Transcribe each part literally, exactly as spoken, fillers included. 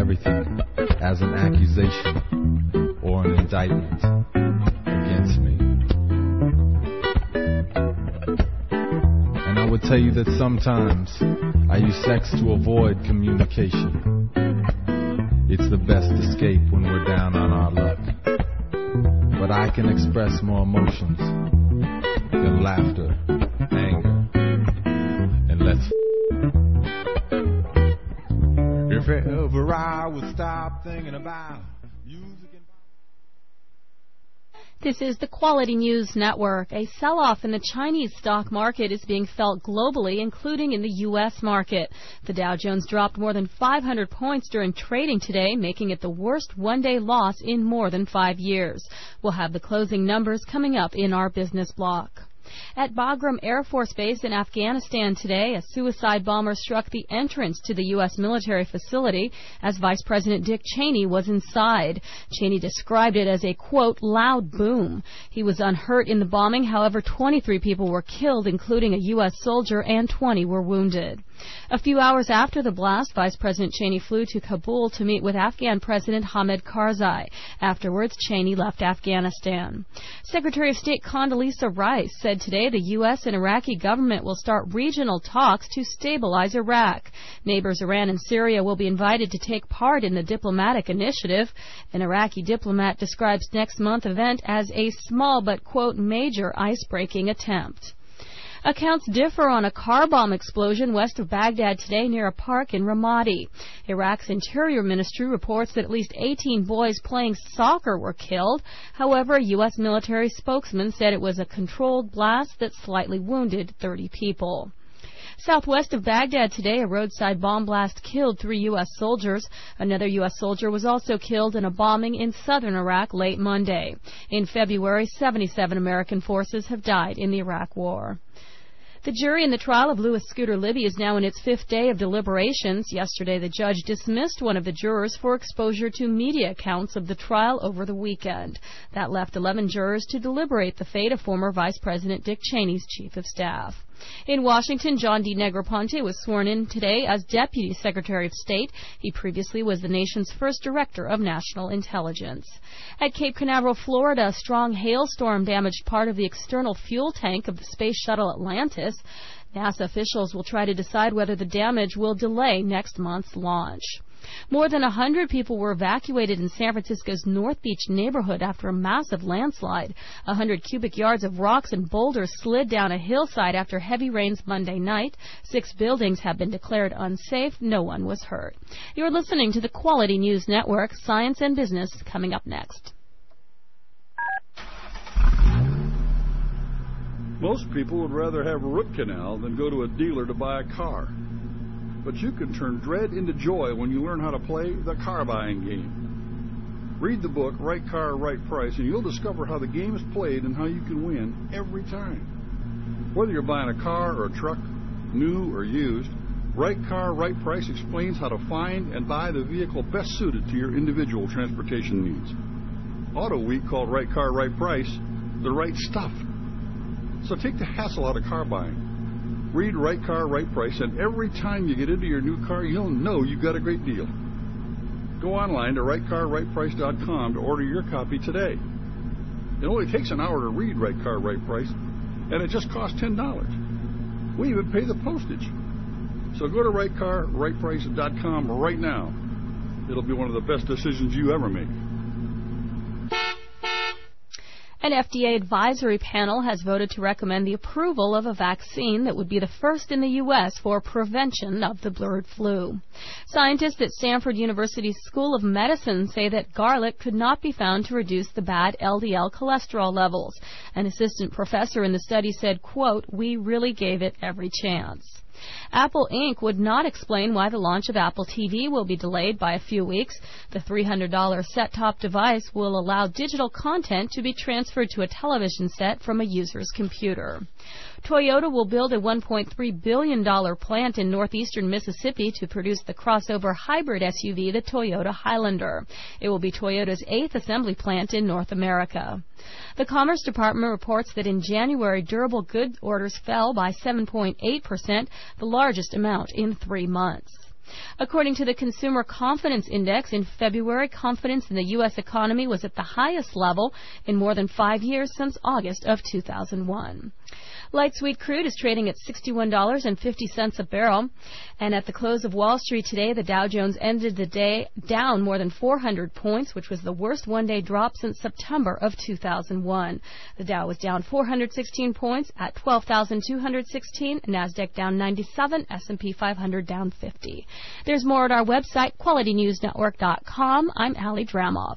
everything as an accusation or an indictment against me. And I would tell you that sometimes I use sex to avoid communication. It's the best escape when we're down on our luck. But I can express more emotions than laughter, anger, and let's if ever I would stop thinking about music and... This is the Quality News Network. A sell-off in the Chinese stock market is being felt globally, including in the U S market. The Dow Jones dropped more than five hundred points during trading today, making it the worst one-day loss in more than five years. We'll have the closing numbers coming up in our business block. At Bagram Air Force Base in Afghanistan today, a suicide bomber struck the entrance to the U S military facility as Vice President Dick Cheney was inside. Cheney described it as a, quote, loud boom. He was unhurt in the bombing. However, twenty-three people were killed, including a U S soldier, and twenty were wounded. A few hours after the blast, Vice President Cheney flew to Kabul to meet with Afghan President Hamid Karzai. Afterwards, Cheney left Afghanistan. Secretary of State Condoleezza Rice said today the U S and Iraqi government will start regional talks to stabilize Iraq. Neighbors Iran and Syria will be invited to take part in the diplomatic initiative. An Iraqi diplomat describes next month's event as a small but, quote, major ice-breaking attempt. Accounts differ on a car bomb explosion west of Baghdad today near a park in Ramadi. Iraq's Interior Ministry reports that at least eighteen boys playing soccer were killed. However, a U S military spokesman said it was a controlled blast that slightly wounded thirty people. Southwest of Baghdad today, a roadside bomb blast killed three U S soldiers. Another U S soldier was also killed in a bombing in southern Iraq late Monday. In February, seventy-seven American forces have died in the Iraq War. The jury in the trial of Louis Scooter Libby is now in its fifth day of deliberations. Yesterday, the judge dismissed one of the jurors for exposure to media accounts of the trial over the weekend. That left eleven jurors to deliberate the fate of former Vice President Dick Cheney's chief of staff. In Washington, John D. Negroponte was sworn in today as Deputy Secretary of State. He previously was the nation's first Director of National Intelligence. At Cape Canaveral, Florida, a strong hailstorm damaged part of the external fuel tank of the Space Shuttle Atlantis. NASA officials will try to decide whether the damage will delay next month's launch. More than one hundred people were evacuated in San Francisco's North Beach neighborhood after a massive landslide. one hundred cubic yards of rocks and boulders slid down a hillside after heavy rains Monday night. Six buildings have been declared unsafe. No one was hurt. You're listening to the Quality News Network. Science and Business coming up next. Most people would rather have a root canal than go to a dealer to buy a car. But you can turn dread into joy when you learn how to play the car buying game. Read the book, Right Car, Right Price, and you'll discover how the game is played and how you can win every time. Whether you're buying a car or a truck, new or used, Right Car, Right Price explains how to find and buy the vehicle best suited to your individual transportation needs. Auto Week called Right Car, Right Price the right stuff. So take the hassle out of car buying. Read Right Car, Right Price, and every time you get into your new car, you'll know you got a great deal. Go online to right car right price dot com to order your copy today. It only takes an hour to read Right Car, Right Price, and it just costs ten dollars. We even pay the postage. So go to right car right price dot com right now. It'll be one of the best decisions you ever make. An F D A advisory panel has voted to recommend the approval of a vaccine that would be the first in the U S for prevention of the bird flu. Scientists at Stanford University's School of Medicine say that garlic could not be found to reduce the bad L D L cholesterol levels. An assistant professor in the study said, quote, "We really gave it every chance." Apple Incorporated would not explain why the launch of Apple T V will be delayed by a few weeks. The three hundred dollars set-top device will allow digital content to be transferred to a television set from a user's computer. Toyota will build a one point three billion dollars plant in northeastern Mississippi to produce the crossover hybrid S U V, the Toyota Highlander. It will be Toyota's eighth assembly plant in North America. The Commerce Department reports that in January, durable goods orders fell by seven point eight percent, the largest amount in three months. According to the Consumer Confidence Index, in February, confidence in the U S economy was at the highest level in more than five years since August of two thousand one. Light sweet crude is trading at sixty-one dollars and fifty cents a barrel. And at the close of Wall Street today, the Dow Jones ended the day down more than four hundred points, which was the worst one-day drop since September of two thousand one. The Dow was down four hundred sixteen points at twelve thousand two hundred sixteen. NASDAQ down ninety-seven. S and P five hundred down fifty. There's more at our website, quality news network dot com. I'm Allie Dramov.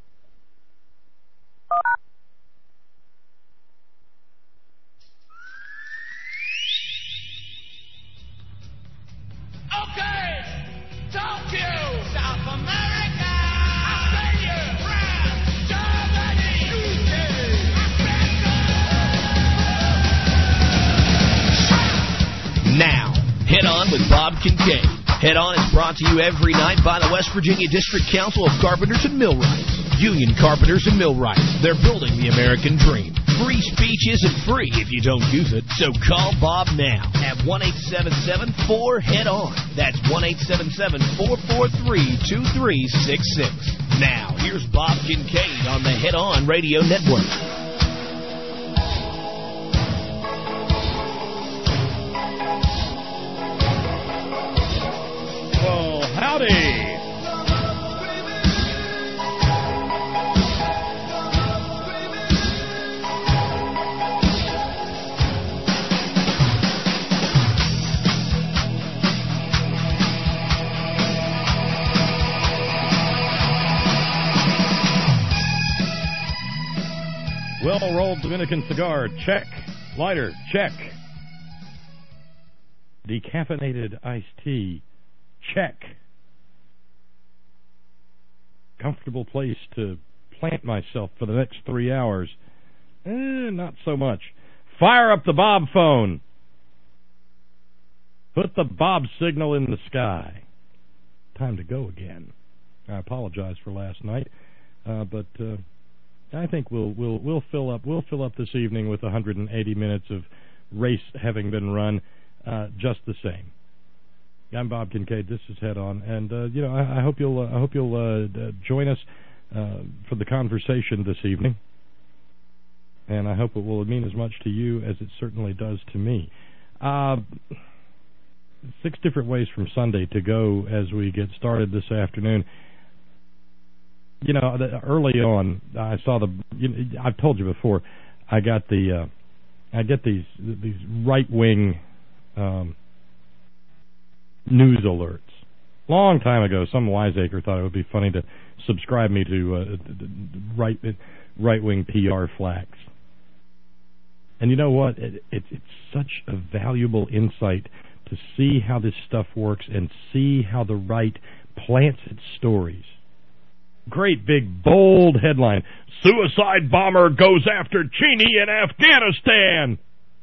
Okay, Tokyo, South America, Australia, France, Germany, U K, Africa. Now, Head On with Bob Kincaid. Head On is brought to you every night by the West Virginia District Council of Carpenters and Millwrights. Union Carpenters and Millwrights. They're building the American dream. Free speech isn't free if you don't use it, so call Bob now at one eight seven seven four head on. That's one eight seven seven four four three two three six six. Now, here's Bob Kincaid on the Head On Radio Network. Well, howdy. Well-rolled Dominican cigar, check. Lighter, check. Decaffeinated iced tea, check. Comfortable place to plant myself for the next three hours, eh, not so much. Fire up the Bob phone. Put the Bob signal in the sky. Time to go again. I apologize for last night, uh, but... Uh, I think we'll we'll we'll fill up we'll fill up this evening with one hundred eighty minutes of race having been run, uh, just the same. I'm Bob Kincaid. This is Head On, and uh, you know I, I hope you'll uh, I hope you'll uh, join us uh, for the conversation this evening, and I hope it will mean as much to you as it certainly does to me. Uh, six different ways from Sunday to go as we get started this afternoon. You know, early on, I saw the. You know, I've told you before, I got the. Uh, I get these these right wing um, news alerts. Long time ago, some wiseacre thought it would be funny to subscribe me to uh, right right wing P R flacks. And you know what? It, it, it's such a valuable insight to see how this stuff works and see how the right plants its stories. Great big bold headline: suicide bomber goes after Cheney in Afghanistan.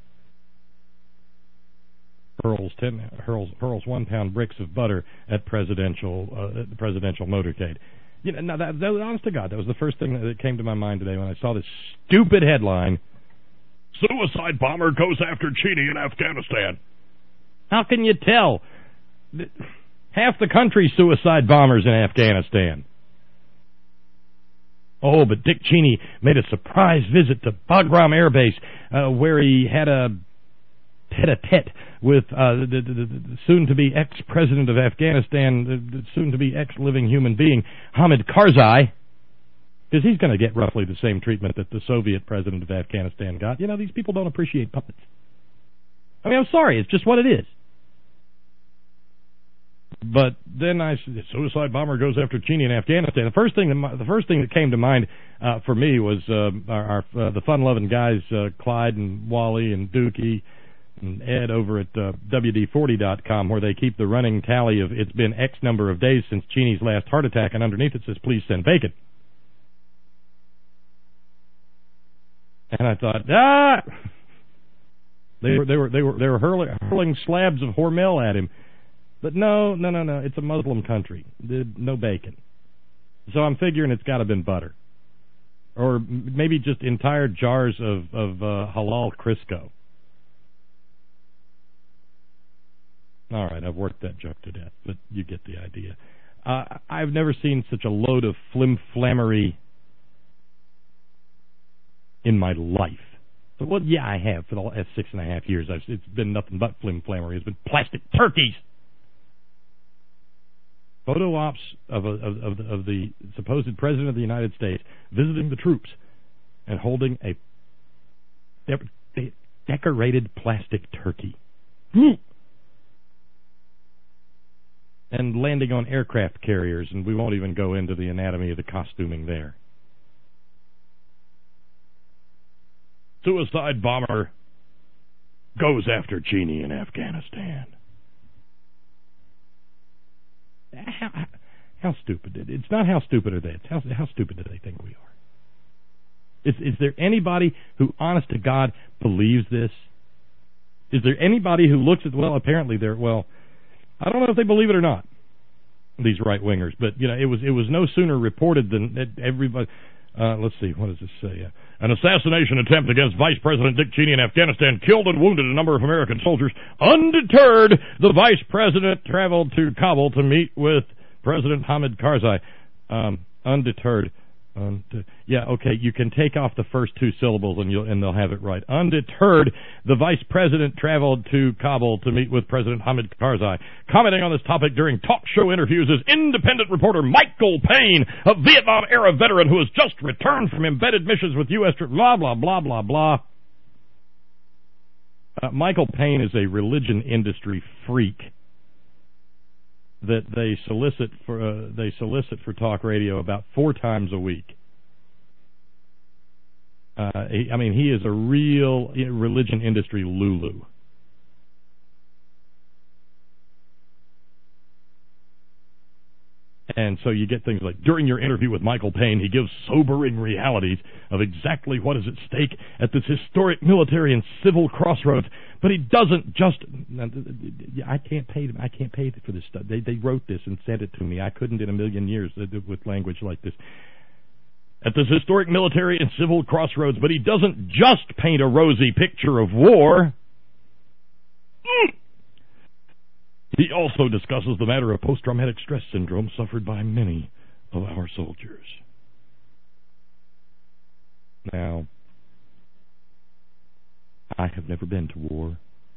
Hurls ten hurls hurls one pound bricks of butter at presidential uh, at the presidential motorcade. You know, now that, that honest to God, that was the first thing that came to my mind today when I saw this stupid headline: suicide bomber goes after Cheney in Afghanistan. How can you tell? Half the country's suicide bombers in Afghanistan. Oh, but Dick Cheney made a surprise visit to Bagram Air Base, uh, where he had a tete-a-tete with uh, the, the, the soon-to-be ex-president of Afghanistan, the soon-to-be ex-living human being, Hamid Karzai, because he's going to get roughly the same treatment that the Soviet president of Afghanistan got. You know, these people don't appreciate puppets. I mean, I'm sorry, it's just what it is. But then I said, suicide bomber goes after Cheney in Afghanistan. The first thing that, the first thing that came to mind uh, for me was uh, our, our uh, the fun-loving guys, uh, Clyde and Wally and Dookie and Ed over at uh, W D forty dot com, where they keep the running tally of it's been X number of days since Cheney's last heart attack, and underneath it says, please send bacon. And I thought, ah, they were they were they were they were hurling, hurling slabs of Hormel at him. But no, no, no, no. It's a Muslim country. No bacon. So I'm figuring it's got to have been butter. Or maybe just entire jars of, of uh, halal Crisco. All right, I've worked that joke to death, but you get the idea. Uh, I've never seen such a load of flim-flammery in my life. So, well, yeah, I have. For the last six and a half years, I've, it's been nothing but flim-flammery. It's been plastic turkeys. Photo ops of, a, of, of, the, of the supposed President of the United States visiting the troops and holding a de- decorated plastic turkey. And landing on aircraft carriers, and we won't even go into the anatomy of the costuming there. Suicide bomber goes after genie in Afghanistan. How, how, how stupid it is. It's not how stupid are they. It's how, how stupid do they think we are? Is, is there anybody who, honest to God, believes this? Is there anybody who looks at, well, apparently they're, well, I don't know if they believe it or not, these right-wingers, but, you know, it was it was no sooner reported than everybody, uh, let's see, what does this say? Uh, An assassination attempt against Vice President Dick Cheney in Afghanistan killed and wounded a number of American soldiers. Undeterred, the Vice President traveled to Kabul to meet with President Hamid Karzai. Um, undeterred. Unde- yeah, okay, you can take off the first two syllables and you'll and they'll have it right. Undeterred, the Vice President traveled to Kabul to meet with President Hamid Karzai. Commenting on this topic during talk show interviews is independent reporter Michael Payne, a Vietnam-era veteran who has just returned from embedded missions with U S blah, blah, blah, blah, blah. Uh, Michael Payne is a religion industry freak that they solicit for uh, they solicit for talk radio about four times a week. Uh, he, I mean, he is a real religion industry Lulu. And so you get things like, during your interview with Michael Payne, he gives sobering realities of exactly what is at stake at this historic military and civil crossroads. But he doesn't just... I can't pay I can't pay for this stuff. They, they wrote this and sent it to me. I couldn't in a million years with language like this. At this historic military and civil crossroads, but he doesn't just paint a rosy picture of war. Mm. He also discusses the matter of post-traumatic stress syndrome suffered by many of our soldiers. Now, I have never been to war.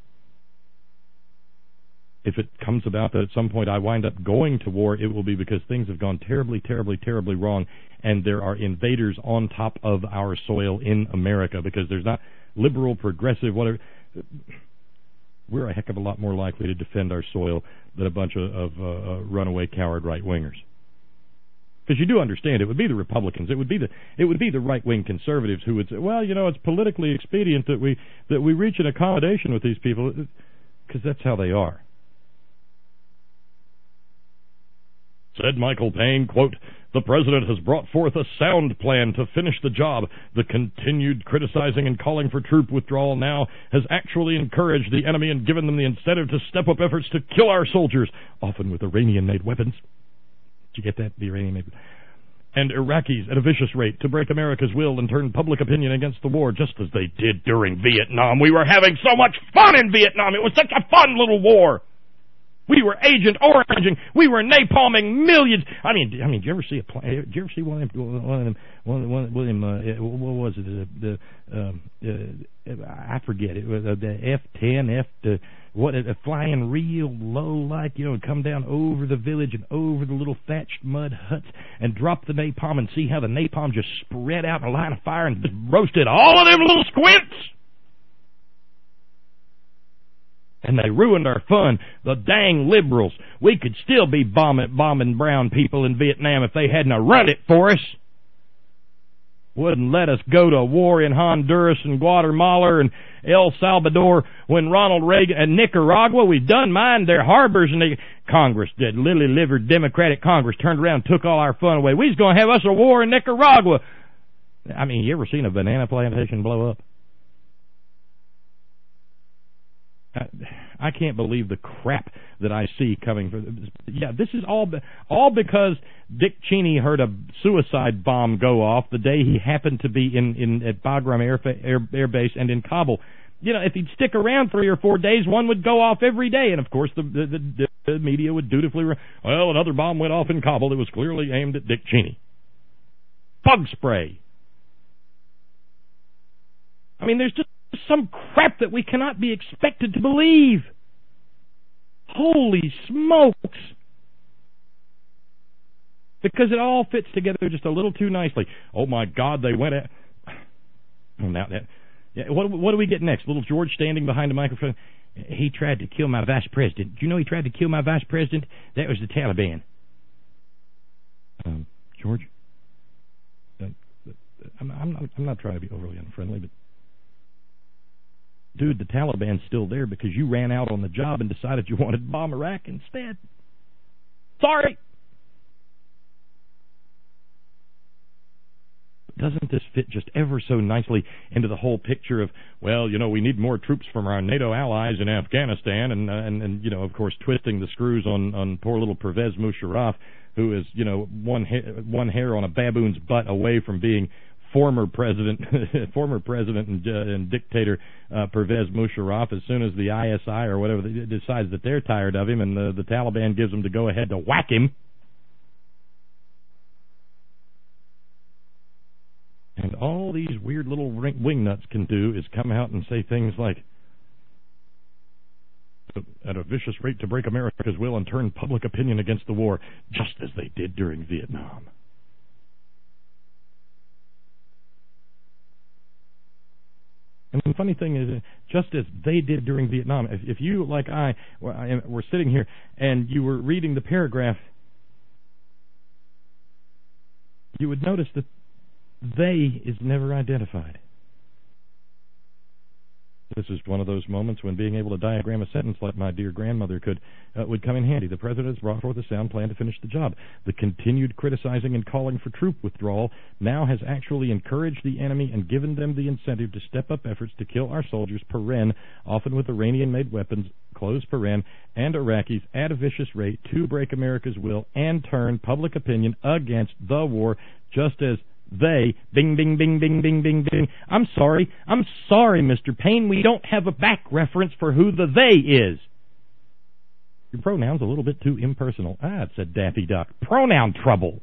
If it comes about that at some point I wind up going to war, it will be because things have gone terribly, terribly, terribly wrong, and there are invaders on top of our soil in America, because there's not liberal, progressive, whatever... We're a heck of a lot more likely to defend our soil than a bunch of, of uh, runaway coward right-wingers. Because you do understand, it would be the Republicans, it would be the it would be the right-wing conservatives who would say, well, you know, it's politically expedient that we that we reach an accommodation with these people, because that's how they are. Said Michael Payne, quote, the president has brought forth a sound plan to finish the job. The continued criticizing and calling for troop withdrawal now has actually encouraged the enemy and given them the incentive to step up efforts to kill our soldiers, often with Iranian-made weapons. Did you get that? The Iranian-made and Iraqis at a vicious rate to break America's will and turn public opinion against the war, just as they did during Vietnam. We were having so much fun in Vietnam. It was such a fun little war. We were Agent Oranging. We were napalming millions. I mean, I mean, did you ever see a plane? Did you ever see one of them? One of them. One, one, one of them. Uh, what was it? The, the um, uh, I forget it. Uh, the F ten, F the what? Uh, flying real low, like you know, and come down over the village and over the little thatched mud huts and drop the napalm and see how the napalm just spread out in a line of fire and just roasted all of them little squints. And they ruined our fun. The dang liberals. We could still be bombing, bombing brown people in Vietnam if they hadn't run it for us. Wouldn't let us go to war in Honduras and Guatemala and El Salvador when Ronald Reagan and Nicaragua, we done mined their harbors, and the Congress did. Lily-livered Democratic Congress turned around and took all our fun away. We was going to have us a war in Nicaragua. I mean, you ever seen a banana plantation blow up? I can't believe the crap that I see coming from. Yeah, this is all all because Dick Cheney heard a suicide bomb go off the day he happened to be in, in at Bagram Air, Air, Air Base and in Kabul. you know, if he'd stick around three or four days, one would go off every day. And, of course, the, the, the, the media would dutifully, re- well, another bomb went off in Kabul that was clearly aimed at Dick Cheney. Bug spray. I mean, there's just some crap that we cannot be expected to believe. Holy smokes. Because it all fits together just a little too nicely. Oh, my God, they went at... Oh, now that... Yeah, what, what do we get next? Little George standing behind the microphone. He tried to kill my vice president. Do you know he tried to kill my vice president? That was the Taliban. Um, George? Uh, I'm, I'm, not, I'm not trying to be overly unfriendly, but... Dude, the Taliban's still there because you ran out on the job and decided you wanted to bomb Iraq instead. Sorry! Doesn't this fit just ever so nicely into the whole picture of, well, you know, we need more troops from our NATO allies in Afghanistan, and, uh, and, and you know, of course, twisting the screws on, on poor little Pervez Musharraf, who is, you know, one, ha- one hair on a baboon's butt away from being former president, former president and, uh, and dictator uh, Pervez Musharraf. As soon as the I S I or whatever decides that they're tired of him, and the, the Taliban gives them to go ahead to whack him. And all these weird little wingnuts can do is come out and say things like, at a vicious rate to break America's will and turn public opinion against the war, just as they did during Vietnam. And the funny thing is, just as they did during Vietnam, if, if you, like I, were sitting here and you were reading the paragraph, you would notice that they is never identified. This is one of those moments when being able to diagram a sentence like my dear grandmother could uh, would come in handy. The President has brought forth a sound plan to finish the job. The continued criticizing and calling for troop withdrawal now has actually encouraged the enemy and given them the incentive to step up efforts to kill our soldiers, paren, often with Iranian-made weapons, close paren, and Iraqis at a vicious rate to break America's will and turn public opinion against the war, just as they, bing, bing, bing, bing, bing, bing, bing. I'm sorry. I'm sorry, Mister Payne. We don't have a back reference for who the they is. Your pronoun's a little bit too impersonal. Ah, it said Daffy Duck. Pronoun trouble.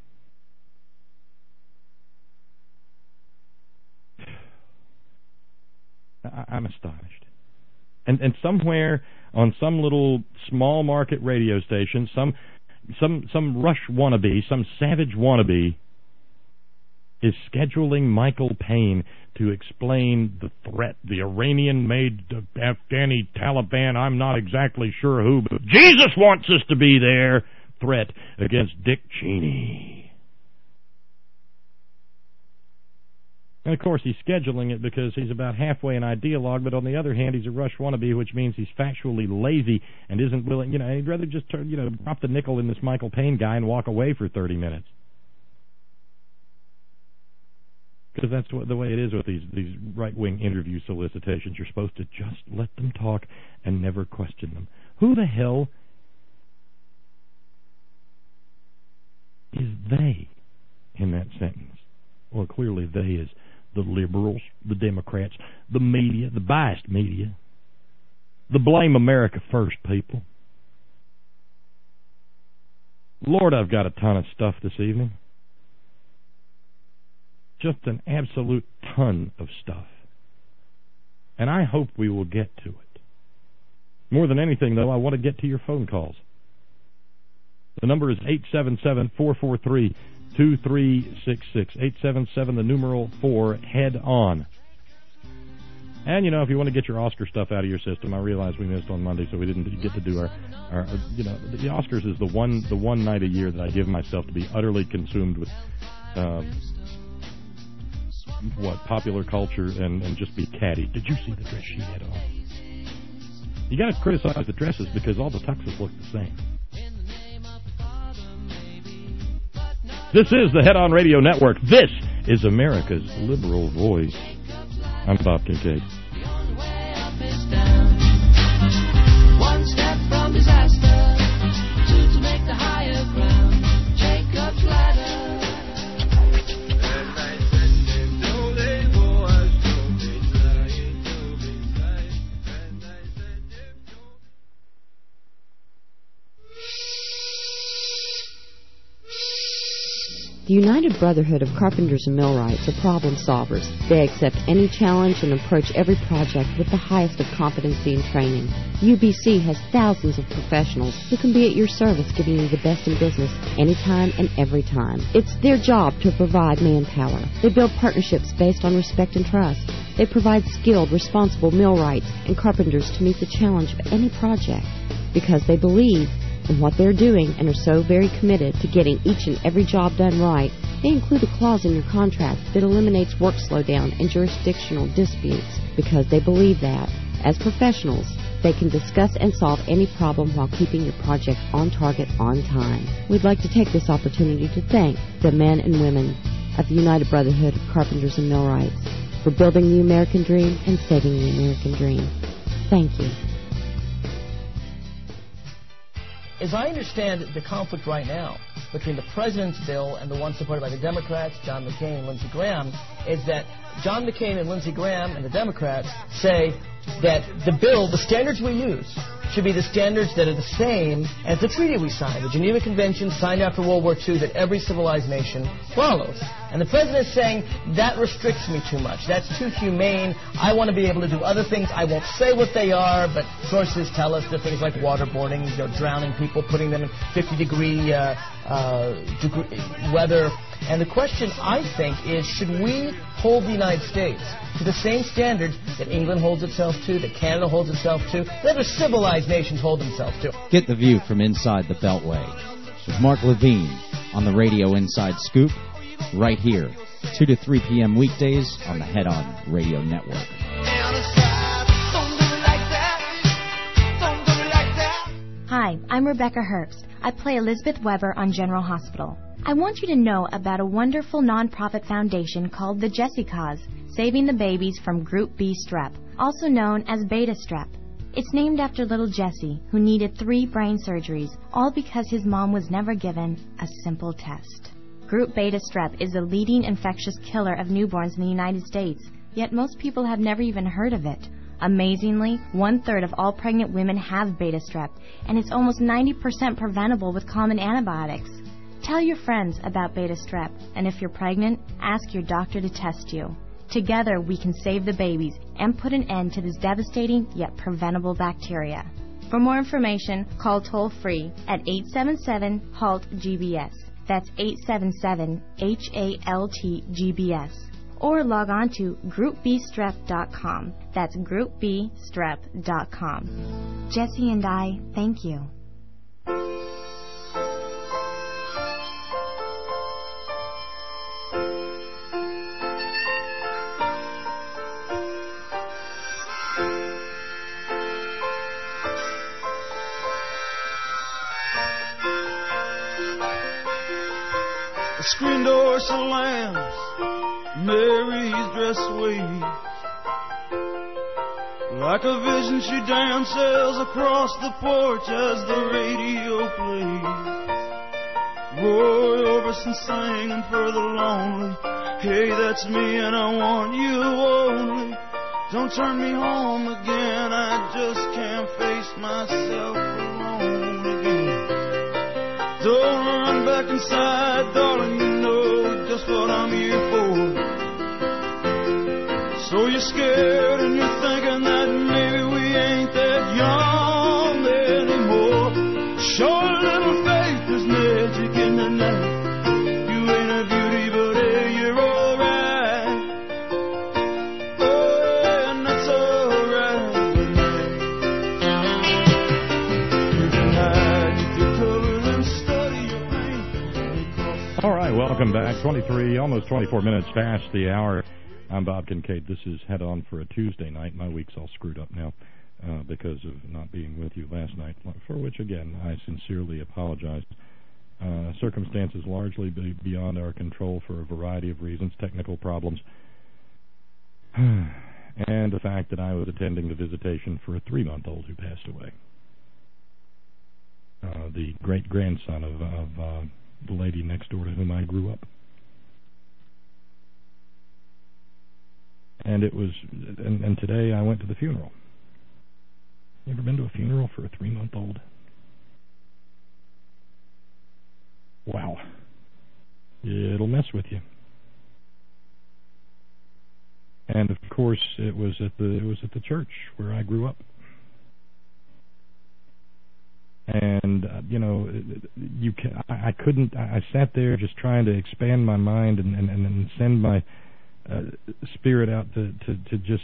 I, I'm astonished. And and somewhere on some little small market radio station, some some some Rush wannabe, some savage wannabe, is scheduling Michael Payne to explain the threat, the Iranian-made Afghani Taliban, I'm not exactly sure who, but Jesus wants us to be there, threat against Dick Cheney. And, of course, he's scheduling it because he's about halfway an ideologue, but on the other hand, he's a Rush wannabe, which means he's factually lazy and isn't willing, you know, he'd rather just, turn, you know, drop the nickel in this Michael Payne guy and walk away for thirty minutes. Because that's what, the way it is with these, these right-wing interview solicitations. You're supposed to just let them talk and never question them. Who the hell is they in that sentence? Well, clearly they is the liberals, the Democrats, the media, the biased media, the blame America first people. Lord, I've got a ton of stuff this evening. Just an absolute ton of stuff. And I hope we will get to it. More than anything, though, I want to get to your phone calls. The number is eight seven seven, four four three, two three six six. eight seven seven, the numeral four, head on. And, you know, if you want to get your Oscar stuff out of your system, I realize we missed on Monday, so we didn't get to do our, our you know, the Oscars is the one the one night a year that I give myself to be utterly consumed with, um, what, popular culture and, and just be catty. Did you see the dress she had on? You got to criticize the dresses because all the tuxes look the same. This is the Head On Radio Network. This is America's liberal voice. I'm Bob Kincaid. One step from disaster, two to make the higher ground. Jacob's ladder. The United Brotherhood of Carpenters and Millwrights are problem solvers. They accept any challenge and approach every project with the highest of competency and training. U B C has thousands of professionals who can be at your service, giving you the best in business anytime and every time. It's their job to provide manpower. They build partnerships based on respect and trust. They provide skilled, responsible millwrights and carpenters to meet the challenge of any project because they believe in what they're doing and are so very committed to getting each and every job done right. They include a clause in your contract that eliminates work slowdown and jurisdictional disputes because they believe that, as professionals, they can discuss and solve any problem while keeping your project on target on time. We'd like to take this opportunity to thank the men and women of the United Brotherhood of Carpenters and Millwrights for building the American dream and saving the American dream. Thank you. As I understand the conflict right now between the President's bill and the one supported by the Democrats, John McCain and Lindsey Graham, is that John McCain and Lindsey Graham and the Democrats say that the bill, the standards we use, should be the standards that are the same as the treaty we signed, the Geneva Convention signed after World War Two that every civilized nation follows. And the President is saying, that restricts me too much. That's too humane. I want to be able to do other things. I won't say what they are, but sources tell us they're things like waterboarding, you know, drowning people, putting them in fifty degree uh, uh, degree weather. And the question, I think, is should we hold the United States to the same standards that England holds itself to, that Canada holds itself to, that other civilized nations hold themselves to? Get the view from inside the Beltway with Mark Levine on the Radio Inside Scoop, right here, two to three p.m. weekdays on the Head On Radio Network. Hi, I'm Rebecca Herbst. I play Elizabeth Weber on General Hospital. I want you to know about a wonderful nonprofit foundation called the Jessie Cause, saving the babies from Group B strep, also known as beta strep. It's named after little Jesse, who needed three brain surgeries, all because his mom was never given a simple test. Group beta strep is the leading infectious killer of newborns in the United States, yet most people have never even heard of it. Amazingly, one-third of all pregnant women have beta strep, and it's almost ninety percent preventable with common antibiotics. Tell your friends about beta strep, and if you're pregnant, ask your doctor to test you. Together, we can save the babies and put an end to this devastating yet preventable bacteria. For more information, call toll-free at eight seven seven, H A L T G B S. That's eight seven seven, H A L T G B S. Or log on to group b strep dot com. That's group b strep dot com. Jesse and I thank you. The screen door slams, Mary's dress waves. Like a vision she dances across the porch as the radio plays. Roy Orbison singing for the lonely. Hey, that's me and I want you only. Don't turn me home again, I just can't face myself alone again. Don't run back inside, darling, you know just what I'm here for. So you're scared and you're thinking that maybe we ain't that young anymore. Show a little faith, there's magic in the night. You ain't a beauty, but hey, you're alright. Oh, yeah, and that's alright with me. You can hide your colors and study your pain. All right, welcome back. twenty-three, almost twenty-four minutes past the hour. I'm Bob Kincaid. This is Head On for a Tuesday night. My week's all screwed up now uh, because of not being with you last night, for which, again, I sincerely apologize. Uh, circumstances largely be beyond our control for a variety of reasons, technical problems, and the fact that I was attending the visitation for a three-month-old who passed away. Uh, the great-grandson of, of uh, the lady next door to whom I grew up. And it was, and, and today I went to the funeral. You ever been to a funeral for a three-month-old? Wow. It'll mess with you. And of course, it was at the it was at the church where I grew up. And uh, you know, you can, I, I couldn't. I sat there just trying to expand my mind and and, and send my uh, spirit out to, to to just,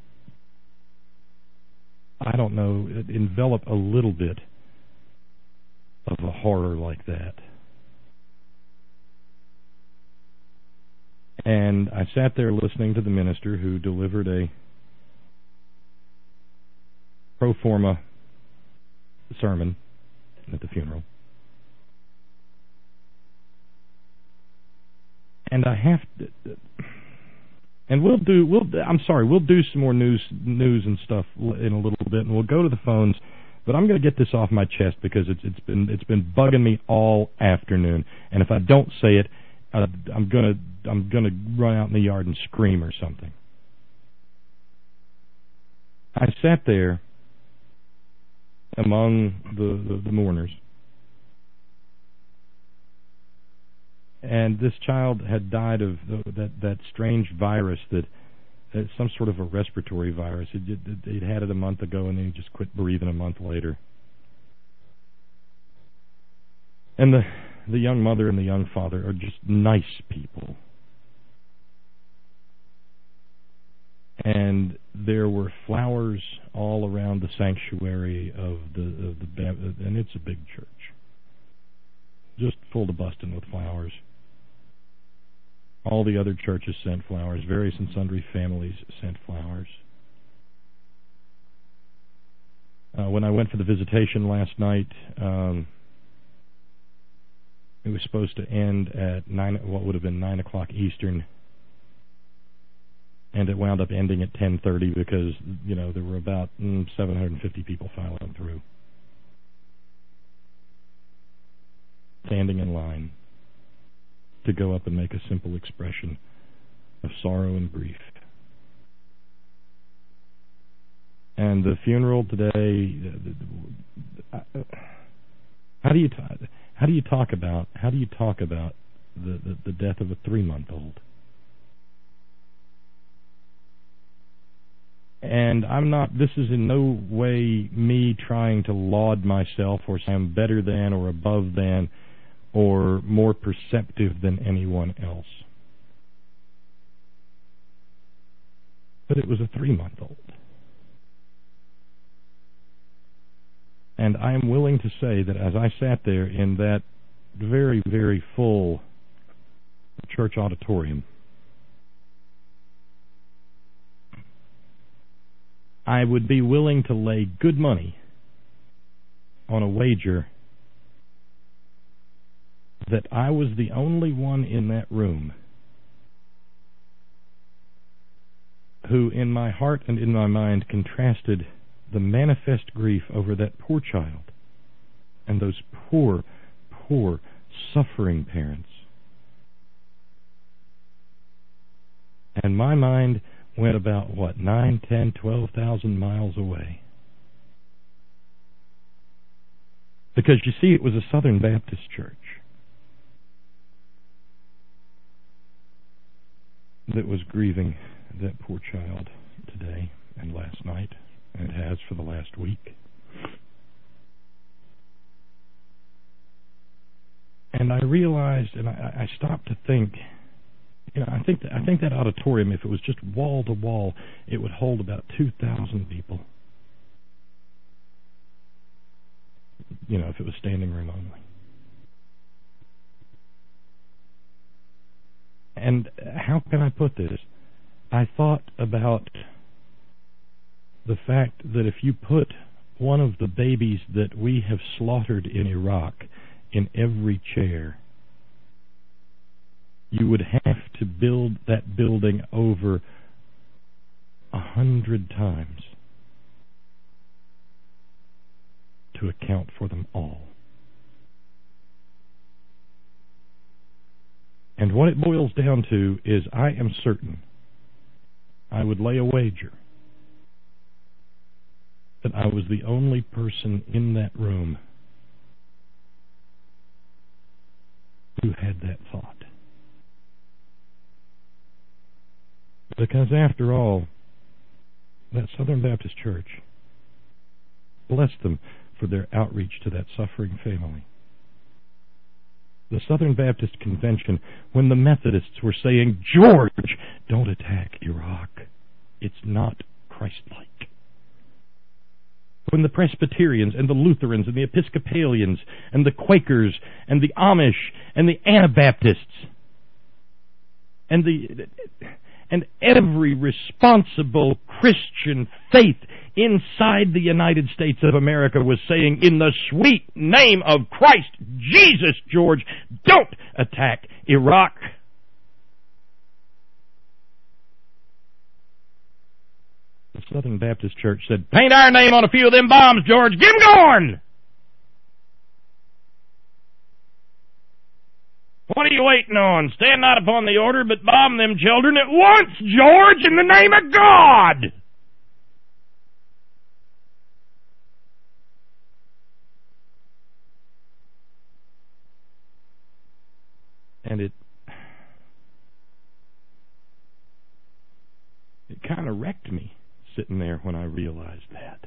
I don't know, envelop a little bit of a horror like that. And I sat there listening to the minister who delivered a pro forma sermon at the funeral. And I have to, and we'll do, we'll, I'm sorry, we'll do some more news, news and stuff in a little bit, and we'll go to the phones. But I'm going to get this off my chest because it's it's been it's been bugging me all afternoon. And if I don't say it, uh, I'm gonna I'm gonna run out in the yard and scream or something. I sat there among the, the, the mourners, and this child had died of the, that that strange virus that. It's some sort of a respiratory virus. It, it, it, it had it a month ago, and then he just quit breathing a month later. And the the young mother and the young father are just nice people. And there were flowers all around the sanctuary of the of the and it's a big church, just full to busting with flowers. All the other churches sent flowers. Various and sundry families sent flowers. Uh, when I went for the visitation last night, um, it was supposed to end at nine, what would have been nine o'clock Eastern, and it wound up ending at ten thirty because you know there were about mm, seven hundred fifty people filing through, standing in line to go up and make a simple expression of sorrow and grief. And the funeral today, how do you talk, how do you talk about how do you talk about the, the, the death of a three-month-old? And I'm not, this is in no way me trying to laud myself or say I'm better than or above than or more perceptive than anyone else. But it was a three-month-old. And I am willing to say that as I sat there in that very, very full church auditorium, I would be willing to lay good money on a wager that I was the only one in that room who, in my heart and in my mind, contrasted the manifest grief over that poor child and those poor, poor, suffering parents. And my mind went about, what, nine, ten, twelve thousand miles away. Because, you see, it was a Southern Baptist church that was grieving that poor child today and last night, and has for the last week. And I realized, and I, I stopped to think, you know, I think that, I think that auditorium, if it was just wall to wall, it would hold about two thousand people. You know, if it was standing room only. And how can I put this? I thought about the fact that if you put one of the babies that we have slaughtered in Iraq in every chair, you would have to build that building over a hundred times to account for them all. And what it boils down to is I am certain, I would lay a wager, that I was the only person in that room who had that thought. Because after all, that Southern Baptist Church, bless them for their outreach to that suffering family. The Southern Baptist Convention, when the Methodists were saying, George, don't attack Iraq. It's not Christ-like. When the Presbyterians and the Lutherans and the Episcopalians and the Quakers and the Amish and the Anabaptists and the and every responsible Christian faith inside the United States of America was saying, in the sweet name of Christ Jesus, George, don't attack Iraq. The Southern Baptist Church said, paint our name on a few of them bombs, George. Get 'em going! What are you waiting on? Stand not upon the order, but bomb them children at once, George, in the name of God! And it it kind of wrecked me sitting there when I realized that.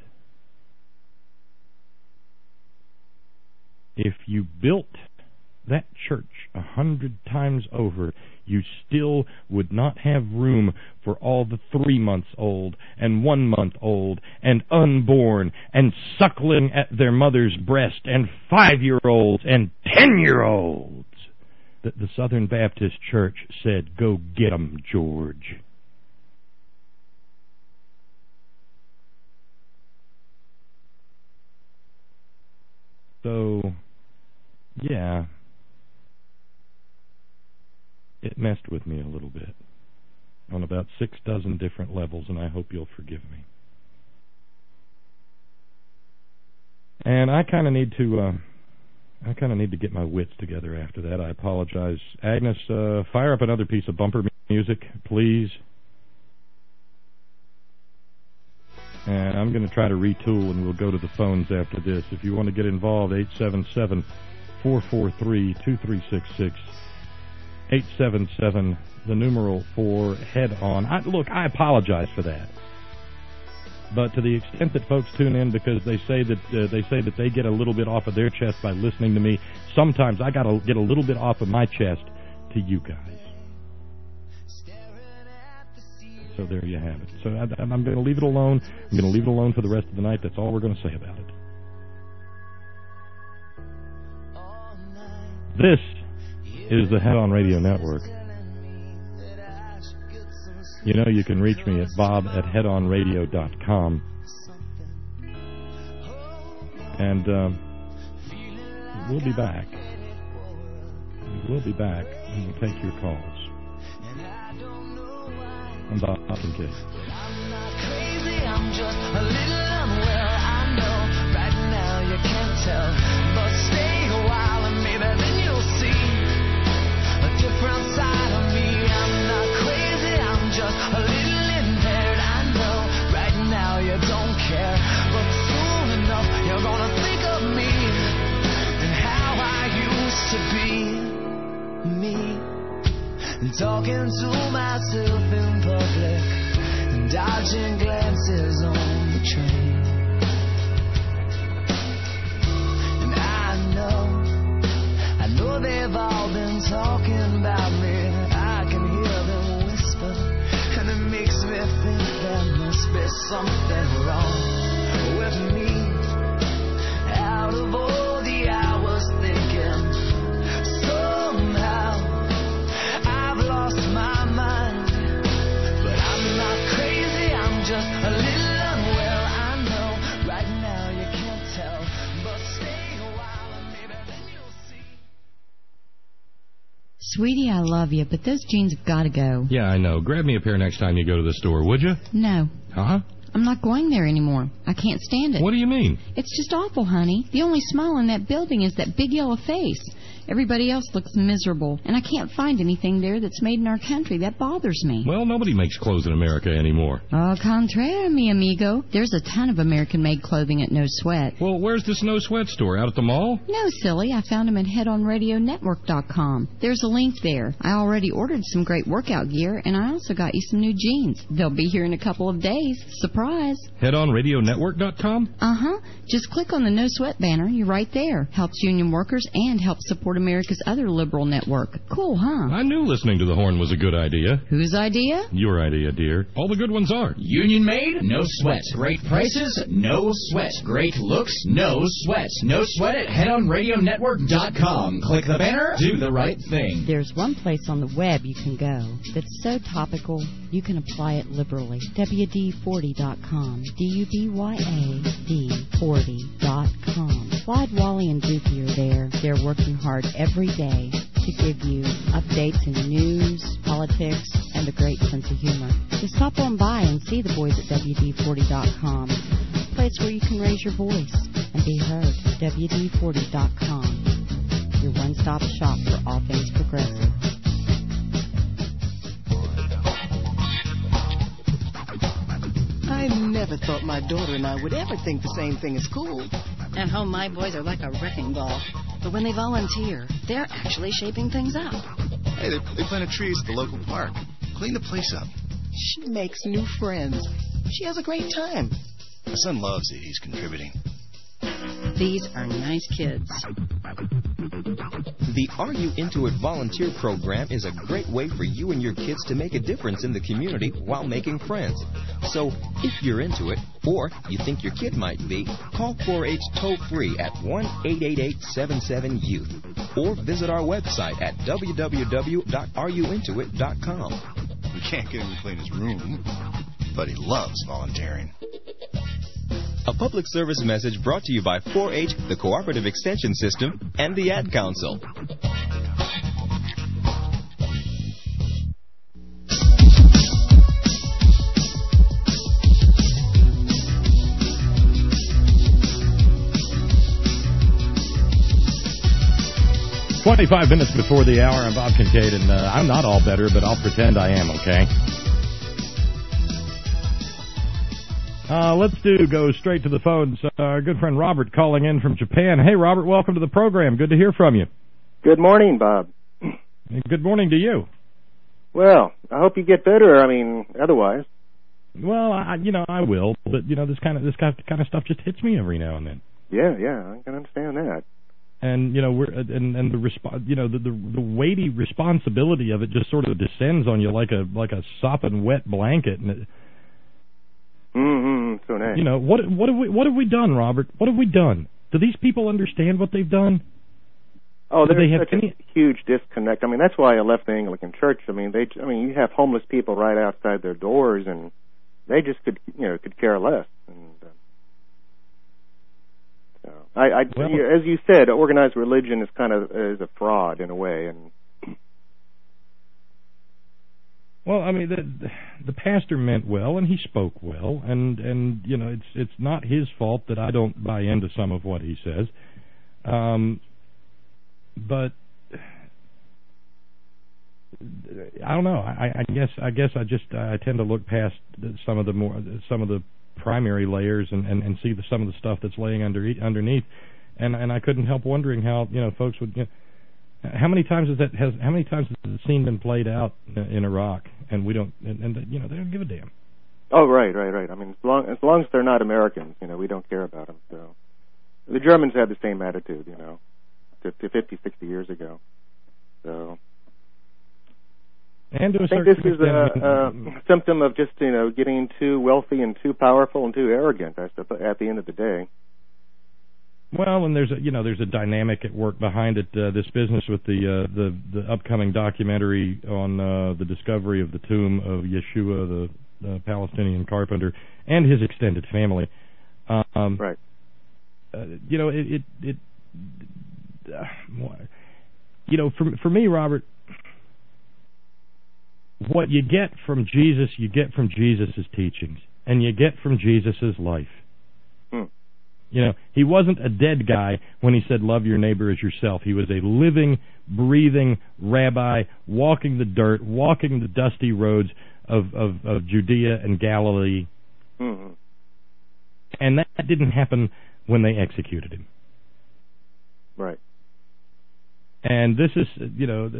If you built that church a hundred times over, you still would not have room for all the three-months-old and one-month-old and unborn and suckling at their mother's breast and five-year-olds and ten-year-olds that the Southern Baptist Church said, go get 'em, George. So, yeah, it messed with me a little bit on about six dozen different levels, and I hope you'll forgive me. And I kind of need to, uh, I kind of need to get my wits together after that. I apologize. Agnes, uh, fire up another piece of bumper music, please. And I'm going to try to retool, and we'll go to the phones after this. If you want to get involved, eight seven seven, four four three, two three six six. eight seven seven, the numeral four, head on. I, look, I apologize for that. But to the extent that folks tune in because they say that uh, they say that they get a little bit off of their chest by listening to me, sometimes I got to get a little bit off of my chest to you guys. So there you have it. So I, I'm going to leave it alone. I'm going to leave it alone for the rest of the night. That's all we're going to say about it. This is the Head On Radio Network. You know, you can reach me at bob at head on radio dot com. And um, we'll be back. We'll be back, and we'll take your calls. I'm Bob Kincaid. I'm not crazy, I'm just a little unwell. I know right now you can't tell, but stay a while and maybe then you'll see a different side of me. I'm not crazy, I'm just a little impaired. I know right now you don't care, but soon enough you're gonna think of me and how I used to be me. And talking to myself in public and dodging glances on the train. And I know, I know they've all been talking about me. I can hear them whisper, and it makes me think there must be something wrong with me. Out of all the hours thinking, somehow lost my mind, but I'm not crazy, I'm just a little unwell. I know right now you can't tell, but stay a while and maybe then you'll see. Sweetie, I love you, but those jeans have got to go. Yeah, I know. Grab me a pair next time you go to the store, would you? No. Uh-huh. I'm not going there anymore. I can't stand it. What do you mean? It's just awful, honey. The only smile in that building is that big yellow face. Everybody else looks miserable, and I can't find anything there that's made in our country. That bothers me. Well, nobody makes clothes in America anymore. Au contraire, mi amigo. There's a ton of American-made clothing at No Sweat. Well, where's this No Sweat store? Out at the mall? No, silly. I found them at head on radio network dot com. There's a link there. I already ordered some great workout gear, and I also got you some new jeans. They'll be here in a couple of days. Surprise. head on radio network dot com? Uh-huh. Just click on the No Sweat banner. You're right there. Helps union workers and helps support America's other liberal network. Cool, huh? I knew listening to the horn was a good idea. Whose idea? Your idea, dear. All the good ones are. Union made, no sweat. Great prices, no sweat. Great looks, no sweat. No sweat at head on radio network dot com. Click the banner, do the right thing. There's one place on the web you can go that's so topical you can apply it liberally. W D forty dot com. D U B Y A D forty dot com. Clyde, Wally, and Dookie are there. They're working hard every day to give you updates in news, politics, and a great sense of humor. Just stop on by and see the boys at W D forty dot com. A place where you can raise your voice and be heard. W D forty dot com. Your one-stop shop for all things progressive. I never thought my daughter and I would ever think the same thing as cool. At home, my boys are like a wrecking ball. But when they volunteer, they're actually shaping things up. Hey, they, they planted trees at the local park. Clean the place up. She makes new friends. She has a great time. My son loves it. He's contributing. These are nice kids. The Are You Into It volunteer program is a great way for you and your kids to make a difference in the community while making friends. So, if you're into it, or you think your kid might be, call four H toll-free at one eight eight eight seven seven youth or visit our website at w w w dot are you into it dot com. We can't get him to clean his room, but he loves volunteering. A public service message brought to you by four H, the Cooperative Extension System, and the Ad Council. twenty-five minutes before the hour, I'm Bob Kincaid, and uh, I'm not all better, but I'll pretend I am, okay? Uh, let's do go straight to the phones. Uh, our good friend Robert calling in from Japan. Hey, Robert, welcome to the program. Good to hear from you. Good morning, Bob. Good morning to you. Well, I hope you get better. I mean, otherwise. Well, I, you know, I will, but you know, this kind of this kind of stuff just hits me every now and then. Yeah, yeah, I can understand that. And you know, we're and and the resp- you know, the, the the weighty responsibility of it just sort of descends on you like a like a sopping wet blanket. And it, Mm-hmm. So nice. You know, what what have we what have we done, Robert? What have we done? Do these people understand what they've done? Oh, Do there's they have such any... a huge disconnect. I mean, that's why I left the Anglican Church. I mean, they I mean, you have homeless people right outside their doors, and they just could you know could care less. And uh, so I, I well, as you said, organized religion is kind of is a fraud in a way, and. Well, I mean, the the pastor meant well, and he spoke well, and, and you know, it's it's not his fault that I don't buy into some of what he says. Um, but I don't know. I, I guess I guess I just I tend to look past some of the more some of the primary layers and, and, and see the, some of the stuff that's laying under underneath, and and I couldn't help wondering how you know folks would. You know, How many times has that has how many times has the scene been played out in Iraq, and we don't, and, and you know they don't give a damn. Oh right, right, right. I mean, as long as long as they're not Americans, you know, we don't care about them. So the Germans had the same attitude, you know, to, to fifty, sixty years ago. So and to a I think certain this is a, a symptom of just you know getting too wealthy and too powerful and too arrogant. I suppose at the end of the day. Well, and there's a you know there's a dynamic at work behind it. Uh, this business with the uh, the the upcoming documentary on uh, the discovery of the tomb of Yeshua, the uh, Palestinian carpenter, and his extended family. Um, right. Uh, you know it it, it uh, you know for for me, Robert, what you get from Jesus, you get from Jesus' teachings. and you get from Jesus' life. Hmm. You know, he wasn't a dead guy when he said, love your neighbor as yourself. He was a living, breathing rabbi, walking the dirt, walking the dusty roads of, of, of Judea and Galilee. Mm-hmm. And that didn't happen when they executed him. Right. And this is, you know,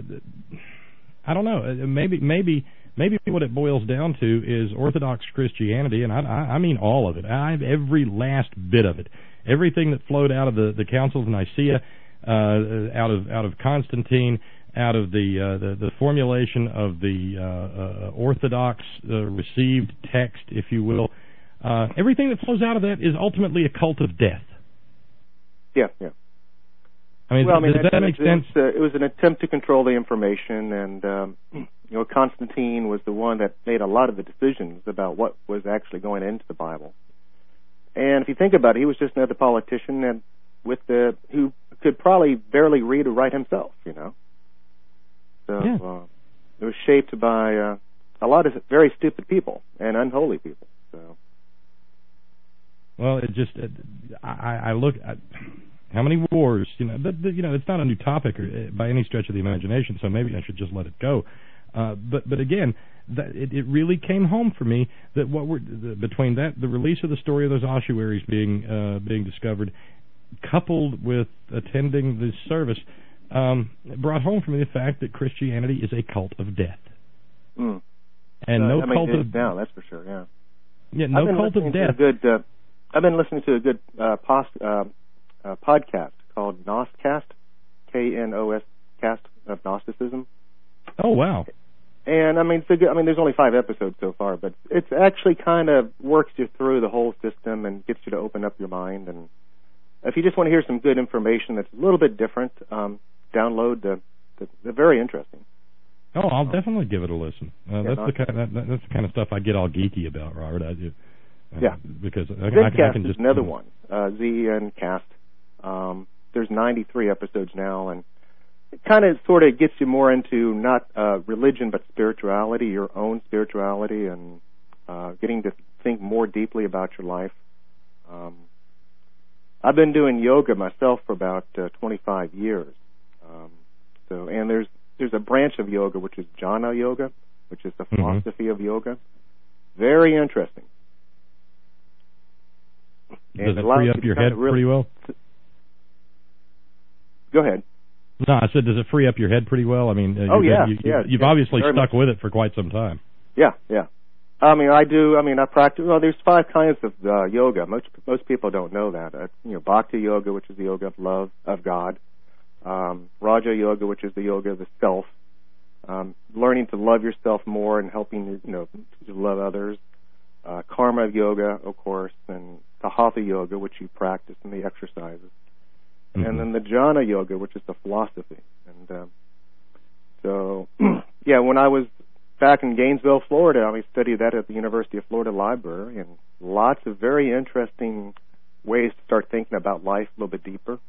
I don't know, maybe, maybe, maybe what it boils down to is Orthodox Christianity, and I, I mean all of it. I have every last bit of it. Everything that flowed out of the, the Council of Nicaea, uh, out of out of Constantine, out of the uh, the, the formulation of the uh, uh, Orthodox uh, received text, if you will. Uh, everything that flows out of that is ultimately a cult of death. Yeah, yeah. I mean, well, I mean, does it, that make it, sense? It was, uh, it was an attempt to control the information, and um, you know, Constantine was the one that made a lot of the decisions about what was actually going into the Bible. And if you think about it, he was just another politician, and with the who could probably barely read or write himself, you know. So yeah. uh, it was shaped by uh, a lot of very stupid people and unholy people. So. Well, it just it, I, I look at how many wars, you know, but, you know, it's not a new topic or, by any stretch of the imagination, so maybe I should just let it go. Uh, but but again, that it, it really came home for me that what we're the, between that the release of the story of those ossuaries being uh, being discovered, coupled with attending the service, um, brought home for me the fact that Christianity is a cult of death, mm. and uh, no I mean, cult it's of down. That's for sure. Yeah. Yeah, no cult of death. Good. Uh, I've been listening to a good uh, post, uh, uh, podcast called Gnoscast, K N O S cast of Gnosticism. Oh wow! And I mean, it's a good, I mean, there's only five episodes so far, but it's actually kind of works you through the whole system and gets you to open up your mind. And if you just want to hear some good information that's a little bit different, um, download the, the. They're very interesting. Oh, I'll definitely give it a listen. Uh, yeah, that's the kind of, that, that's the kind of stuff I get all geeky about, Robert. I do. Uh, yeah, because I, Zcast I can just is another one. Uh, Z N Cast. Um, there's ninety-three episodes now, and it kind of sort of gets you more into not uh, religion but spirituality, your own spirituality, and uh, getting to think more deeply about your life. Um, I've been doing yoga myself for about uh, twenty-five years. Um, so, and there's there's a branch of yoga which is jhana yoga, which is the philosophy mm-hmm. of yoga. Very interesting. Does it free up your head really pretty well? Go ahead. No, I said, does it free up your head pretty well? I mean, uh, oh you've, yeah, you, yeah. You've yeah, obviously stuck much. with it for quite some time. Yeah, yeah. I mean, I do. I mean, I practice. Well, there's five kinds of uh, yoga. Most most people don't know that. Uh, you know, Bhakti yoga, which is the yoga of love of God. Um, Raja yoga, which is the yoga of the self. Um, learning to love yourself more and helping you know to love others. Uh, karma yoga, of course, and the hatha yoga, which you practice in the exercises. Mm-hmm. And then the jhana yoga, which is the philosophy. And um, so, yeah, when I was back in Gainesville, Florida, I studied that at the University of Florida Library, and lots of very interesting ways to start thinking about life a little bit deeper.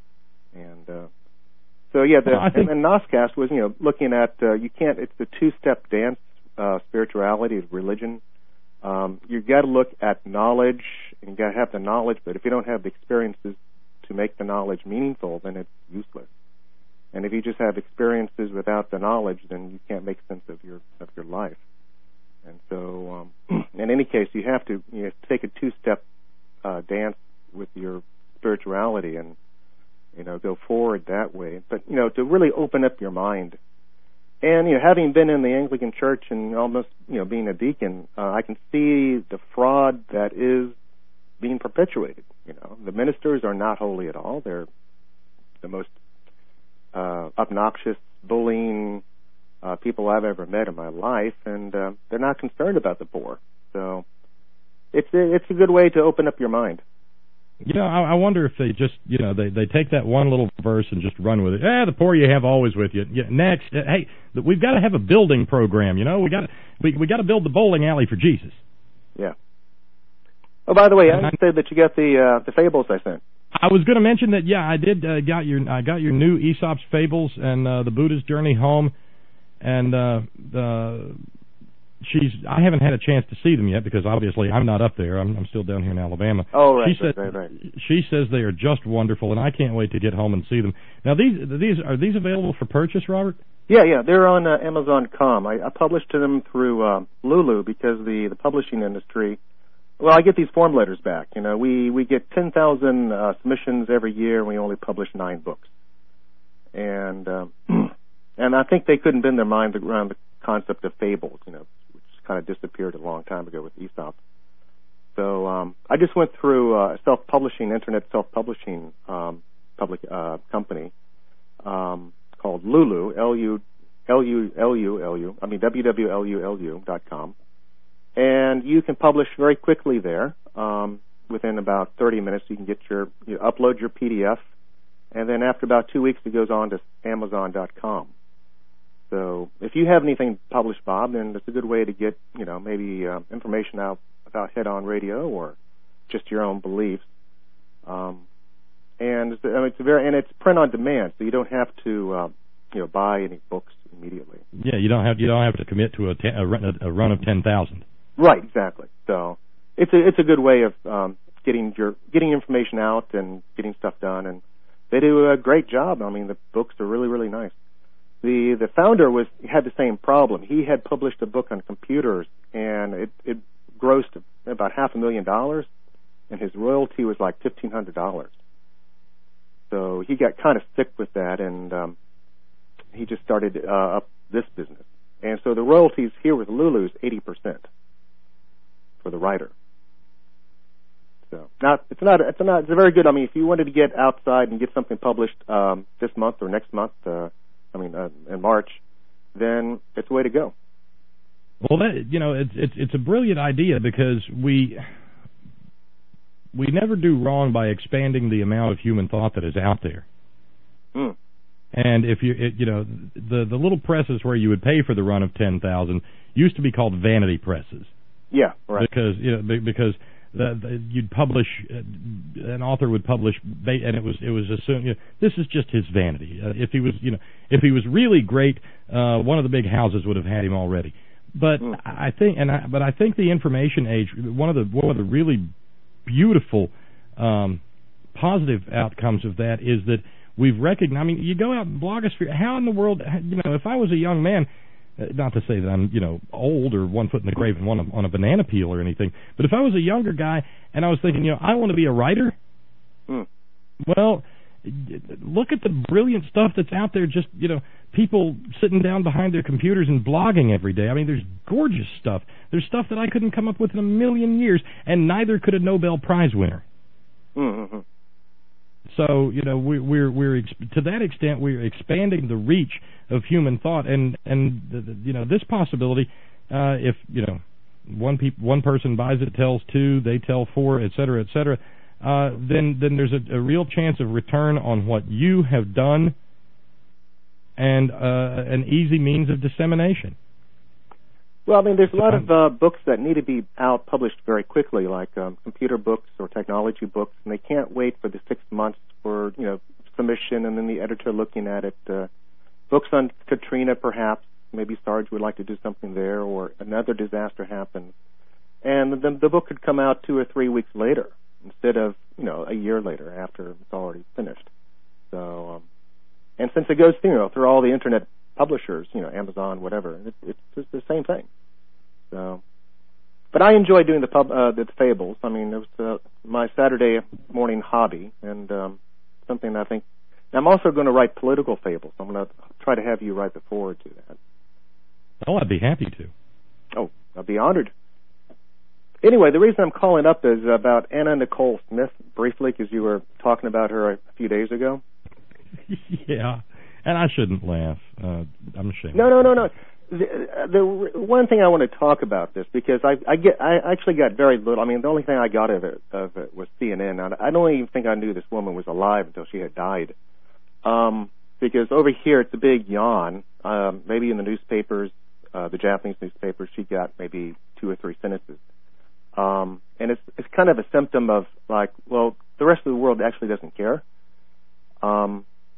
And uh, so, yeah, the, well, and, and Gnoscast was, you know, looking at, uh, you can't, it's the two-step dance, uh, spirituality, religion. Um, you got to look at knowledge, and you got to have the knowledge, but if you don't have the experiences to make the knowledge meaningful, then it's useless. And if you just have experiences without the knowledge, then you can't make sense of your of your life. And so, um, in any case, you have to you know, take a two-step uh, dance with your spirituality, and you know go forward that way. But you know to really open up your mind. And you know, having been in the Anglican Church and almost you know being a deacon, uh, I can see the fraud that is being perpetuated. You know, the ministers are not holy at all. They're the most uh, obnoxious, bullying uh, people I've ever met in my life, and uh, they're not concerned about the poor. So it's a, it's a good way to open up your mind. You know, I, I wonder if they just, you know, they, they take that one little verse and just run with it. Eh, the poor you have always with you. Yeah, next, uh, hey, we've got to have a building program. You know, we got we we got to build the bowling alley for Jesus. Yeah. Oh, by the way, I didn't say that you got the uh, the fables I sent. I was going to mention that. Yeah, I did. Uh, got your I got your new Aesop's Fables and uh, the Buddha's Journey Home, and uh, the she's I haven't had a chance to see them yet because obviously I'm not up there. I'm, I'm still down here in Alabama. Oh, right, she said, right, right, right. She says they are just wonderful, and I can't wait to get home and see them. Now, these these are these available for purchase, Robert? Yeah, yeah, they're on uh, Amazon dot com. I, I published them through uh, Lulu because the, the publishing industry. Well, I get these form letters back. You know, we we get ten thousand uh, submissions every year, and we only publish nine books. And um, and I think they couldn't bend their mind around the concept of fables, you know, which kind of disappeared a long time ago with Aesop. So um, I just went through uh, a self-publishing, internet self-publishing um, public uh, company um, called Lulu, L U L U L U L U, I mean W W L U L U dot com, and you can publish very quickly there. Um, within about thirty minutes, you can get your you upload your P D F, and then after about two weeks, it goes on to Amazon dot com. So if you have anything published, Bob, then it's a good way to get, you know, maybe uh, information out about Head On Radio or just your own beliefs. Um, and it's, I mean, it's very and it's print on demand, so you don't have to, uh, you know, buy any books immediately. Yeah, you don't have you don't have to commit to a, ten, a, run, a run of ten thousand. Right, exactly. So it's a it's a good way of um, getting your getting information out and getting stuff done, and they do a great job. I mean, the books are really really nice. The the founder was had the same problem. He had published a book on computers, and it, it grossed about half a million dollars, and his royalty was like fifteen hundred dollars. So he got kind of sick with that, and um, he just started uh, up this business. And so the royalties here with Lulu is eighty percent for the writer. So not it's not it's not it's a very good. I mean, if you wanted to get outside and get something published um, this month or next month. Uh, I mean, uh, in March, then it's the way to go. Well, that, you know, it's it's it's a brilliant idea because we we never do wrong by expanding the amount of human thought that is out there. Mm. And if you it, you know the the little presses where you would pay for the run of ten thousand used to be called vanity presses. Yeah, right. Because you know because. The, the, you'd publish, uh, an author would publish, and it was it was assumed, you know, this is just his vanity. Uh, if he was, you know, if he was really great, uh, one of the big houses would have had him already. But mm. I think, and I, but I think the information age, one of the one of the really beautiful, um, positive outcomes of that is that we've recognized. I mean, you go out in blogosphere. How in the world, you know, if I was a young man. Not to say that I'm, you know, old or one foot in the grave and one on a banana peel or anything, but if I was a younger guy and I was thinking, you know, I want to be a writer, mm. well, look at the brilliant stuff that's out there. Just, you know, people sitting down behind their computers and blogging every day. I mean, there's gorgeous stuff. There's stuff that I couldn't come up with in a million years, and neither could a Nobel Prize winner. Mm-hmm. So, you know, we, we're we're to that extent we're expanding the reach of human thought, and and the, the, you know this possibility, uh, if you know one peop- one person buys it, tells two, they tell four, et cetera, et cetera, uh, then then there's a, a real chance of return on what you have done, and uh, an easy means of dissemination. Well, I mean, there's a lot of uh, books that need to be out published very quickly, like um, computer books or technology books, and they can't wait for the six months for, you know, submission and then the editor looking at it. Uh, books on Katrina, perhaps. Maybe Sarge would like to do something there, or another disaster happens. And the, the book could come out two or three weeks later instead of, you know, a year later after it's already finished. So, um, and since it goes through, you know, through all the internet publishers, you know, Amazon, whatever, it, it's just the same thing. So, but I enjoy doing the pub, uh, the fables. I mean, it was uh, my Saturday morning hobby, and um, something I think. I'm also going to write political fables. I'm going to try to have you write the forward to that. Oh, I'd be happy to. Oh, I'd be honored. Anyway, the reason I'm calling up is about Anna Nicole Smith, briefly, because you were talking about her a few days ago. Yeah. And I shouldn't laugh. Uh, I'm ashamed. No, no, no, no. The, the one thing I want to talk about this because I, I get, I actually got very little. I mean, the only thing I got of it, of it was C N N. I don't even think I knew this woman was alive until she had died. Um, because over here it's a big yawn. Um, maybe in the newspapers, uh, the Japanese newspapers, she got maybe two or three sentences. Um, and it's it's kind of a symptom of like, well, the rest of the world actually doesn't care. Um.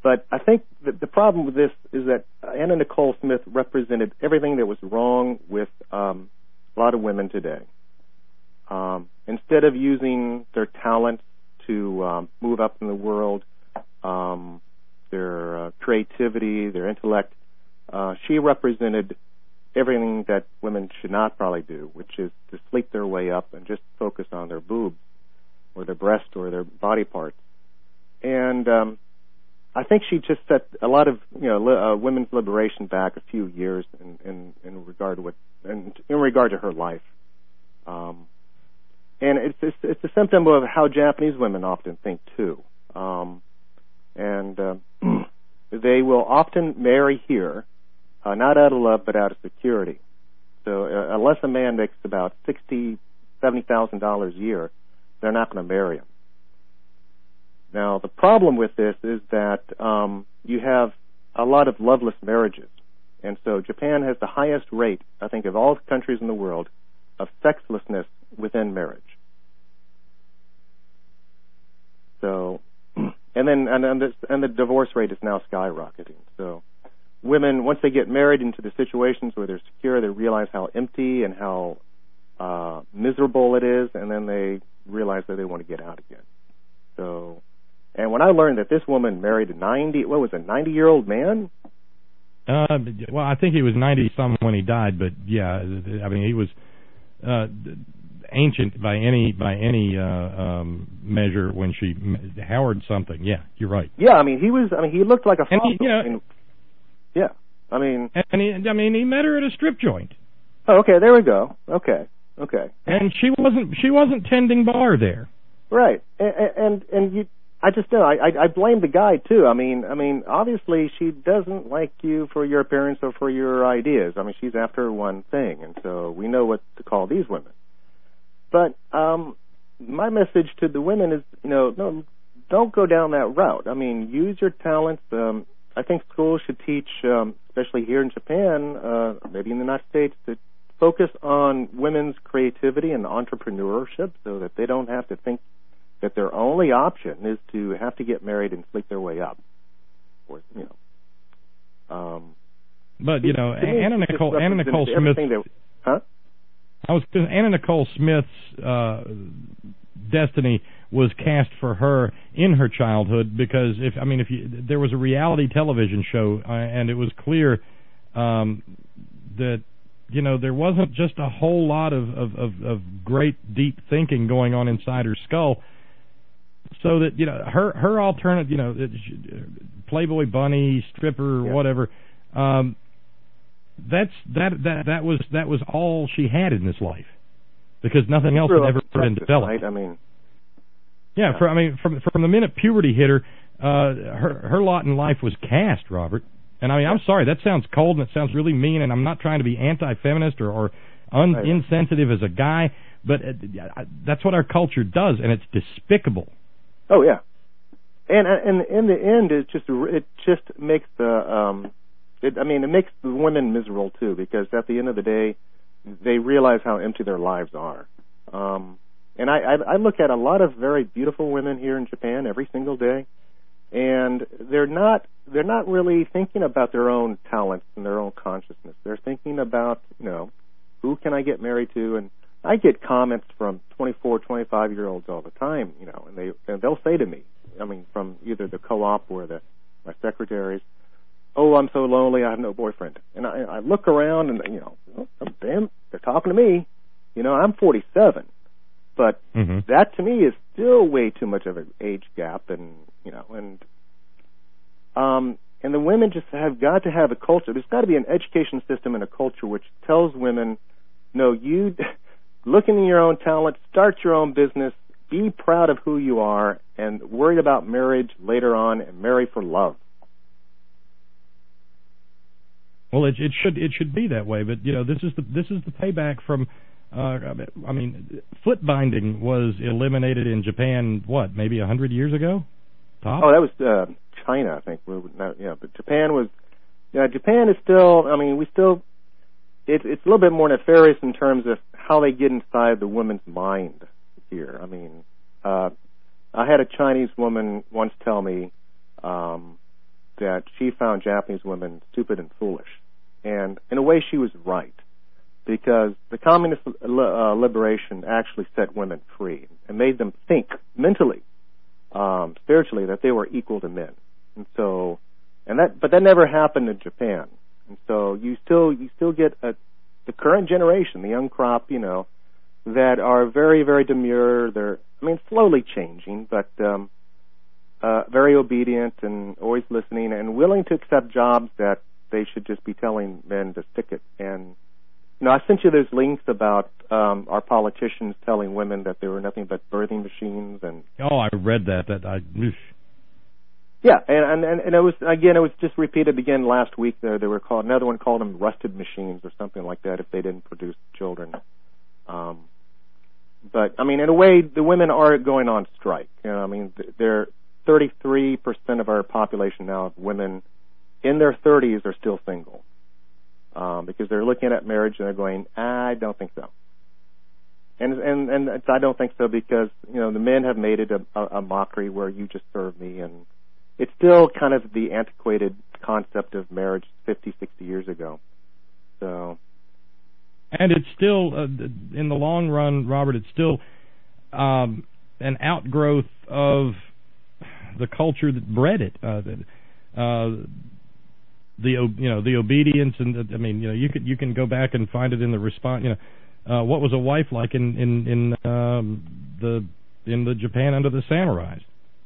But I think that the problem with this is that Anna Nicole Smith represented everything that was wrong with um, a lot of women today. Um, instead of using their talents to um, move up in the world, um, their uh, creativity, their intellect, uh, she represented everything that women should not probably do, which is to sleep their way up and just focus on their boobs or their breast or their body parts. And um, I think she just set a lot of you know li- uh, women's liberation back a few years in, in, in regard to what in, in regard to her life. Um, and it's, it's it's a symptom of how Japanese women often think too. Um, and uh, they will often marry here. Uh, not out of love, but out of security. So uh, unless a man makes about sixty, seventy thousand dollars a year, they're not going to marry him. Now, the problem with this is that um, you have a lot of loveless marriages, and so Japan has the highest rate, I think, of all countries in the world of sexlessness within marriage. So, and then and and the, and the divorce rate is now skyrocketing. So. Women, once they get married into the situations where they're secure, they realize how empty and how uh, miserable it is, and then they realize that they want to get out again. So, and when I learned that this woman married a ninety, what was it, ninety-year-old man? Uh, well, I think he was ninety-some when he died, but yeah, I mean, he was uh, ancient by any by any uh, um, measure when she Howard something. Yeah, you're right. Yeah, I mean, he was. I mean, he looked like a fossil. And he, you know, I mean, yeah, I mean, and he, I mean, he met her at a strip joint. Oh, okay, there we go. Okay, okay. And she wasn't, she wasn't tending bar there. Right, and and, and you, I just know, I, I I blame the guy too. I mean, I mean, obviously she doesn't like you for your appearance or for your ideas. I mean, she's after one thing, and so we know what to call these women. But um, my message to the women is, you know, no, don't go down that route. I mean, use your talents. Um, I think schools should teach, um, especially here in Japan, uh, maybe in the United States, to focus on women's creativity and entrepreneurship so that they don't have to think that their only option is to have to get married and sleep their way up. Or, you know. Um, but, you know, Anna Nicole, Anna Nicole Smith... That, huh? I was Anna Nicole Smith's uh, destiny was cast for her in her childhood because if I mean if you, there was a reality television show uh, and it was clear um, that you know there wasn't just a whole lot of, of, of, of great deep thinking going on inside her skull, so that you know her her alternate you know Playboy bunny stripper yeah. whatever. Um, that's that that that was that was all she had in this life because nothing else had ever been developed. Right? I mean. Yeah, for, I mean, from from the minute puberty hit her, uh, her her lot in life was cast, Robert. And I mean, I'm sorry, that sounds cold and it sounds really mean, and I'm not trying to be anti-feminist or, or un- right. insensitive as a guy, but uh, that's what our culture does, and it's despicable. Oh yeah, and and in the end, it just it just makes the um, it, I mean, it makes the women miserable too, because at the end of the day, they realize how empty their lives are. Um, And I, I, I look at a lot of very beautiful women here in Japan every single day, and they're not they're not really thinking about their own talents and their own consciousness. They're thinking about, you know, who can I get married to? And I get comments from twenty-four, twenty-five-year-olds all the time, you know, and they and they'll say to me, I mean, from either the co-op or the my secretaries, oh, I'm so lonely, I have no boyfriend. And I, I look around and, you know, oh, damn, they're talking to me. You know, I'm forty-seven. But mm-hmm. that to me is still way too much of an age gap, and you know, and um, and the women just have got to have a culture. There's got to be an education system and a culture which tells women, no, you look into your own talent, start your own business, be proud of who you are, and worry about marriage later on, and marry for love. Well, it, it should it should be that way, but you know, this is the this is the payback from. Uh, I mean, foot binding was eliminated in Japan, what, maybe a hundred years ago? Top? Oh, that was uh, China, I think. Yeah, but Japan was, yeah, Japan is still, I mean, we still, it, it's a little bit more nefarious in terms of how they get inside the woman's mind here. I mean, uh, I had a Chinese woman once tell me, um, that she found Japanese women stupid and foolish. And in a way, she was right, because the communist uh, liberation actually set women free and made them think mentally, um, spiritually, that they were equal to men. And so, and that, but that never happened in Japan. And so you still, you still get a, the current generation, the young crop, you know, that are very, very demure. They're, I mean, slowly changing, but um, uh, very obedient and always listening and willing to accept jobs that they should just be telling men to stick it. And you know, I sent you those links about um, our politicians telling women that they were nothing but birthing machines. And oh, I read that. That I. Oof. Yeah, and, and and it was again, it was just repeated again last week. There, they were called another one called them rusted machines or something like that if they didn't produce children. Um, but I mean, in a way, the women are going on strike. You know, I mean, they're thirty-three percent of our population now of women in their thirties are still single, um, because they're looking at marriage and they're going, I don't think so. And and and it's, I don't think so because you know the men have made it a, a, a mockery where you just serve me, and it's still kind of the antiquated concept of marriage fifty, sixty years ago. So. And it's still, uh, in the long run, Robert, it's still um, an outgrowth of the culture that bred it. Uh, uh, the you know the obedience and the, I mean you know you could you can go back and find it in the response. You know, uh, what was a wife like in in in um, the in the Japan under the samurais?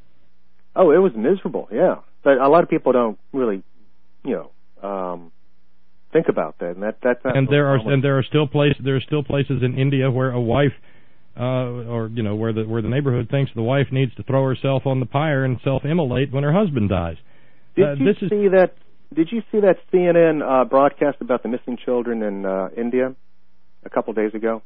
Oh, it was miserable. Yeah, but a lot of people don't really, you know. Um, Think about that, and that that's not and there are common. and there are still places there are still places in India where a wife, uh, or you know where the where the neighborhood thinks the wife needs to throw herself on the pyre and self-immolate when her husband dies. Did uh, you this see is, that? Did you see that C N N uh, broadcast about the missing children in uh, India a couple days ago?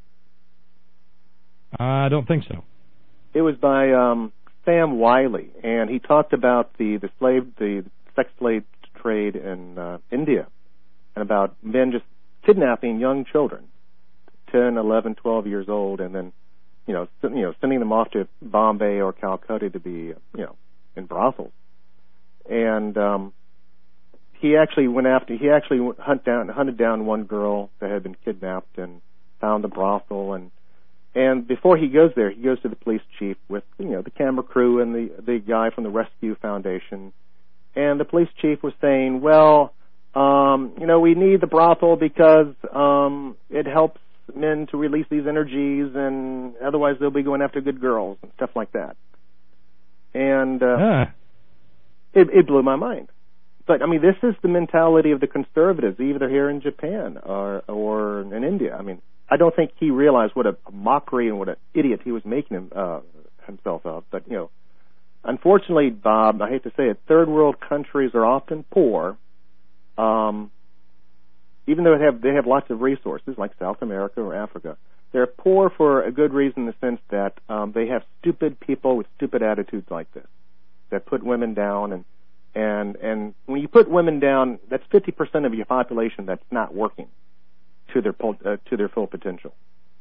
I don't think so. It was by um, Sam Wiley, and he talked about the the slave the sex slave trade in uh, India. And about men just kidnapping young children, ten, eleven, twelve years old, and then, you know, you know, sending them off to Bombay or Calcutta to be, you know, in brothels. And um, he actually went after. He actually hunt down, hunted down one girl that had been kidnapped and found the brothel. And and before he goes there, he goes to the police chief with, you know, the camera crew and the the guy from the Rescue Foundation. And the police chief was saying, well. Um, you know, we need the brothel because um, it helps men to release these energies, and otherwise they'll be going after good girls and stuff like that. And uh, yeah. it, it blew my mind. But I mean, this is the mentality of the conservatives, either here in Japan or or in India. I mean, I don't think he realized what a mockery and what an idiot he was making him uh, himself of. But you know, unfortunately, Bob, I hate to say it, third world countries are often poor. Um, even though they have they have lots of resources like South America or Africa, they're poor for a good reason in the sense that um, they have stupid people with stupid attitudes like this that put women down, and and and when you put women down, that's fifty percent of your population that's not working to their uh, to their full potential.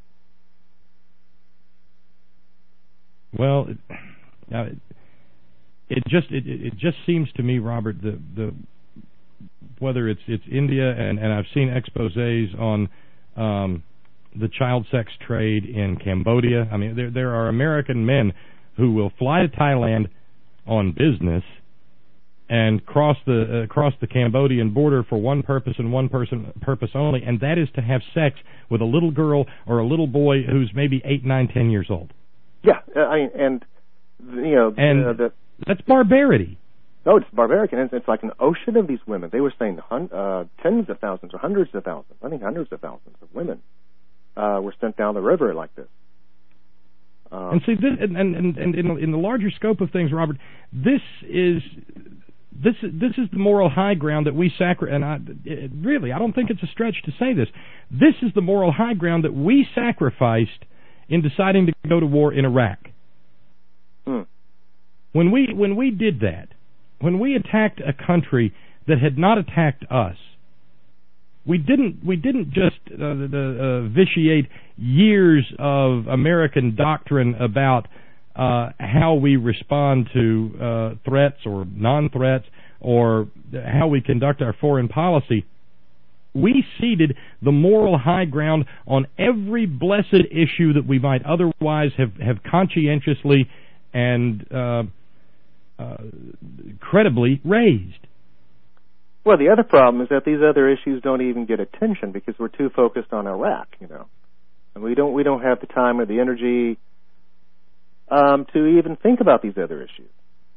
Well, it, uh, it just it, it just seems to me, Robert, the the whether it's it's India, and, and I've seen exposés on um, the child sex trade in Cambodia. I mean, there there are American men who will fly to Thailand on business and cross the uh, cross the Cambodian border for one purpose and one person purpose only, and that is to have sex with a little girl or a little boy who's maybe eight, nine, ten years old. Yeah, uh, I mean, and you know, and uh, the, that's barbarity. No, it's barbaric, and it's, it's like an ocean of these women. They were saying hun- uh, tens of thousands or hundreds of thousands, I think hundreds of thousands of women uh, were sent down the river like this. Um, and see, this, and, and, and, and in, in the larger scope of things, Robert, this is this this is the moral high ground that we sacrifice. And I, it, really, I don't think it's a stretch to say this. This is the moral high ground that we sacrificed in deciding to go to war in Iraq. Hmm. When we when we did that. When we attacked a country that had not attacked us, we didn't we didn't just uh, uh, vitiate years of American doctrine about uh, how we respond to uh, threats or non-threats, or how we conduct our foreign policy. We ceded the moral high ground on every blessed issue that we might otherwise have, have conscientiously and uh, uh, credibly raised. Well, the other problem is that these other issues don't even get attention because we're too focused on Iraq, you know. And we don't we don't have the time or the energy um, to even think about these other issues.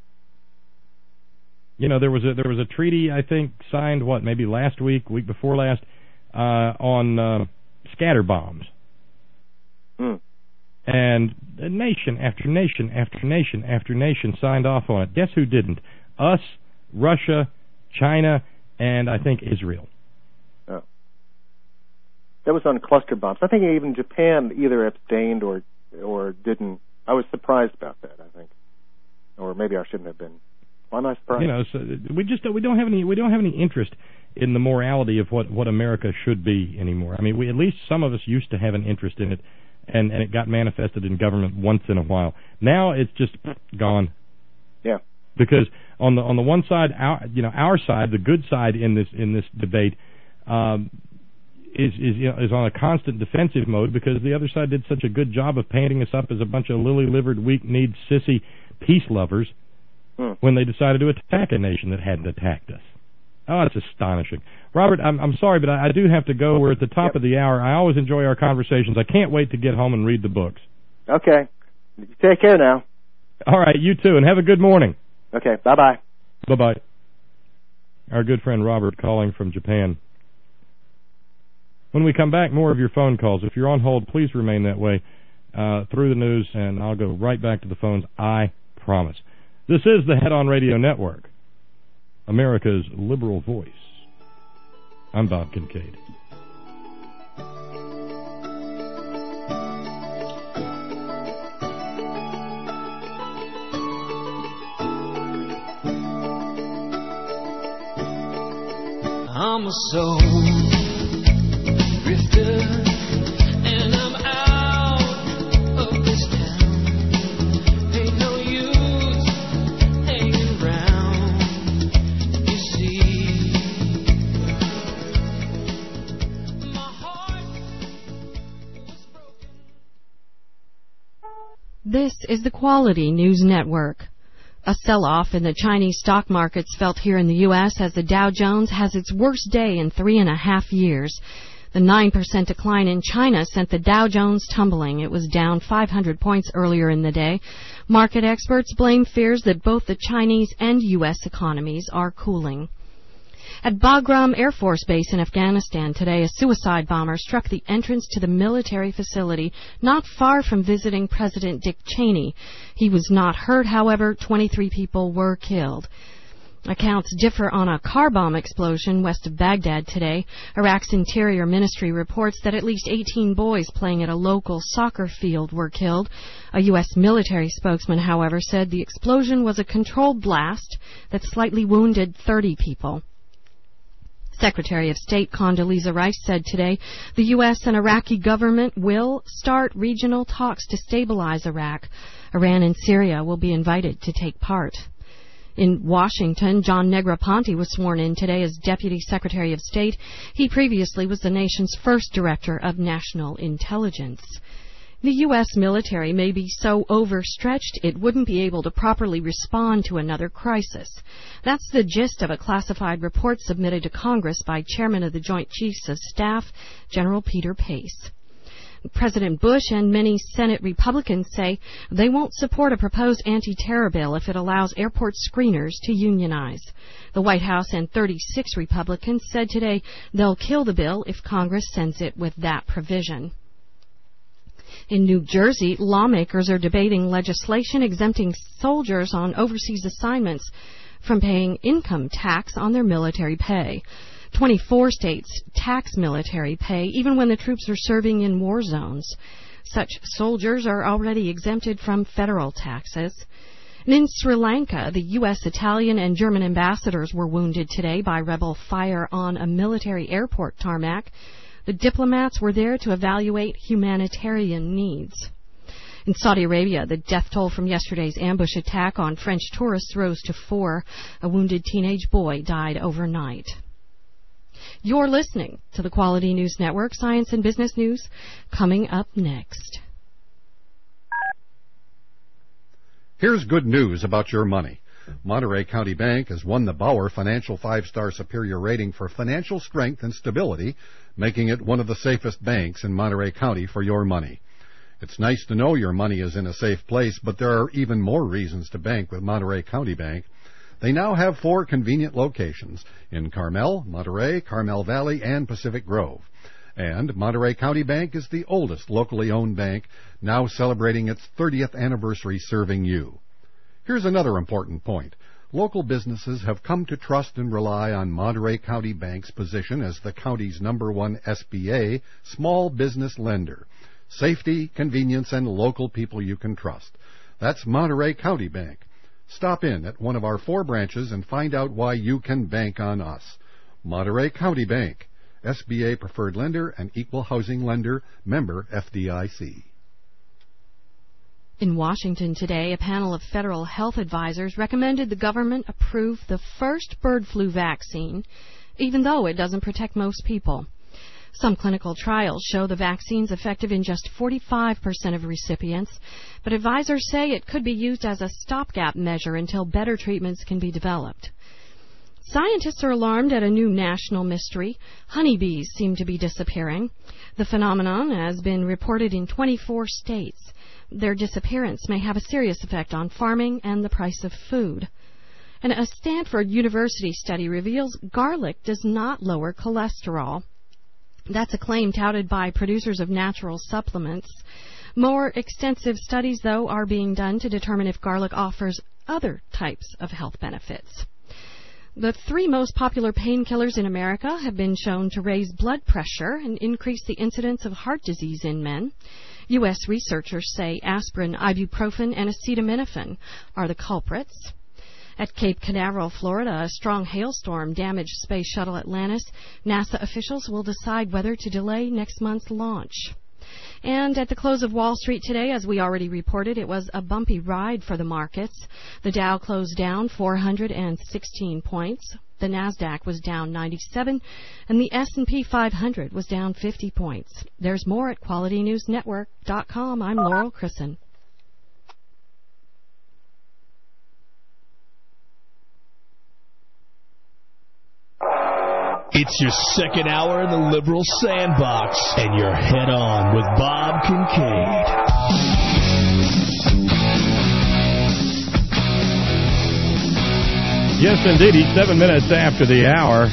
You know, there was a there was a treaty, I think, signed, what, maybe last week, week before last, uh, on uh, scatter bombs. Mm. And nation after nation after nation after nation signed off on it. Guess who didn't? Us, Russia, China, and I think Israel. Oh. That was on cluster bombs. I think even Japan either abstained or or didn't. I was surprised about that, I think. Or maybe I shouldn't have been. Why am I surprised? You know, so we just we don't have any we don't have any interest in the morality of what, what America should be anymore. I mean, we at least some of us used to have an interest in it, and, and it got manifested in government once in a while. Now it's just gone. Yeah. Because on the on the one side, our you know our side, the good side in this in this debate, um, is is you know, is on a constant defensive mode because the other side did such a good job of painting us up as a bunch of lily-livered, weak-kneed, sissy peace lovers hmm. when they decided to attack a nation that hadn't attacked us. Oh, it's astonishing. Robert, I'm I'm sorry, but I, I do have to go. We're at the top yep. of the hour. I always enjoy our conversations. I can't wait to get home and read the books. Okay. Take care now. All right, you too, and have a good morning. Okay, bye-bye. Bye-bye. Our good friend Robert calling from Japan. When we come back, more of your phone calls. If you're on hold, please remain that way uh, through the news, and I'll go right back to the phones, I promise. This is the Head On Radio Network, America's liberal voice. I'm Bob Kincaid. I'm a soul drifter, and I'm out of this town. Ain't no use hanging round, you see. My heart was broken. This is the Quality News Network. A sell-off in the Chinese stock markets felt here in the U S as the Dow Jones has its worst day in three and a half years. The nine percent decline in China sent the Dow Jones tumbling. It was down five hundred points earlier in the day. Market experts blame fears that both the Chinese and U S economies are cooling. At Bagram Air Force Base in Afghanistan today, a suicide bomber struck the entrance to the military facility not far from visiting President Dick Cheney. He was not hurt, however. twenty-three people were killed. Accounts differ on a car bomb explosion west of Baghdad today. Iraq's Interior Ministry reports that at least eighteen boys playing at a local soccer field were killed. A U S military spokesman, however, said the explosion was a controlled blast that slightly wounded thirty people. Secretary of State Condoleezza Rice said today the U S and Iraqi government will start regional talks to stabilize Iraq. Iran and Syria will be invited to take part. In Washington, John Negroponte was sworn in today as Deputy Secretary of State. He previously was the nation's first Director of National Intelligence. The U S military may be so overstretched it wouldn't be able to properly respond to another crisis. That's the gist of a classified report submitted to Congress by Chairman of the Joint Chiefs of Staff, General Peter Pace. President Bush and many Senate Republicans say they won't support a proposed anti-terror bill if it allows airport screeners to unionize. The White House and thirty-six Republicans said today they'll kill the bill if Congress sends it with that provision. In New Jersey, lawmakers are debating legislation exempting soldiers on overseas assignments from paying income tax on their military pay. twenty-four states tax military pay even when the troops are serving in war zones. Such soldiers are already exempted from federal taxes. And in Sri Lanka, the U S, Italian, and German ambassadors were wounded today by rebel fire on a military airport tarmac. The diplomats were there to evaluate humanitarian needs. In Saudi Arabia, the death toll from yesterday's ambush attack on French tourists rose to four. A wounded teenage boy died overnight. You're listening to the Quality News Network, Science and Business News, coming up next. Here's good news about your money. Monterey County Bank has won the Bauer Financial five-star Superior rating for financial strength and stability, making it one of the safest banks in Monterey County for your money. It's nice to know your money is in a safe place, but there are even more reasons to bank with Monterey County Bank. They now have four convenient locations in Carmel, Monterey, Carmel Valley, and Pacific Grove. And Monterey County Bank is the oldest locally owned bank, now celebrating its thirtieth anniversary serving you. Here's another important point. Local businesses have come to trust and rely on Monterey County Bank's position as the county's number one S B A, small business lender. Safety, convenience, and local people you can trust. That's Monterey County Bank. Stop in at one of our four branches and find out why you can bank on us. Monterey County Bank, S B A preferred lender and equal housing lender, member F D I C. In Washington today, a panel of federal health advisors recommended the government approve the first bird flu vaccine, even though it doesn't protect most people. Some clinical trials show the vaccine's effective in just forty-five percent of recipients, but advisors say it could be used as a stopgap measure until better treatments can be developed. Scientists are alarmed at a new national mystery. Honeybees seem to be disappearing. The phenomenon has been reported in twenty-four states. Their disappearance may have a serious effect on farming and the price of food. And a Stanford University study reveals garlic does not lower cholesterol. That's a claim touted by producers of natural supplements. More extensive studies, though, are being done to determine if garlic offers other types of health benefits. The three most popular painkillers in America have been shown to raise blood pressure and increase the incidence of heart disease in men. U S researchers say aspirin, ibuprofen, and acetaminophen are the culprits. At Cape Canaveral, Florida, a strong hailstorm damaged Space Shuttle Atlantis. NASA officials will decide whether to delay next month's launch. And at the close of Wall Street today, as we already reported, it was a bumpy ride for the markets. The Dow closed down four hundred sixteen points. The Nasdaq was down ninety-seven, and the S and P five hundred was down fifty points. There's more at Quality News Network dot com. I'm Laurel Chrisson. It's your second hour in the Liberal Sandbox, and you're head on with Bob Kincaid. Yes, indeed. Seven minutes after the hour.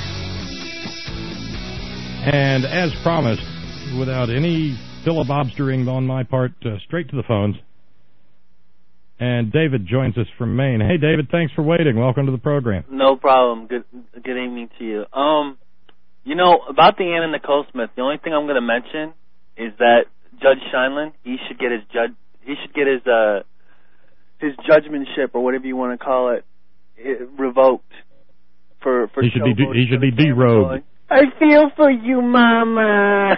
And as promised, without any filibustering on my part, uh, straight to the phones. And David joins us from Maine. Hey, David, thanks for waiting. Welcome to the program. No problem. Good good evening to you. Um, you know, about the Anna Nicole Smith, the only thing I'm going to mention is that Judge Scheindlin, he should get his judge, he should get his uh, his judgmentship or whatever you want to call it, it revoked for for. He should be de- he should be derobed. I feel for you, Mama.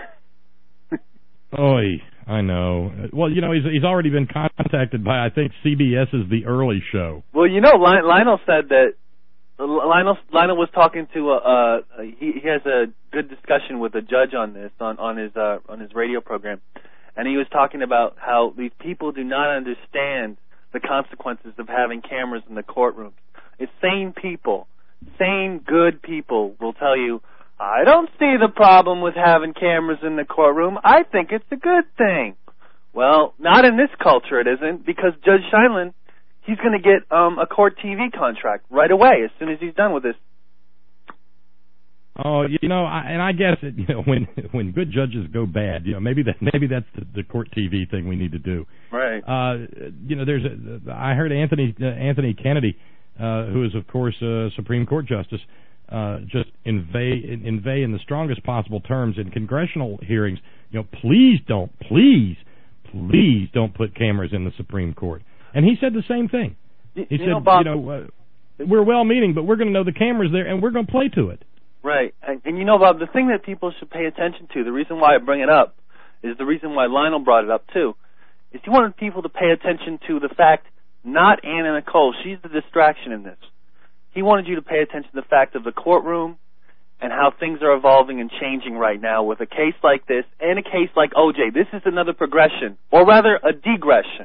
Oy. I know. Well, you know, he's he's already been contacted by, I think, CBS's The Early Show. Well, you know, Lionel said that Lionel Lionel was talking to a uh, he he has a good discussion with a judge on this on on his uh, on his radio program, and he was talking about how these people do not understand the consequences of having cameras in the courtrooms. It's sane people, sane good people will tell you, I don't see the problem with having cameras in the courtroom. I think it's a good thing. Well, not in this culture it isn't, because Judge Scheindlin, he's going to get um, a court T V contract right away as soon as he's done with this. Oh, you know, I, and I guess it, you know when when good judges go bad, you know, maybe that maybe that's the, the court T V thing we need to do. Right. Uh, you know, there's a, I heard Anthony uh, Anthony Kennedy, uh, who is of course a Supreme Court justice. Uh, just inveigh, inveigh in the strongest possible terms in congressional hearings, you know, please don't, please, please don't put cameras in the Supreme Court. And he said the same thing. He you said, know, Bob, you know, uh, we're well-meaning, but we're going to know the camera's there, and we're going to play to it. Right. And, and you know, Bob, the thing that people should pay attention to, the reason why I bring it up, is the reason why Lionel brought it up, too, is he wanted people to pay attention to the fact, not Anna Nicole, she's the distraction in this. He wanted you to pay attention to the fact of the courtroom and how things are evolving and changing right now with a case like this and a case like O J. This is another progression, or rather a degression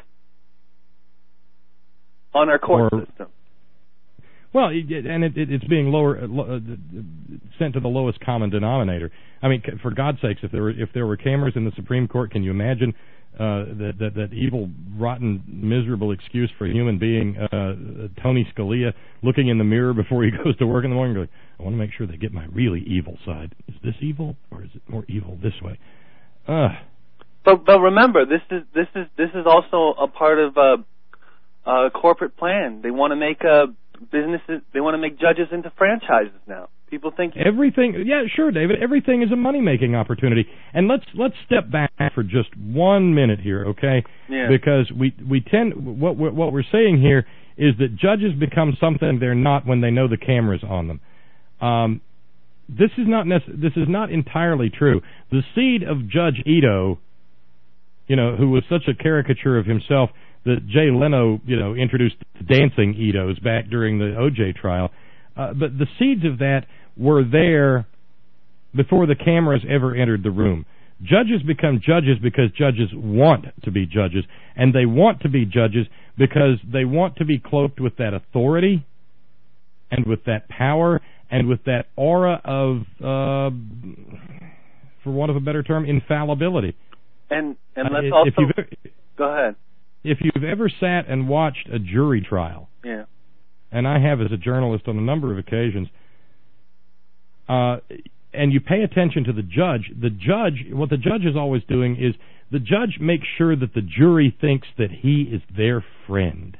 on our court or, system. Well, it, and it, it, it's being lower uh, sent to the lowest common denominator. I mean, for God's sakes, if there were if there were cameras in the Supreme Court, can you imagine uh, that, that that evil, rotten, miserable excuse for a human being, uh, Tony Scalia, looking in the mirror before he goes to work in the morning, going, "I want to make sure they get my really evil side. Is this evil, or is it more evil this way?" Uh. But but remember, this is this is this is also a part of a, a corporate plan. They want to make a businesses, they want to make judges into franchises now. People think everything. Yeah, sure, David. Everything is a money-making opportunity. And let's let's step back for just one minute here, okay? Yeah. Because we we tend what we're, what we're saying here is that judges become something they're not when they know the camera's on them. Um, this is not nece- this is not entirely true. The seed of Judge Ito, you know, who was such a caricature of himself that Jay Leno, you know, introduced dancing Itos back during the O J trial. Uh, but the seeds of that were there before the cameras ever entered the room. Judges become judges because judges want to be judges, and they want to be judges because they want to be cloaked with that authority and with that power and with that aura of, uh, for want of a better term, infallibility. And and let's uh, also if you've, go ahead. If you've ever sat and watched a jury trial, yeah, and I have as a journalist on a number of occasions, uh, and you pay attention to the judge, the judge, what the judge is always doing is the judge makes sure that the jury thinks that he is their friend.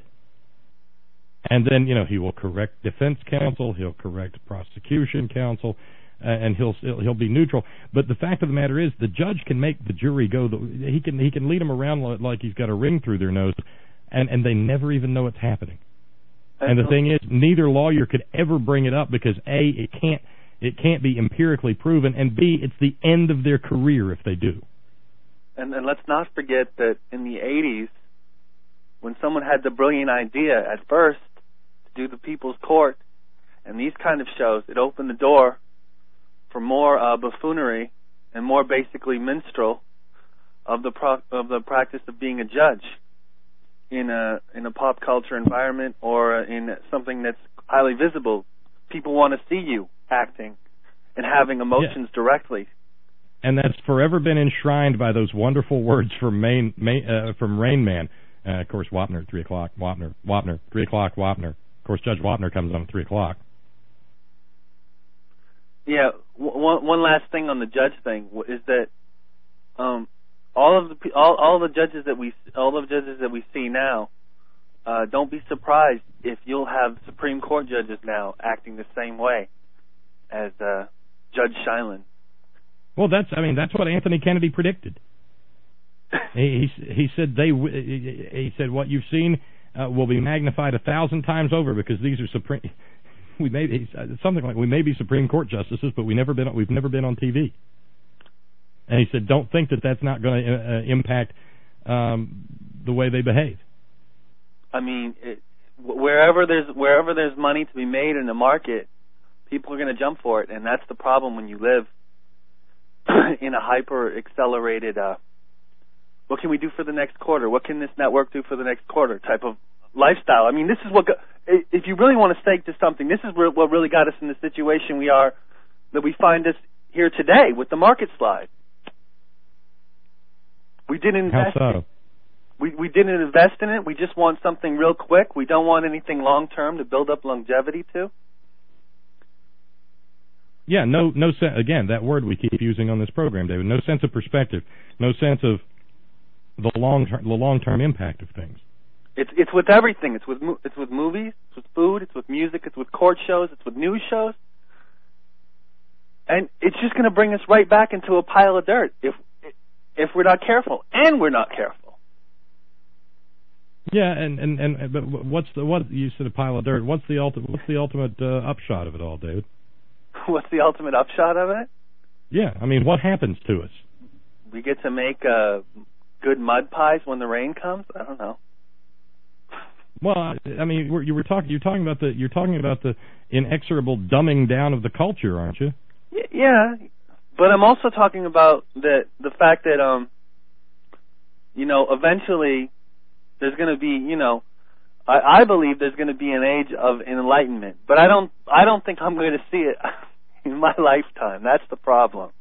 And then, you know, he will correct defense counsel, he'll correct prosecution counsel, uh, and he'll he'll be neutral. But the fact of the matter is, the judge can make the jury go. The, he can he can lead them around like he's got a ring through their nose, and and they never even know it's happening. And the thing is, neither lawyer could ever bring it up because A, it can't it can't be empirically proven, and B, it's the end of their career if they do. And, and let's not forget that in the eighties, when someone had the brilliant idea at first to do the People's Court and these kind of shows, it opened the door for more uh, buffoonery and more basically minstrel of the pro- of the practice of being a judge in a in a pop culture environment or in something that's highly visible. People want to see you acting and having emotions yeah. directly. And that's forever been enshrined by those wonderful words from Main, Main uh, from Rain Man. Uh, of course, Wapner, three o'clock. Wapner, Wapner, three o'clock. Wapner. Of course, Judge Wapner comes on at three o'clock. Yeah. One one last thing on the judge thing is that um, all of the all all the judges that we all the judges that we see now, uh, don't be surprised if you'll have Supreme Court judges now acting the same way as uh, Judge Shineland. Well, that's I mean that's what Anthony Kennedy predicted. he, he he said they he said what you've seen uh, will be magnified a thousand times over because these are supreme. We may be, something like we may be Supreme Court justices, but we never been we've never been on T V. And he said, don't think that that's not going to uh, impact um, the way they behave. I mean, it, wherever there's wherever there's money to be made in the market, people are going to jump for it, and that's the problem when you live in a hyper accelerated. Uh, what can we do for the next quarter? What can this network do for the next quarter? Type of lifestyle. I mean, this is what. If you really want to stake to something, this is what really got us in the situation we are, that we find us here today with the market slide. We didn't invest. How so? In, we we didn't invest in it. We just want something real quick. We don't want anything long term to build up longevity to. Yeah, no, no. Se- again, that word we keep using on this program, David. No sense of perspective. No sense of the long term, the long term impact of things. It's it's with everything. It's with it's with movies. It's with food. It's with music. It's with court shows. It's with news shows. And it's just going to bring us right back into a pile of dirt if if we're not careful, and we're not careful. Yeah, and and, and but what's the what you said a pile of dirt? What's the ultimate what's the ultimate uh, upshot of it all, David? What's the ultimate upshot of it? Yeah, I mean, what happens to us? We get to make uh, good mud pies when the rain comes. I don't know. Well, I mean, we're, you were talking. You're talking about the. You're talking about the inexorable dumbing down of the culture, aren't you? Y- yeah, but I'm also talking about the the fact that um, you know, eventually there's going to be, you know, I, I believe there's going to be an age of enlightenment, but I don't. I don't think I'm going to see it in my lifetime. That's the problem.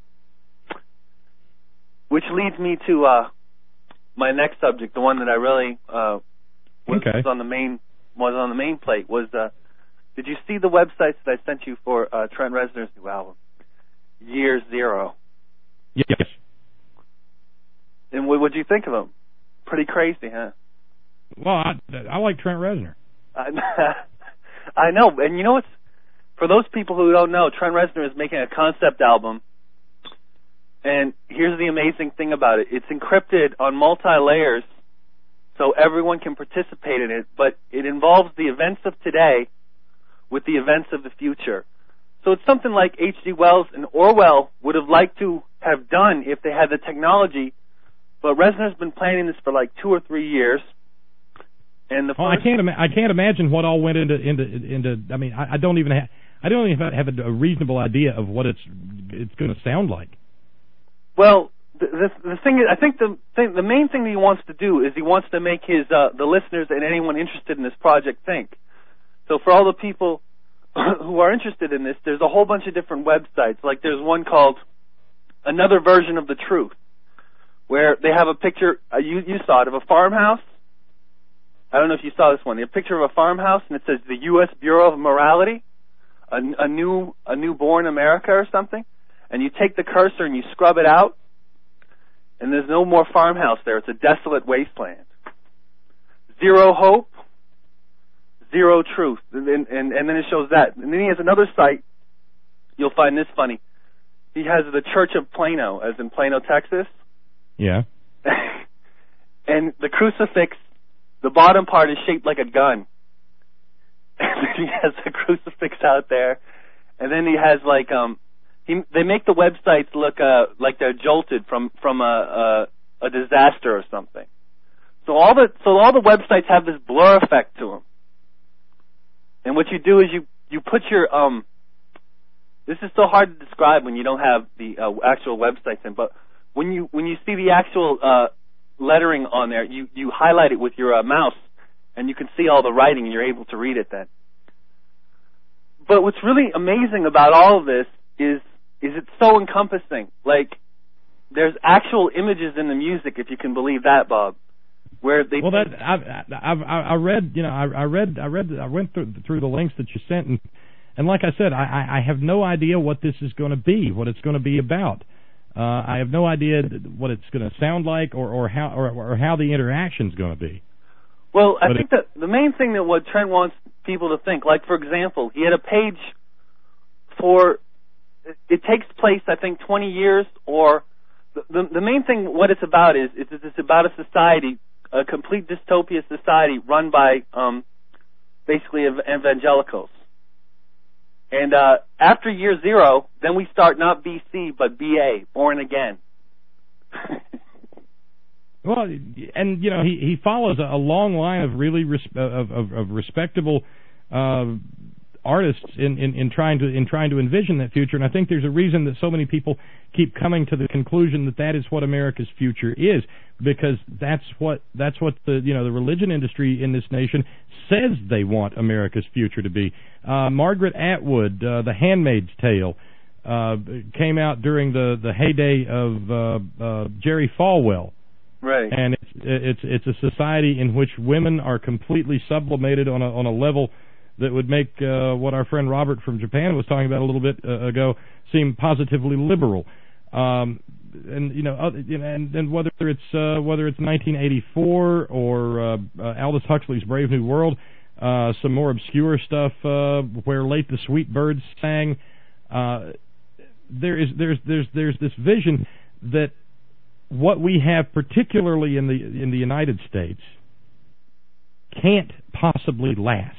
Which leads me to uh, my next subject, the one that I really. Uh, Was, okay. was on the main was on the main plate was uh, did you see the websites that I sent you for uh, Trent Reznor's new album, Year Zero? Yes. And what would you think of him? Pretty crazy, huh? Well, I, I like Trent Reznor. I, I know, and you know what's for those people who don't know, Trent Reznor is making a concept album, and here's the amazing thing about it: it's encrypted on multi-layers. So everyone can participate in it, but it involves the events of today with the events of the future. So it's something like H G Wells and Orwell would have liked to have done if they had the technology, but Reznor's been planning this for like two or three years. And the well, I can't ima- I can't imagine what all went into into into. I mean, I, I don't even have I don't even have a, a reasonable idea of what it's it's going to sound like. Well. The, the, the thing is, I think the thing, the main thing that he wants to do is he wants to make his uh, the listeners and anyone interested in this project think. So for all the people who are interested in this, there's a whole bunch of different websites. Like there's one called Another Version of the Truth, where they have a picture. Uh, you you saw it of a farmhouse. I don't know if you saw this one. They have a picture of a farmhouse, and it says the U S Bureau of Morality, a, a new a newborn America or something. And you take the cursor and you scrub it out. And there's no more farmhouse there. It's a desolate wasteland. Zero hope, zero truth. And, and, and then it shows that. And then he has another site. You'll find this funny. He has the Church of Plano, as in Plano, Texas. Yeah. And the crucifix, the bottom part is shaped like a gun. And he has a crucifix out there. And then he has like... um. He, they make the websites look uh, like they're jolted from from a, a a disaster or something. So all the so all the websites have this blur effect to them. And what you do is you you put your um. This is so hard to describe when you don't have the uh, actual websites in. But when you when you see the actual uh, lettering on there, you you highlight it with your uh, mouse, and you can see all the writing, and you're able to read it then. But what's really amazing about all of this is is it's so encompassing. Like, there's actual images in the music, if you can believe that, Bob. Where they well, that I've, I've I read, you know, I, I read, I read, I went through through the links that you sent, and and like I said, I, I have no idea what this is going to be, what it's going to be about. Uh, I have no idea what it's going to sound like, or or how or, or how the interaction's going to be. Well, I but think it, that the main thing that what Trent wants people to think, like for example, he had a page for. It takes place, I think, twenty years, or the, the the main thing what it's about is it's, it's about a society, a complete dystopia society run by um, basically ev- evangelicals. And uh, after year zero, then we start not B C but B A, born again. Well, and you know he he follows a long line of really res- of, of of respectable. Uh, artists in, in, in trying to in trying to envision that future, and I think there's a reason that so many people keep coming to the conclusion that that is what America's future is, because that's what that's what the you know the religion industry in this nation says they want America's future to be. Uh, Margaret Atwood, uh, The Handmaid's Tale, uh, came out during the the heyday of uh, uh, Jerry Falwell. Right. And it's it's it's a society in which women are completely sublimated on a on a level that would make uh, what our friend Robert from Japan was talking about a little bit uh, ago seem positively liberal. Um, and you know, uh, and, and whether it's uh, whether it's nineteen eighty-four or uh, uh, Aldous Huxley's Brave New World, uh, some more obscure stuff uh, where Late the Sweet Birds sang. Uh, there is there's there's there's this vision that what we have, particularly in the in the United States, can't possibly last.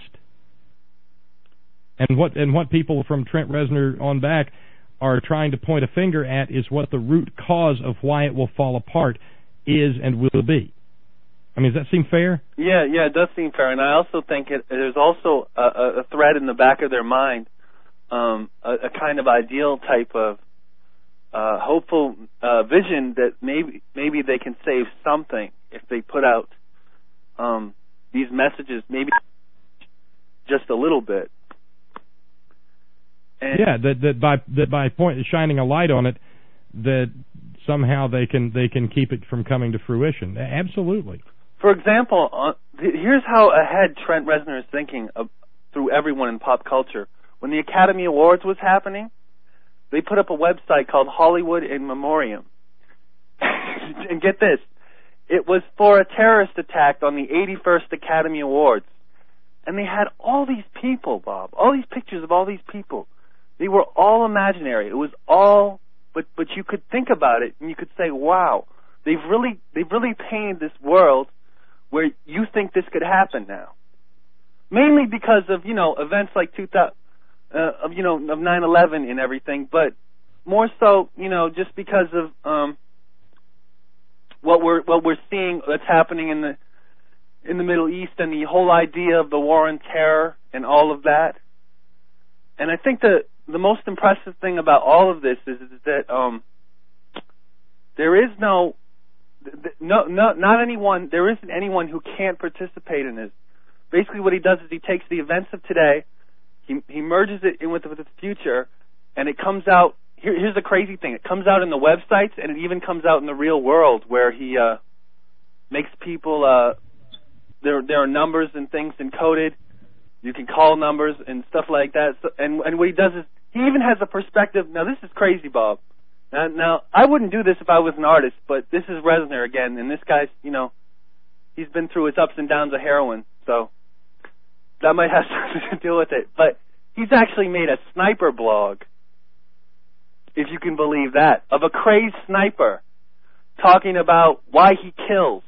And what and what people from Trent Reznor on back are trying to point a finger at is what the root cause of why it will fall apart is and will be. I mean, does that seem fair? Yeah, yeah, it does seem fair, and I also think it, there's also a, a thread in the back of their mind, um, a, a kind of ideal type of uh, hopeful uh, vision that maybe maybe they can save something if they put out um, these messages, maybe just a little bit. And yeah, that that by that by point shining a light on it, that somehow they can they can keep it from coming to fruition. Absolutely. For example, uh, here's how ahead Trent Reznor is thinking of, through everyone in pop culture. When the Academy Awards was happening, they put up a website called Hollywood in Memoriam. And get this, it was for a terrorist attack on the eighty-first Academy Awards. And they had all these people, Bob, all these pictures of all these people. They were all imaginary. It was all, but but you could think about it and you could say, wow, they've really they've really painted this world where you think this could happen now. Mainly because of, you know, events like two thousand, uh, of, you know, of nine eleven and everything, but more so, you know, just because of um, what we're what we're seeing that's happening in the in the Middle East and the whole idea of the war on terror and all of that. And I think the the most impressive thing about all of this is, is that um, there is no No, no, not anyone. There isn't anyone who can't participate in this. Basically, what he does is he takes the events of today, he he merges it in with, with the future, and it comes out. Here, here's the crazy thing: it comes out in the websites, and it even comes out in the real world, where he uh, makes people. Uh, there, there are numbers and things encoded. You can call numbers and stuff like that. So, and and what he does is he even has a perspective. Now, this is crazy, Bob. Now, now, I wouldn't do this if I was an artist, but this is Reznor again, and this guy's, you know, he's been through his ups and downs of heroin, so that might have something to do with it. But he's actually made a sniper blog, if you can believe that, of a crazed sniper talking about why he kills.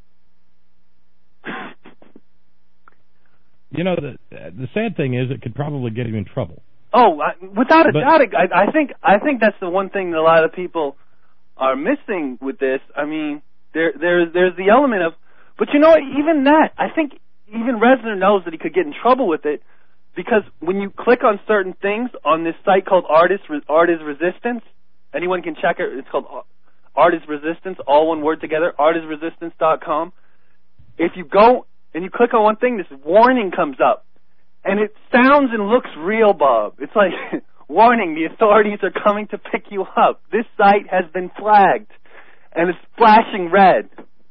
You know, the the sad thing is it could probably get him in trouble. Oh, I, without a but, doubt, I, I think I think that's the one thing that a lot of people are missing with this. I mean, there there's there's the element of, but you know what? Even that, I think even Reznor knows that he could get in trouble with it, because when you click on certain things on this site called Artist Art is Resistance, anyone can check it. It's called Art is Resistance, all one word together, art is resistance dot com. If you go and you click on one thing, this warning comes up. And it sounds and looks real, Bob. It's like, warning, the authorities are coming to pick you up. This site has been flagged, and it's flashing red.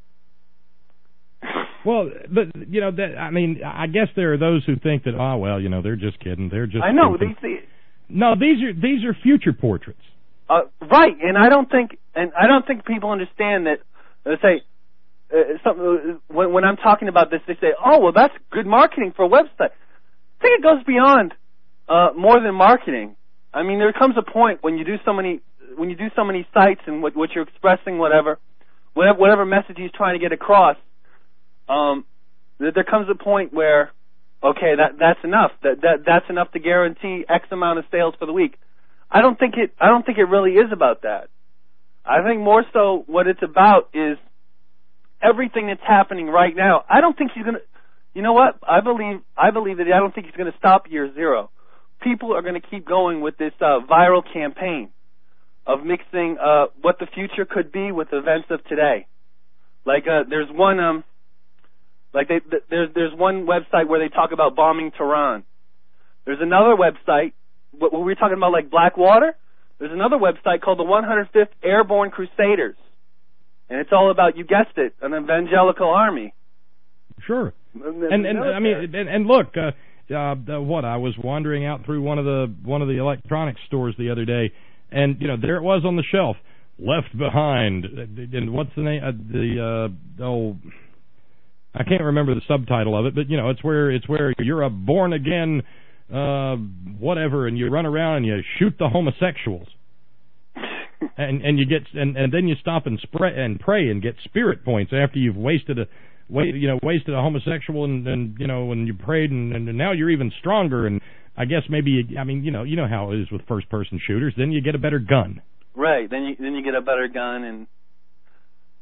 Well, but, you know, that, I mean, I guess there are those who think that, oh, well, you know, they're just kidding. They're just I know. They see, no, these are these are future portraits. Uh, right, and I don't think, and I don't think people understand that, they say, uh, something, when, when I'm talking about this, they say, oh, well, that's good marketing for a website. I think it goes beyond uh, more than marketing. I mean, there comes a point when you do so many when you do so many sites and what, what you're expressing, whatever, whatever, whatever message he's trying to get across. Um, that there comes a point where, okay, that that's enough. That that that's enough to guarantee X amount of sales for the week. I don't think it. I don't think it really is about that. I think more so what it's about is everything that's happening right now. I don't think he's gonna. You know what? I believe I believe that I don't think he's going to stop year zero. People are going to keep going with this uh, viral campaign of mixing uh, what the future could be with events of today. Like uh, there's one um, like they, th- there's there's one website where they talk about bombing Tehran. There's another website what, what we were talking about, like Blackwater. There's another website called the one hundred fifth Airborne Crusaders, and it's all about, you guessed it, an evangelical army. Sure. And and I mean and, and look, uh, uh, what I was wandering out through one of the one of the electronics stores the other day, and you know there it was on the shelf, Left Behind, and what's the name? Uh, the uh, oh, I can't remember the subtitle of it, but you know it's where it's where you're a born again uh, whatever, and you run around and you shoot the homosexuals, and and you get and, and then you stop and spray and pray and get spirit points after you've wasted a. Wait, you know, wasted a homosexual, and, and you know, and you prayed, and, and now you're even stronger. And I guess maybe, I mean, you know, you know how it is with first-person shooters. Then you get a better gun. Right. Then you then you get a better gun, and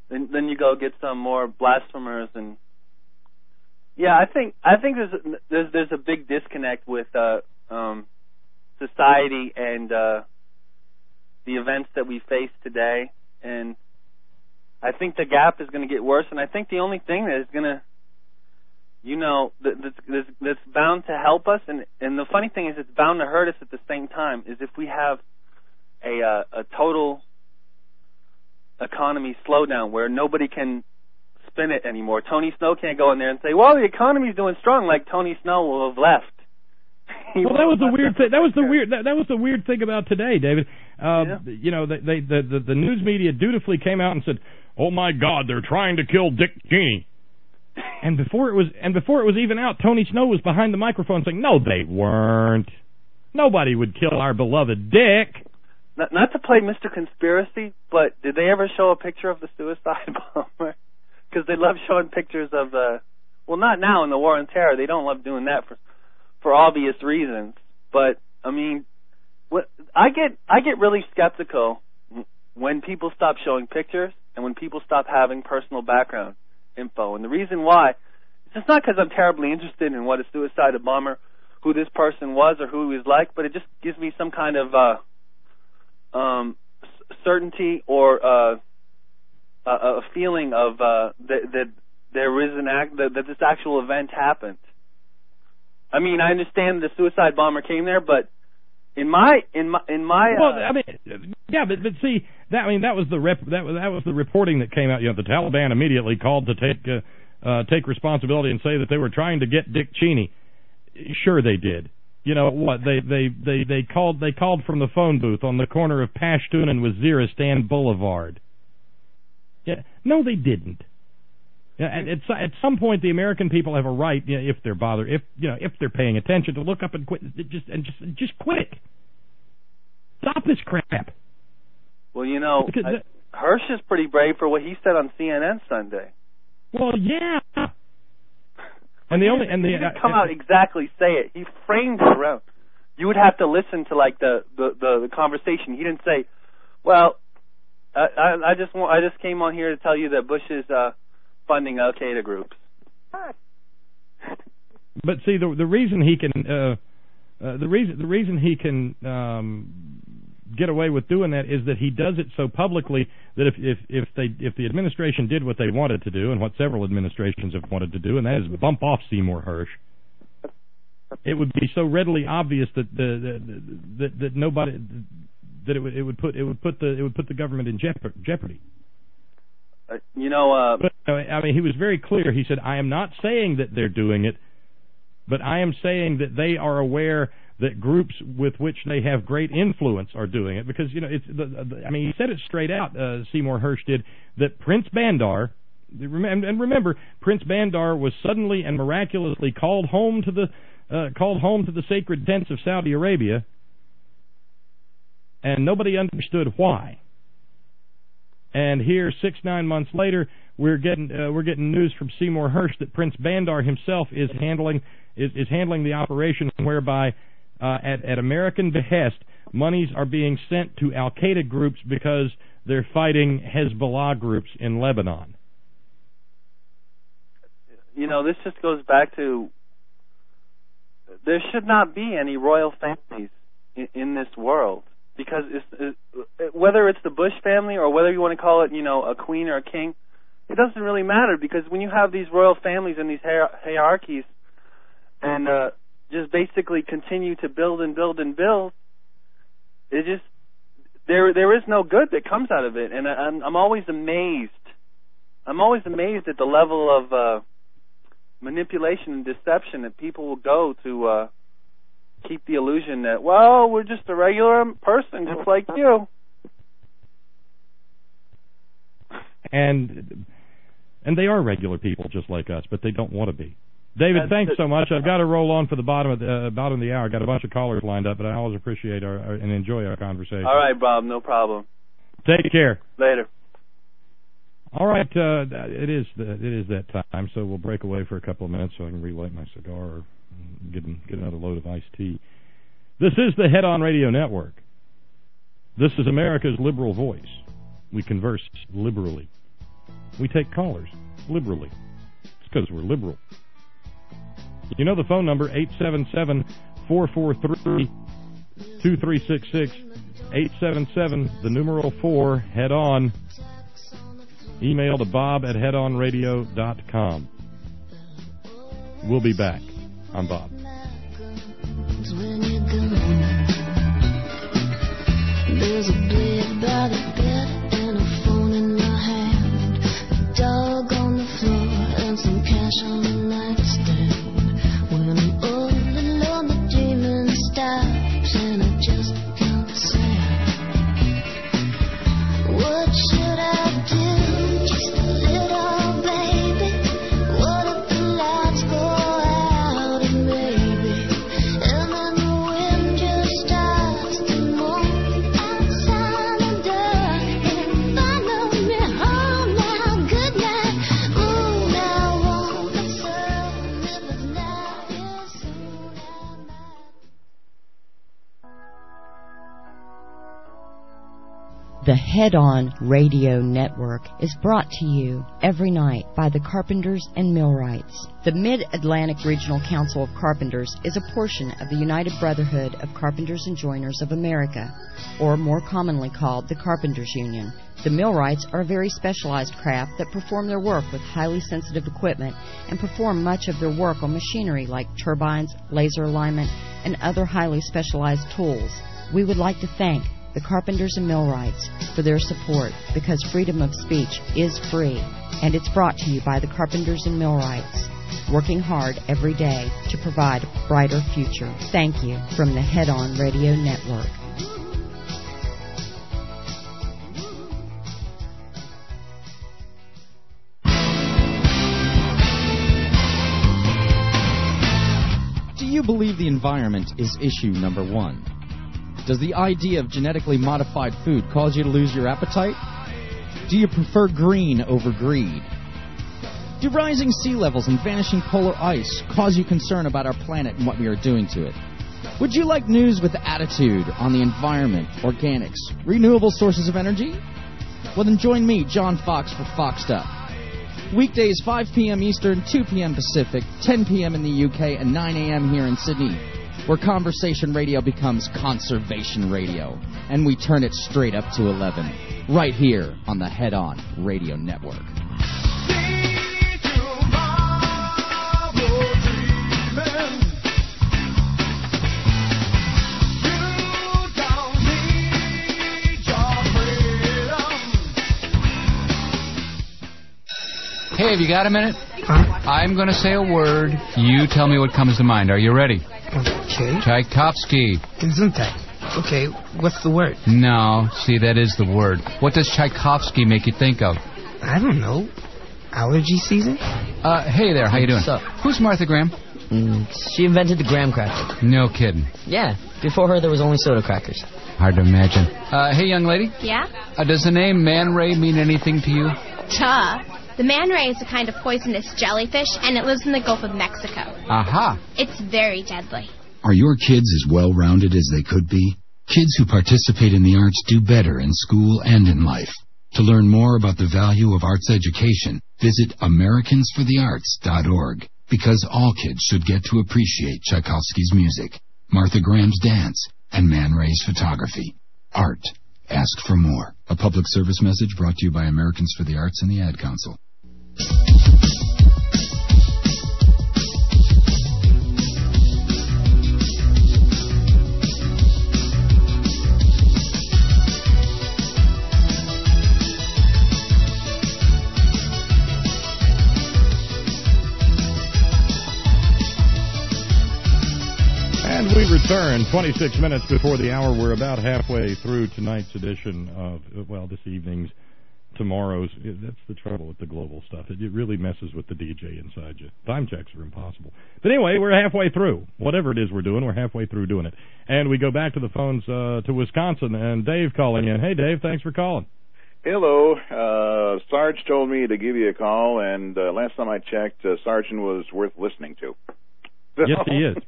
then then you go get some more blasphemers, and yeah, I think I think there's a, there's there's a big disconnect with uh, um, society and uh, the events that we face today, and I think the gap is going to get worse. And I think the only thing that is going to, you know, that, that's, that's bound to help us, and and the funny thing is, it's bound to hurt us at the same time, is if we have a uh, a total economy slowdown where nobody can spin it anymore. Tony Snow can't go in there and say, well, the economy's doing strong, like Tony Snow will have left. Well, that was the weird thing. That was the weird. That, that was the weird thing about today, David. Uh, yeah. You know, they, they, the, the the news media dutifully came out and said, "Oh my God, they're trying to kill Dick Cheney." And before it was, and before it was even out, Tony Snow was behind the microphone saying, "No, they weren't. Nobody would kill our beloved Dick." Not, not to play Mister Conspiracy, but did they ever show a picture of the suicide bomber? Because they love showing pictures of the, well, not now in the War on Terror. They don't love doing that for for obvious reasons. But I mean, what I get I get really skeptical when people stop showing pictures and when people stop having personal background info. And the reason why, it's just not because I'm terribly interested in what a suicide bomber, who this person was or who he was like, but it just gives me some kind of uh, um, certainty or uh, a, a feeling of uh, that, that there is an act that, that this actual event happened. I mean, I understand the suicide bomber came there, but in my in my in my well, uh, I mean, yeah, but but see that I mean that was the rep, that was that was the reporting that came out. You know, the Taliban immediately called to take uh, uh, take responsibility and say that they were trying to get Dick Cheney. Sure, they did. You know what? They they they they called they called from the phone booth on the corner of Pashtun and Waziristan Boulevard. Yeah, no, they didn't. Yeah, and at, at some point, the American people have a right, you know, if they're bothered, if you know, if they're paying attention, to look up and quit, just and just just quit. Stop this crap. Well, you know, I, Hirsch is pretty brave for what he said on C N N Sunday. Well, yeah. And the he only didn't, and the he didn't uh, come out exactly say it. He framed it around. You would have to listen to like the the, the, the conversation. He didn't say, "Well, I, I, I just want, I just came on here to tell you that Bush is uh, funding Al Qaeda groups." But see, the the reason he can uh, uh, the reason the reason he can um, get away with doing that is that he does it so publicly that if if if they if the administration did what they wanted to do, and what several administrations have wanted to do, and that is bump off Seymour Hersh, it would be so readily obvious that the, the, that that nobody that it would it would put it would put the it would put the government in jeopardy. Uh, you know, uh, but, I mean, he was very clear. He said, "I am not saying that they're doing it, but I am saying that they are aware that groups with which they have great influence are doing it." Because, you know, it's the, the, I mean, he said it straight out, uh, Seymour Hersh did, that Prince Bandar, and remember, Prince Bandar was suddenly and miraculously called home to the uh, called home to the sacred tents of Saudi Arabia, and nobody understood why. And here, six nine months later, we're getting uh, we're getting news from Seymour Hersh that Prince Bandar himself is handling is, is handling the operation whereby, uh, at at American behest, monies are being sent to Al Qaeda groups because they're fighting Hezbollah groups in Lebanon. You know, this just goes back to there should not be any royal families in, in this world. Because it's, it, whether it's the Bush family or whether you want to call it, you know, a queen or a king, it doesn't really matter. Because when you have these royal families and these hier- hierarchies, and uh, just basically continue to build and build and build, it just there there is no good that comes out of it. And I, I'm I'm always amazed. I'm always amazed at the level of uh, manipulation and deception that people will go to. Uh, keep the illusion that, well, we're just a regular person just like you. And and they are regular people just like us, but they don't want to be. David, That's thanks the, so much. I've got to roll on for the bottom of the, uh, bottom of the hour. I've got a bunch of callers lined up, but I always appreciate our, our and enjoy our conversation. All right, Bob, no problem. Take care. Later. All right, uh, it is the, it is that time, so we'll break away for a couple of minutes so I can relight my cigar or Get, get another load of iced tea. This is the Head On Radio Network. This is America's liberal voice. We converse liberally. We take callers liberally. It's because we're liberal. You know the phone number, eight seven seven, four four three, two three six six, eight seven seven, the numeral four, head on. Email to bob at head on radio dot com. We'll be back. I'm Bob. There's a blade by the bed and a phone in my hand, a dog on the floor and some cash on the nightstand. When I'm all alone, the dreaming stops and I just can't say, what should I do? Just a little baby. What if the lights go out and maybe, and then the wind just starts to moan outside the door and follow me home now. Good night, moon. I want myself if it's not here soon. The Head On Radio Network is brought to you every night by the Carpenters and Millwrights. The Mid-Atlantic Regional Council of Carpenters is a portion of the United Brotherhood of Carpenters and Joiners of America, or more commonly called the Carpenters Union. The Millwrights are a very specialized craft that perform their work with highly sensitive equipment and perform much of their work on machinery like turbines, laser alignment, and other highly specialized tools. We would like to thank the Carpenters and Millwrights for their support, because freedom of speech is free, and it's brought to you by the Carpenters and Millwrights, working hard every day to provide a brighter future. Thank you from the Head On Radio Network. Do you believe the environment is issue number one? Does the idea of genetically modified food cause you to lose your appetite? Do you prefer green over greed? Do rising sea levels and vanishing polar ice cause you concern about our planet and what we are doing to it? Would you like news with attitude on the environment, organics, renewable sources of energy? Well, then join me, John Fox, for Foxed Up. Weekdays, five p.m. Eastern, two p.m. Pacific, ten p.m. in the U K, and nine a.m. here in Sydney, where conversation radio becomes conservation radio, and we turn it straight up to eleven, right here on the Head On Radio Network. Hey, have you got a minute? Huh? I'm going to say a word. You tell me what comes to mind. Are you ready? Okay. Tchaikovsky. Gesundheit. Okay, what's the word? No, see, that is the word. What does Tchaikovsky make you think of? I don't know. Allergy season? Uh, hey there, how you doing? What's up? Who's Martha Graham? Mm, she invented the graham cracker. No kidding. Yeah, before her there was only soda crackers. Hard to imagine. Uh, hey, young lady. Yeah? Uh, does the name Man Ray mean anything to you? Duh. The man ray is a kind of poisonous jellyfish, and it lives in the Gulf of Mexico. Aha. It's very deadly. Are your kids as well-rounded as they could be? Kids who participate in the arts do better in school and in life. To learn more about the value of arts education, visit Americans for the Arts dot org, because all kids should get to appreciate Tchaikovsky's music, Martha Graham's dance, and Man Ray's photography. Art. Ask for more. A public service message brought to you by Americans for the Arts and the Ad Council. And we return twenty-six minutes before the hour. We're about halfway through tonight's edition of, well, this evening's, tomorrow's. That's the trouble with the global stuff. It, it really messes with the D J inside you. Time checks are impossible. But anyway, we're halfway through. Whatever it is we're doing, we're halfway through doing it. And we go back to the phones uh, to Wisconsin, and Dave calling in. Hey, Dave, thanks for calling. Hello. Uh, Sarge told me to give you a call, and uh, last time I checked, uh, Sargent was worth listening to. Yes, he is.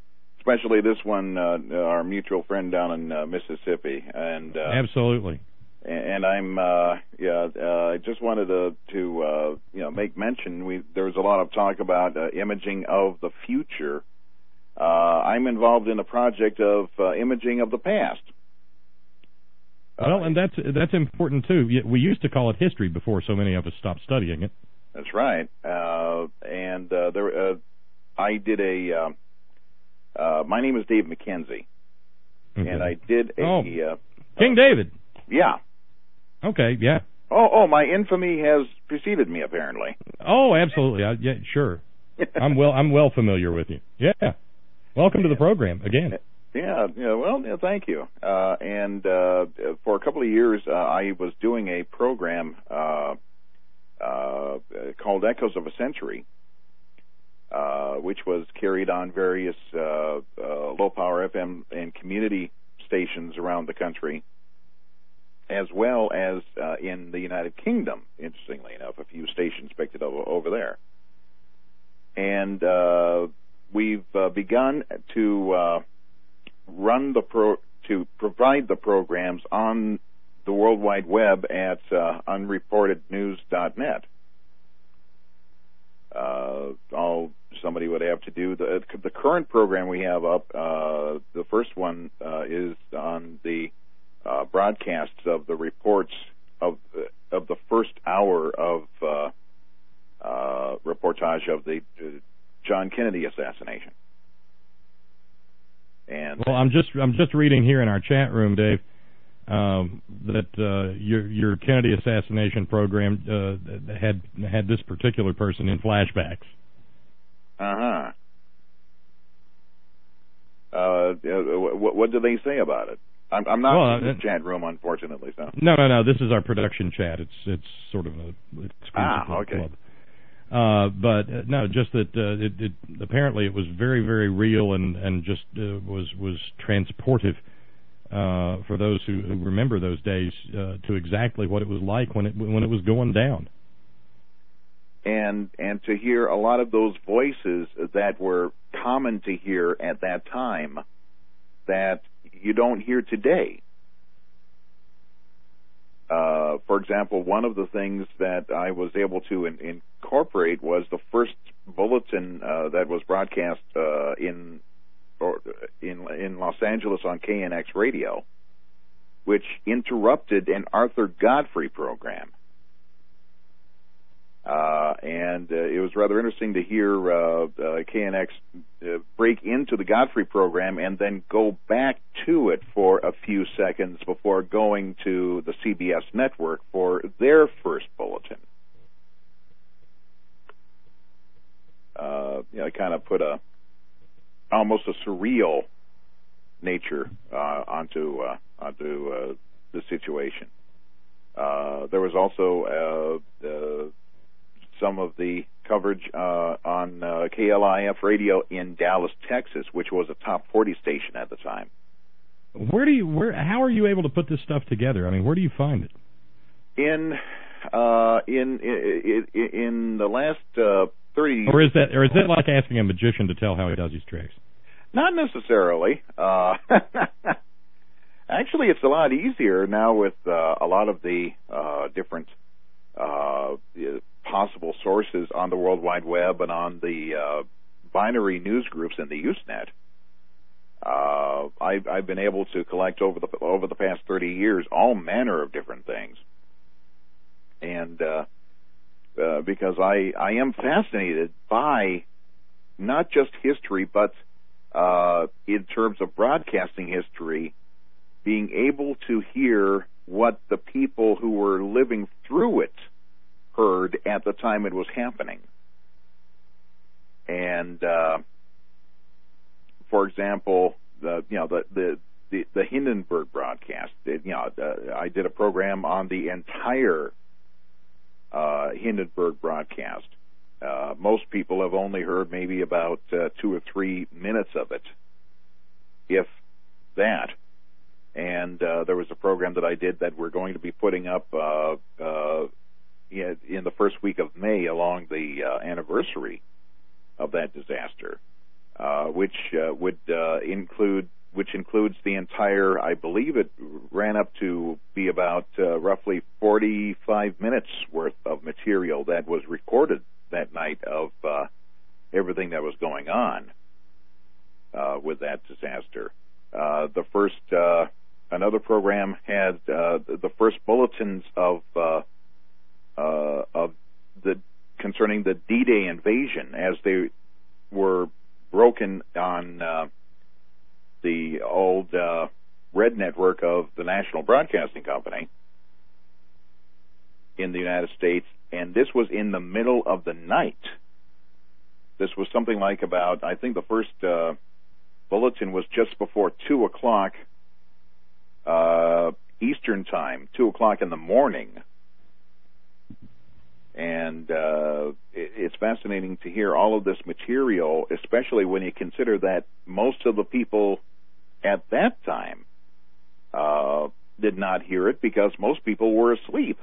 Especially this one, uh, our mutual friend down in uh, Mississippi. And uh, absolutely. and I'm uh, yeah. Uh, I just wanted to to uh, you know make mention. We there was a lot of talk about uh, imaging of the future. Uh, I'm involved in a project of uh, imaging of the past. Well, and that's that's important too. We used to call it history before so many of us stopped studying it. That's right. Uh, and uh, there, uh, I did a. Uh, uh, my name is Dave McKenzie, okay. and I did a oh, uh, King David. Yeah. Okay. Yeah. Oh, oh, my infamy has preceded me apparently. Oh, absolutely. I, yeah, sure. I'm well. I'm well familiar with you. Yeah. Welcome to the program again. Yeah, yeah. Well, yeah, thank you. Uh, and uh, for a couple of years, uh, I was doing a program uh, uh, called Echoes of a Century, uh, which was carried on various uh, uh, low-power F M and community stations around the country, as well as uh, in the United Kingdom. Interestingly enough, a few stations picked it over, over there, and uh, we've uh, begun to. Uh, run the pro to provide the programs on the World Wide Web at uh, unreported news dot net. Uh, all somebody would have to do the the current program we have up. Uh, the first one uh, is on the uh, broadcasts of the reports of the, of the first hour of uh, uh, reportage of the uh, John Kennedy assassination. And well, I'm just I'm just reading here in our chat room, Dave, um, that uh, your your Kennedy assassination program uh, had had this particular person in flashbacks. Uh-huh. Uh What, what do they say about it? I'm, I'm not well, in the uh, chat room, unfortunately. So no, no, no. This is our production chat. It's it's sort of a exclusive ah, okay. club. Uh, but uh, no, just that uh, it, it apparently it was very, very real and and just uh, was was transportive uh, for those who, who remember those days uh, to exactly what it was like when it when it was going down. And and to hear a lot of those voices that were common to hear at that time that you don't hear today. Uh, for example, one of the things that I was able to in, incorporate was the first bulletin uh, that was broadcast uh, in or in in Los Angeles on K N X radio, which interrupted an Arthur Godfrey program. Uh, and uh, it was rather interesting to hear uh, uh, K N X uh, break into the Godfrey program and then go back to it for a few seconds before going to the C B S network for their first bulletin. Uh, you know, kind of put a almost a surreal nature uh, onto uh, onto uh, the situation. Uh, there was also uh, uh, some of the coverage uh, on uh, K L I F radio in Dallas, Texas, which was a top forty station at the time. Where do you where how are you able to put this stuff together? I mean, where do you find it? In uh, in, in in the last uh, thirty Or is that or is that like asking a magician to tell how he does his tricks? Not necessarily. Uh, actually, it's a lot easier now with uh, a lot of the uh, different uh, possible sources on the World Wide Web and on the uh, binary news groups in the Usenet. Uh, I've, I've been able to collect over the over the past thirty years all manner of different things, and uh, uh, because I I am fascinated by not just history, but uh, in terms of broadcasting history, being able to hear what the people who were living through it heard at the time it was happening. And uh, for example, the you know the the the, the Hindenburg broadcast. It, you know, uh, I did a program on the entire uh, Hindenburg broadcast. Uh, most people have only heard maybe about uh, two or three minutes of it, if that. And uh, there was a program that I did that we're going to be putting up uh, uh, in, in the first week of May along the uh, anniversary of that disaster, uh, which uh, would uh, include which includes the entire, I believe it ran up to be about uh, roughly forty-five minutes worth of material that was recorded that night of uh, everything that was going on uh, with that disaster. Uh, the first, uh, another program had uh, the first bulletins of uh, uh, of the concerning the D-Day invasion as they were broken on uh, the old uh, red network of the National Broadcasting Company in the United States, and this was in the middle of the night. This was something like about, I think the first uh, bulletin was just before two o'clock uh, Eastern Time, two o'clock in the morning. And uh, it, it's fascinating to hear all of this material, especially when you consider that most of the people at that time uh, did not hear it because most people were asleep.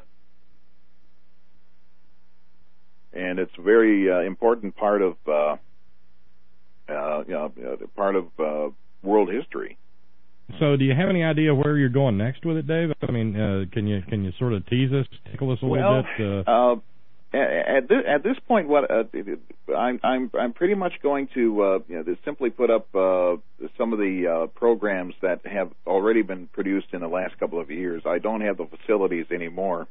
And it's a very uh, important part of uh, uh, you know, part of uh, world history. So, do you have any idea where you're going next with it, Dave? I mean, uh, can you can you sort of tease us, tickle us a well, little bit? Uh, uh, at this, at this point, what uh, I'm I'm I'm pretty much going to uh, you know, simply put up uh, some of the uh, programs that have already been produced in the last couple of years. I don't have the facilities anymore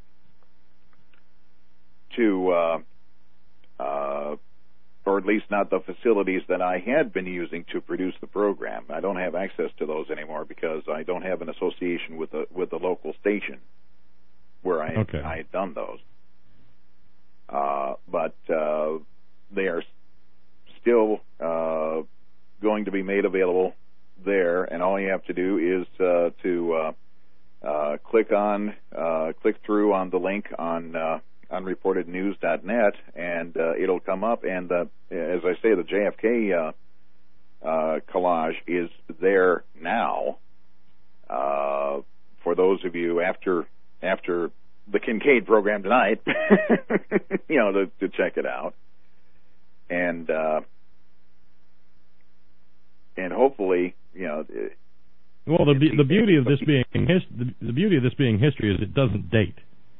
to. Uh, Uh, or at least not the facilities that I had been using to produce the program. I don't have access to those anymore because I don't have an association with the with the local station where I okay. I had done those. Uh, but uh, they are still uh, going to be made available there, and all you have to do is uh, to uh, uh, click on uh, click through on the link on. Uh, unreported news dot net, and uh, it'll come up. And uh, as I say, the J F K uh, uh, collage is there now uh, for those of you after after the Kincaid program tonight, you know, to, to check it out. And uh, and hopefully, you know. Well, the the beauty of this being his, the, the beauty of this being history is it doesn't date.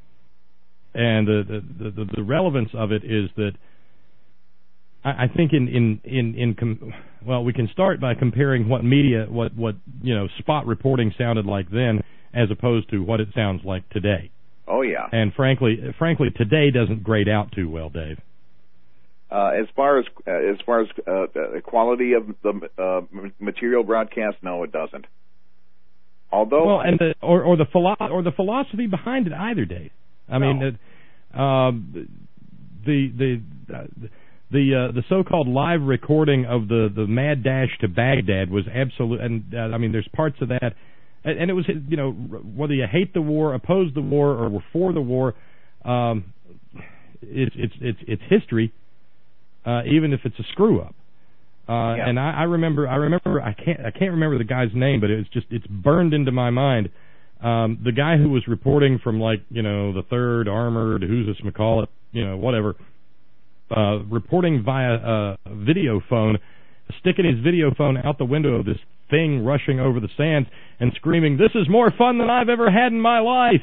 And the, the the the relevance of it is that I, I think in in in, in com, well, we can start by comparing what media, what what you know, spot reporting sounded like then, as opposed to what it sounds like today. Oh yeah. And frankly, frankly, today doesn't grade out too well, Dave. Uh, as far as uh, as far as uh, the quality of the uh, material broadcast, no, it doesn't. Although, well, and the or or the philo- or the philosophy behind it either, Dave. I mean, no. uh, um, the the uh, the uh, the so-called live recording of the, the mad dash to Baghdad was absolute, and uh, I mean, there's parts of that, and, and it was, you know, whether you hate the war, oppose the war, or were for the war, um, it's it's it's it's history, uh, even if it's a screw up. Uh, yeah. And I, I remember, I remember, I can't I can't remember the guy's name, but it's just it's burned into my mind. Um, the guy who was reporting from, like, you know, the third Armored, who's this McCall, you know, whatever, uh, reporting via uh, video phone, sticking his video phone out the window of this thing rushing over the sands and screaming, "This is more fun than I've ever had in my life."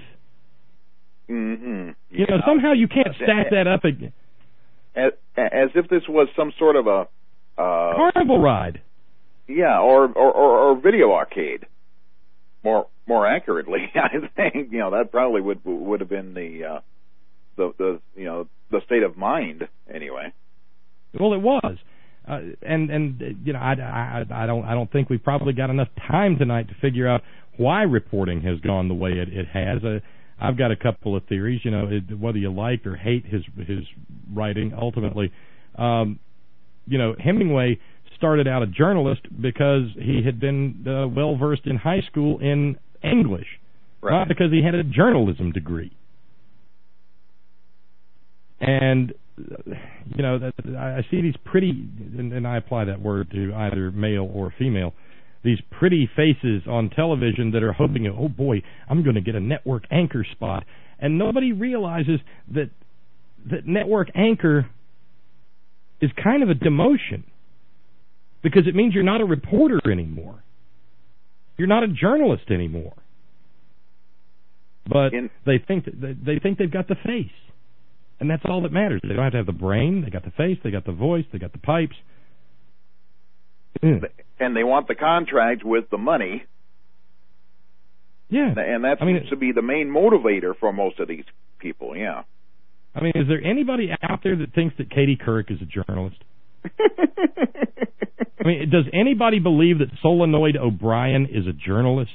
Mm-hmm. Yeah. You know, somehow you can't stack that up again. As, as if this was some sort of a uh, carnival ride. Yeah, or or, or, or video arcade. More more accurately, I think, you know, that probably would would have been the uh, the the you know the state of mind anyway. Well, it was, uh, and and you know, I, I I don't I don't think we've probably got enough time tonight to figure out why reporting has gone the way it, it has. Uh, I've got a couple of theories. You know, it, whether you like or hate his his writing, ultimately, um, you know, Hemingway started out a journalist because he had been uh, well versed in high school in English, right. Not because he had a journalism degree. And you know, that, I see these pretty, and, and I apply that word to either male or female, these pretty faces on television that are hoping, oh boy, I'm going to get a network anchor spot, and nobody realizes that that network anchor is kind of a demotion. Because it means you're not a reporter anymore. You're not a journalist anymore. But In, they think that they, they think they've got the face, and that's all that matters. They don't have to have the brain. They got the face. They got the voice. They got the pipes. Mm. And they want the contract with the money. Yeah, and that I mean, seems to be the main motivator for most of these people. Yeah. I mean, is there anybody out there that thinks that Katie Couric is a journalist? I mean, does anybody believe that Solenoid O'Brien is a journalist?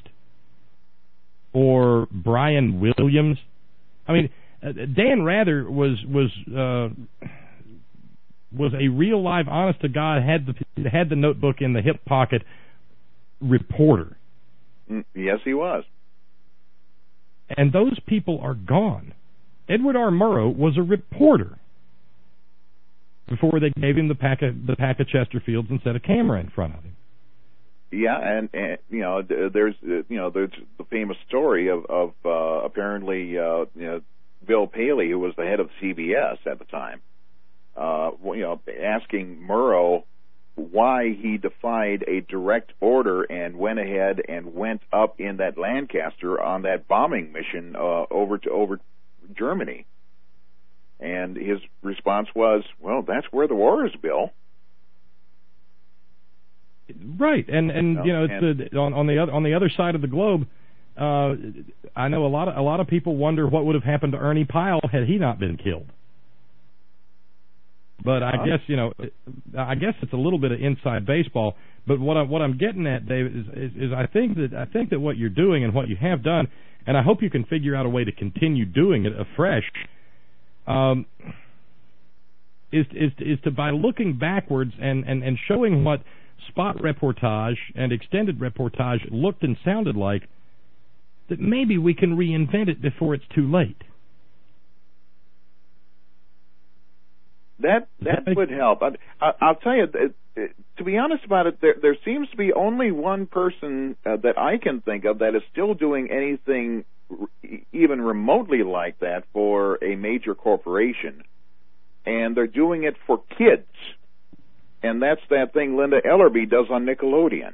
Or Brian Williams? I mean, uh, Dan Rather was was uh, was a real live, honest to God, had the had the notebook in the hip pocket reporter. Mm, yes, he was. And those people are gone. Edward R. Murrow was a reporter before they gave him the pack of the pack of Chesterfields and set a camera in front of him. Yeah, and, and you know, there's you know there's the famous story of of uh, apparently uh, you know Bill Paley, who was the head of C B S at the time, uh, you know, asking Murrow why he defied a direct order and went ahead and went up in that Lancaster on that bombing mission uh, over to over Germany. And his response was, "Well, that's where the war is, Bill." Right, and and no, you know, it's and, a, on on the other on the other side of the globe, uh, I know a lot of a lot of people wonder what would have happened to Ernie Pyle had he not been killed. But I uh, guess you know, I guess it's a little bit of inside baseball. But what I what I'm getting at, Dave, is, is is I think that I think that what you're doing and what you have done, and I hope you can figure out a way to continue doing it afresh. Um, is is is to by looking backwards and, and, and showing what spot reportage and extended reportage looked and sounded like, that maybe we can reinvent it before it's too late. That that would help. I, I, I'll tell you, to be honest about it, there there seems to be only one person uh, that I can think of that is still doing anything even remotely like that for a major corporation, and they're doing it for kids. And that's that thing Linda Ellerby does on Nickelodeon.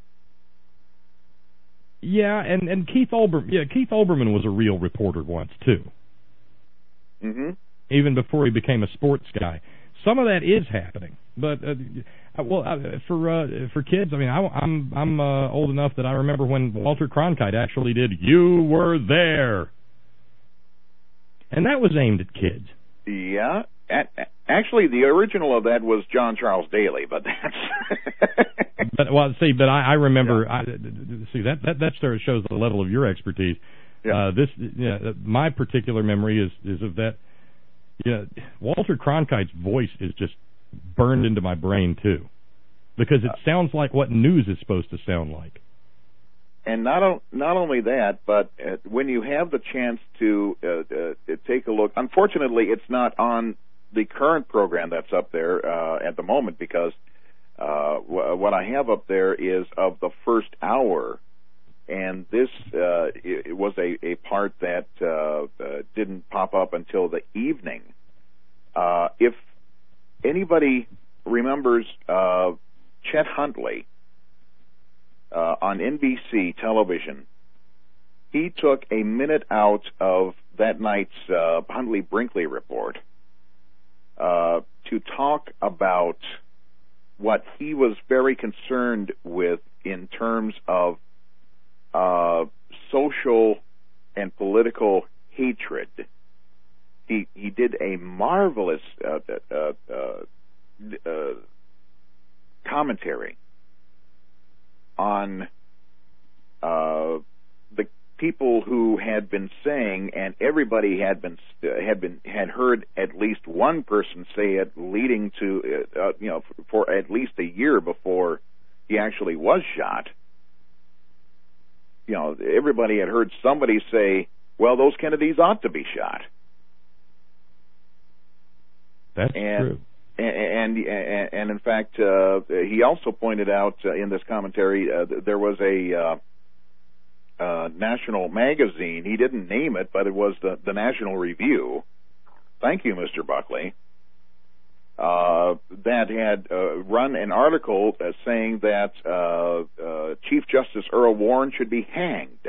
Yeah, and, and Keith Olbermann, yeah, Keith Olbermann was a real reporter once too. Mm-hmm. Even before he became a sports guy. Some of that is happening, but uh, well, uh, for uh, for kids, I mean, I, I'm I'm uh, old enough that I remember when Walter Cronkite actually did "You Were There," and that was aimed at kids. Yeah. Actually, the original of that was John Charles Daly, but that's. but well, see, but I, I remember. Yeah. I, see that that that sort of shows the level of your expertise. Yeah. Uh, this, yeah, my particular memory is is of that. Yeah, Walter Cronkite's voice is just burned into my brain too, because it sounds like what news is supposed to sound like. And not o- not only that, but uh, when you have the chance to uh, uh, take a look, unfortunately, it's not on the current program that's up there uh, at the moment, because uh, w- what I have up there is of the first hour, and this uh, it, it was a, a part that uh, uh, didn't pop up until the evening. Uh, if anybody remembers uh, Chet Huntley, Uh, on N B C television, he took a minute out of that night's uh, Huntley-Brinkley report uh, to talk about what he was very concerned with in terms of uh, social and political hatred. He he did a marvelous uh, uh, uh, uh, commentary on uh, the people who had been saying, and everybody had been uh, had been had heard at least one person say it, leading to uh, you know for, for at least a year before he actually was shot. You know, everybody had heard somebody say, "Well, those Kennedys ought to be shot." That's and, true. And, and and in fact, uh, he also pointed out uh, in this commentary uh, there was a uh, uh, national magazine. He didn't name it, but it was the, the National Review. Thank you, Mister Buckley. uh, that had uh, run an article uh, saying that uh, uh, Chief Justice Earl Warren should be hanged.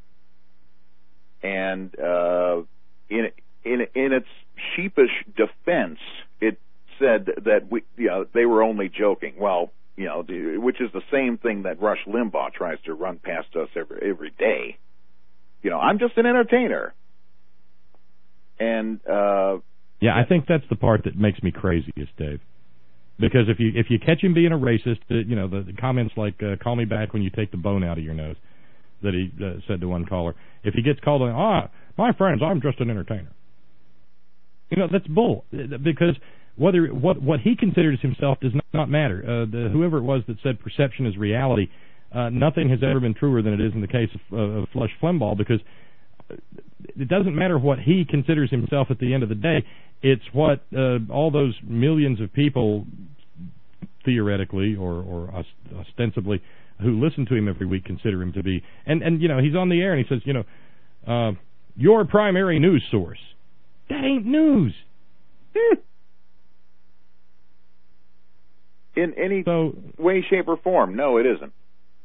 And uh, in in in its sheepish defense, it said that we, you know, they were only joking. Well, you know, the, which is the same thing that Rush Limbaugh tries to run past us every every day. You know, I'm just an entertainer. And uh, yeah, I think that's the part that makes me craziest, Dave. Because if you if you catch him being a racist, uh, you know, the, the comments like uh, "call me back when you take the bone out of your nose" that he uh, said to one caller. If he gets called on, ah, my friends, I'm just an entertainer. You know, that's bull. Because whether what what he considers himself does not, not matter. Uh, the, whoever it was that said perception is reality, uh, nothing has ever been truer than it is in the case of, uh, of Flush Flimbaugh, because it doesn't matter what he considers himself at the end of the day. It's what uh, all those millions of people, theoretically or, or ostensibly, who listen to him every week consider him to be. And, and you know, he's on the air and he says, you know, uh, your primary news source. That ain't news. In any so, way, shape, or form, no, it isn't.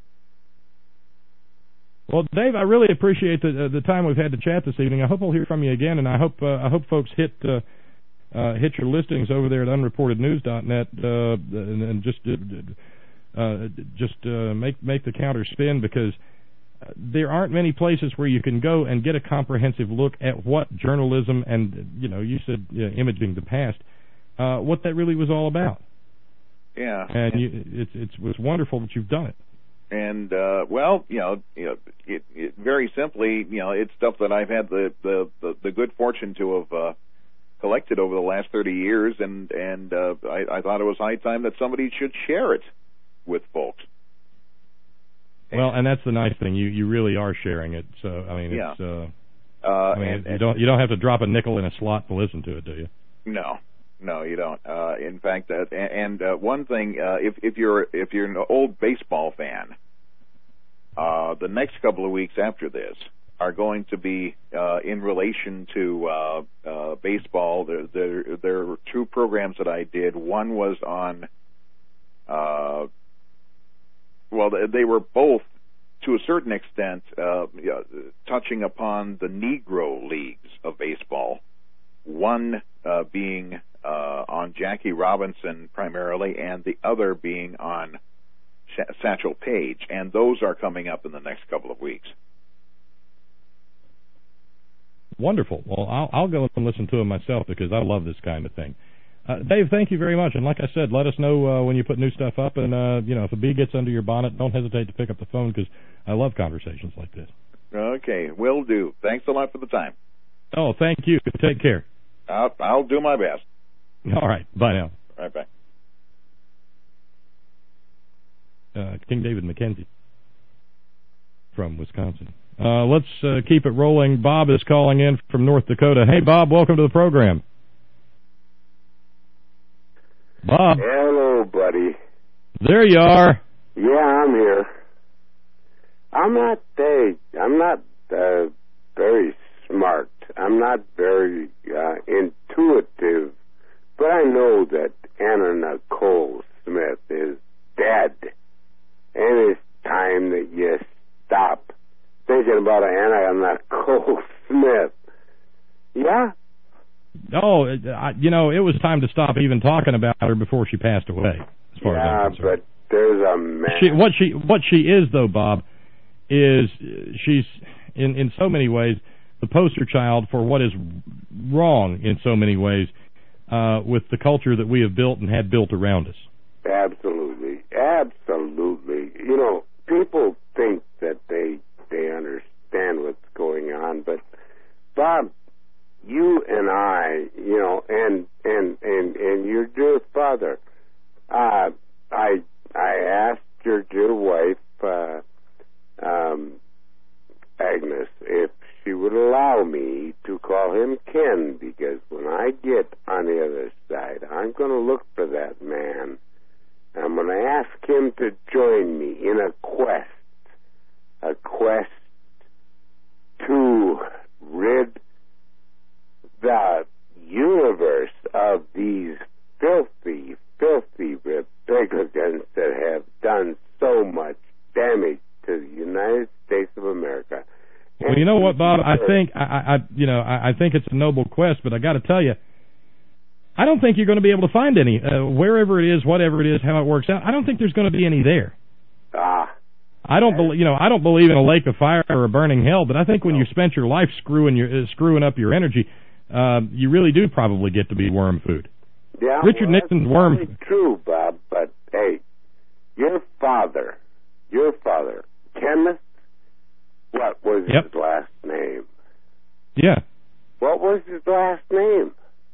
Well, Dave, I really appreciate the uh, the time we've had to chat this evening. I hope I'll hear from you again, and I hope uh, I hope folks hit uh, uh, hit your listings over there at unreported news dot net uh, and, and just uh, uh, just uh, make make the counter spin, because there aren't many places where you can go and get a comprehensive look at what journalism and, you know, you said uh, imaging the past, uh, what that really was all about. Yeah, and you, it's it's it's wonderful that you've done it. And uh, well, you know, you know, it, it, very simply, you know, it's stuff that I've had the the, the, the good fortune to have uh, collected over the last thirty years, and and uh, I, I thought it was high time that somebody should share it with folks. Well, and that's the nice thing. You you really are sharing it. So I mean, yeah. it's. Uh, uh, I mean, and, you don't you don't have to drop a nickel in a slot to listen to it, do you? No. No, you don't. Uh, in fact, uh, and uh, one thing, uh, if if you're if you're an old baseball fan, uh, the next couple of weeks after this are going to be uh, in relation to uh, uh, baseball. There, there there were two programs that I did. One was on, uh, well, they were both to a certain extent uh, touching upon the Negro leagues of baseball. One uh, being uh, on Jackie Robinson primarily, and the other being on Sh- Satchel Paige, and those are coming up in the next couple of weeks. Wonderful. Well, I'll, I'll go and listen to them myself, because I love this kind of thing. Uh, Dave, thank you very much, and like I said, let us know uh, when you put new stuff up, and uh, you know, if a bee gets under your bonnet, don't hesitate to pick up the phone, because I love conversations like this. Okay, will do. Thanks a lot for the time. Oh, thank you. Take care. I'll, I'll do my best. All right. Bye now. All right, bye. Uh, King David McKenzie from Wisconsin. Uh, let's uh, keep it rolling. Bob is calling in from North Dakota. Hey, Bob, welcome to the program. Bob. Hello, buddy. There you are. Yeah, I'm here. I'm not uh, I'm not uh, very smart. I'm not very uh, intuitive, but I know that Anna Nicole Smith is dead, and it's time that you stop thinking about Anna Nicole Smith. Yeah? Oh, you know, it was time to stop even talking about her before she passed away, as far yeah, as I'm concerned. But there's a man. She, what she what she is, though, Bob, is she's, in, in so many ways, the poster child for what is wrong in so many ways uh, with the culture that we have built and had built around us. Absolutely. Absolutely. You know, people think that they they understand what's going on, but, Bob, you and I, you know, and and and, and your dear father, uh, I I asked your dear wife, uh, um, Agnes, if she would allow me to call him Ken, because when I get on the other side, I'm going to look for that man. I'm going to ask him to join me in a quest, a quest to rid the universe of these filthy know what, Bob? I think I, I you know, I, I think it's a noble quest, but I got to tell you, I don't think you're going to be able to find any uh, wherever it is, whatever it is, how it works out. I don't think there's going to be any there. Ah. I don't believe, you know, I don't believe in a lake of fire or a burning hell, but I think when you spent your life screwing your uh, screwing up your energy, uh, you really do probably get to be worm food. Yeah, Richard well, Nixon's that's worm. Probably true, Bob. But hey, your father, your father, Kenneth. What was yep. his last name? Yeah. What was his last name?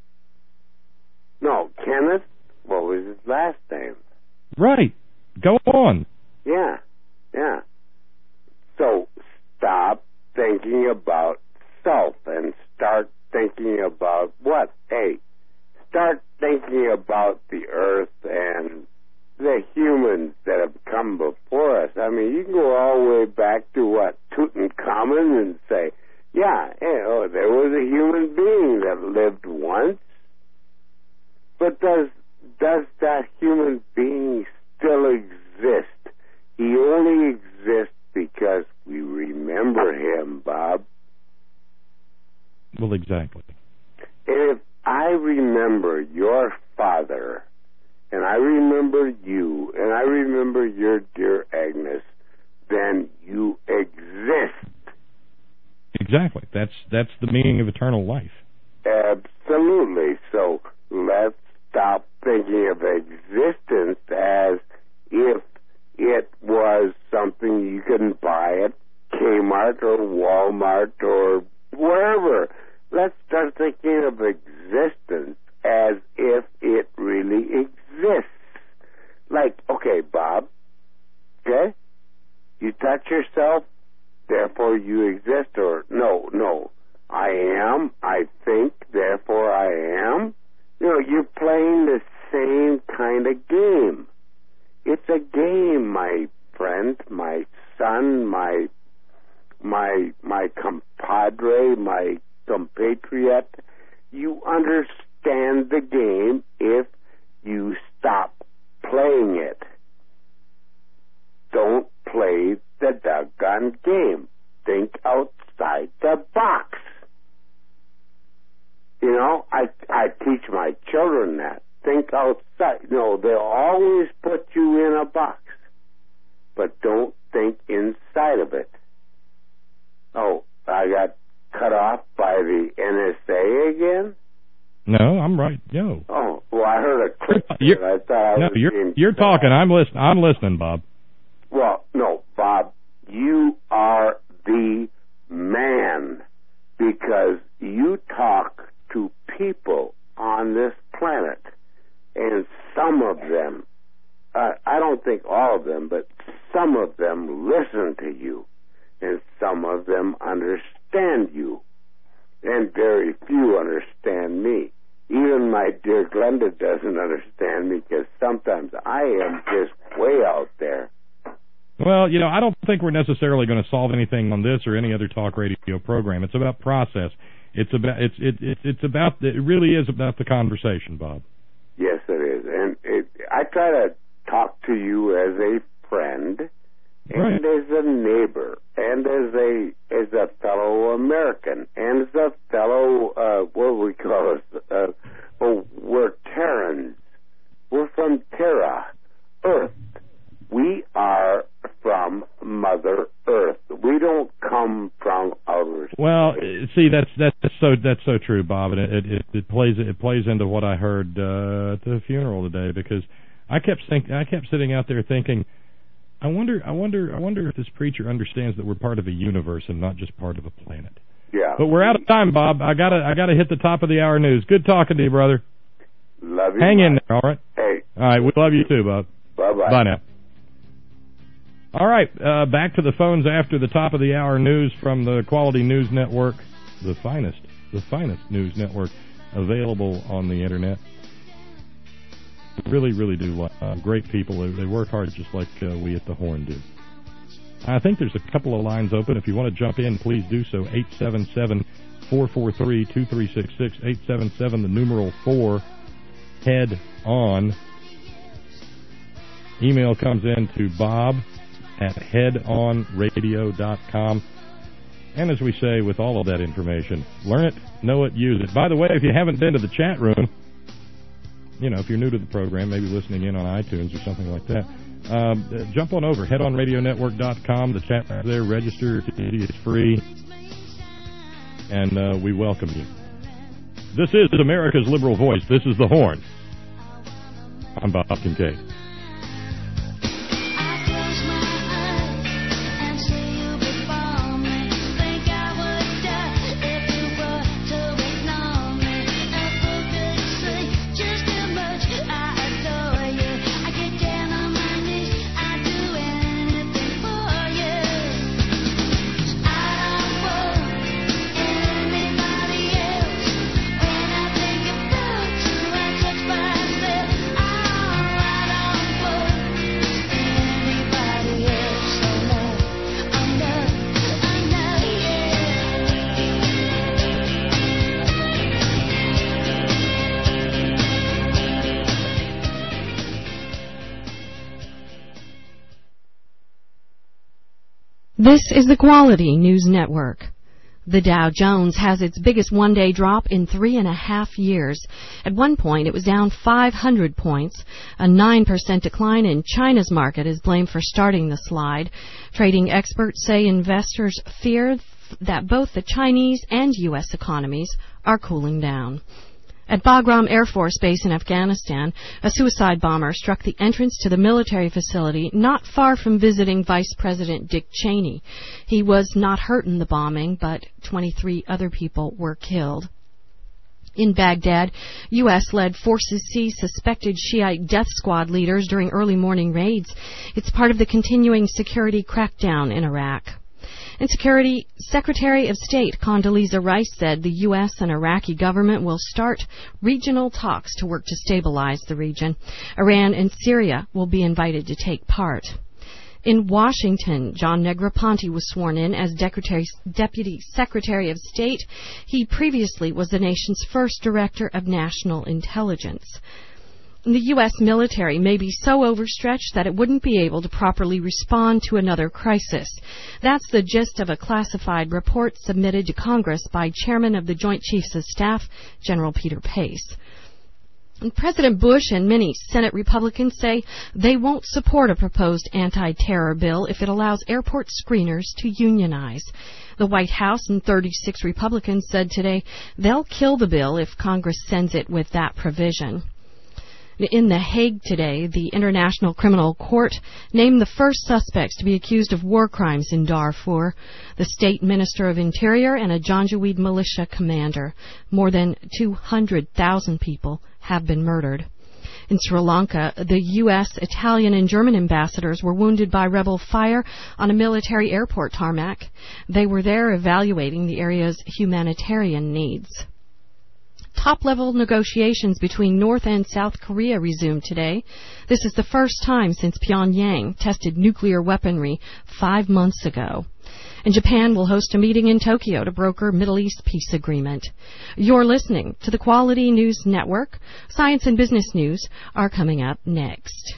No, Kenneth. What was his last name? Right. Go on. Yeah. Yeah. So stop thinking about self and start thinking about what? Hey, start thinking about the earth and the humans that have come before us. I mean, you can go all the way back to what? Tutankhamun and say, yeah, hey, oh, there was a human being that lived once. But does does that human being still exist? He only exists because we remember him, Bob. Well, exactly. And if I remember your father, and I remember you, and I remember your dear Agnes, then you exist. Exactly. That's that's the meaning of eternal life. Absolutely. So let's stop thinking of existence as if it was something you can buy at Kmart or Walmart or wherever. Let's start thinking of existence as if it really exists. Like, okay, Bob, okay? You touch yourself, therefore you exist, or no, no, I am, I think, therefore I am. You know, you're playing the same kind of game. It's a game, my friend, my son, my my my compadre, my compatriot. You understand the game if you stop playing it. Don't play the doggone game. Think outside the box. You know, I I teach my children that. Think outside. No, they'll always put you in a box. But don't think inside of it. Oh, I got cut off by the N S A again? No, I'm right. Yo. Oh, well, I heard a clip. You're, I thought I no, was you're being you're talking. I'm listening. I'm listening, Bob. Well, no, Bob, you are the man because you talk to people on this planet, and some of them, uh, I don't think all of them, but some of them listen to you, and some of them understand you, and very few understand me. Even my dear Glenda doesn't understand me because sometimes I am just way out there. Well, you know, I don't think we're necessarily going to solve anything on this or any other talk radio program. It's about process. It's about it's it, it it's about the, it really is about the conversation, Bob. Yes, it is, and it, I try to talk to you as a friend, and right. as a neighbor, and as a as a fellow American, and as a fellow uh, what do we call us? Uh, oh, we're Terrans. We're from Terra, Earth. We are from Mother Earth. We don't come from outer space. Well, see, that's that's so that's so true, Bob, and it it, it plays it plays into what I heard uh, at the funeral today because I kept think I kept sitting out there thinking, I wonder I wonder I wonder if this preacher understands that we're part of a universe and not just part of a planet. Yeah. But we're out of time, Bob. I gotta I gotta hit the top of the hour news. Good talking to you, brother. Love you. Hang bye. in there, all right. Hey. All right, we love you too, Bob. Bye bye. Bye now. All right, uh, back to the phones after the top of the hour news from the Quality News Network, the finest, the finest news network available on the internet. Really, really do like uh, great people. They, they work hard just like uh, we at the Horn do. I think there's a couple of lines open. If you want to jump in, please do so. eight seven seven, four four three, two three six six, eight seven seven, the numeral four, head on. Email comes in to Bob at head on radio dot com. And as we say with all of that information, learn it, know it, use it. By the way, if you haven't been to the chat room, you know, if you're new to the program, maybe listening in on iTunes or something like that, um, uh, jump on over, head on radio network dot com. The chat room there, register. It's free. And uh, we welcome you. This is America's Liberal Voice. This is The Horn. I'm Bob Kincaid. This is the Quality News Network. The Dow Jones has its biggest one-day drop in three and a half years. At one point, it was down five hundred points. A nine percent decline in China's market is blamed for starting the slide. Trading experts say investors fear that both the Chinese and U S economies are cooling down. At Bagram Air Force Base in Afghanistan, a suicide bomber struck the entrance to the military facility not far from visiting Vice President Dick Cheney. He was not hurt in the bombing, but twenty-three other people were killed. In Baghdad, U S-led forces seized suspected Shiite death squad leaders during early morning raids. It's part of the continuing security crackdown in Iraq. And Security Secretary of State Condoleezza Rice said the U S and Iraqi government will start regional talks to work to stabilize the region. Iran and Syria will be invited to take part. In Washington, John Negroponte was sworn in as Deputy Secretary of State. He previously was the nation's first Director of National Intelligence. The U S military may be so overstretched that it wouldn't be able to properly respond to another crisis. That's the gist of a classified report submitted to Congress by Chairman of the Joint Chiefs of Staff, General Peter Pace. And President Bush and many Senate Republicans say they won't support a proposed anti-terror bill if it allows airport screeners to unionize. The White House and thirty-six Republicans said today they'll kill the bill if Congress sends it with that provision. In The Hague today, the International Criminal Court named the first suspects to be accused of war crimes in Darfur, the State Minister of Interior and a Janjaweed militia commander. More than two hundred thousand people have been murdered. In Sri Lanka, the U S, Italian, and German ambassadors were wounded by rebel fire on a military airport tarmac. They were there evaluating the area's humanitarian needs. Top-level negotiations between North and South Korea resumed today. This is the first time since Pyongyang tested nuclear weaponry five months ago. And Japan will host a meeting in Tokyo to broker Middle East peace agreement. You're listening to the Quality News Network. Science and business news are coming up next.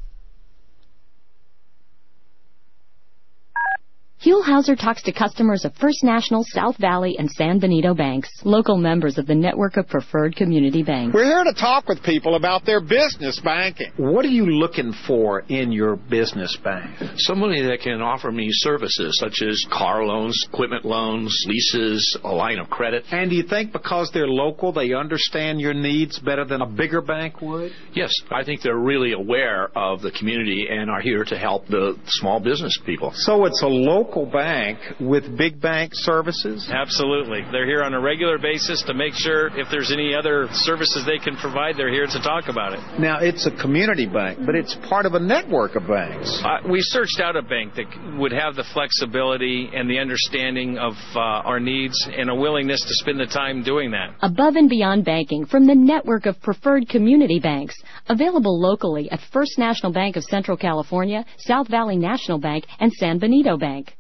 Huell Hauser talks to customers of First National, South Valley, and San Benito banks, local members of the network of preferred community banks. We're here to talk with people about their business banking. What are you looking for in your business bank? Somebody that can offer me services such as car loans, equipment loans, leases, a line of credit. And do you think because they're local, they understand your needs better than a bigger bank would? Yes, I think they're really aware of the community and are here to help the small business people. So it's a local bank with big bank services? Absolutely. They're here on a regular basis to make sure if there's any other services they can provide, they're here to talk about it. Now, it's a community bank, but it's part of a network of banks. Uh, we searched out a bank that would have the flexibility and the understanding of uh, our needs and a willingness to spend the time doing that. Above and beyond banking from the network of preferred community banks, available locally at First National Bank of Central California, South Valley National Bank, and San Benito Bank.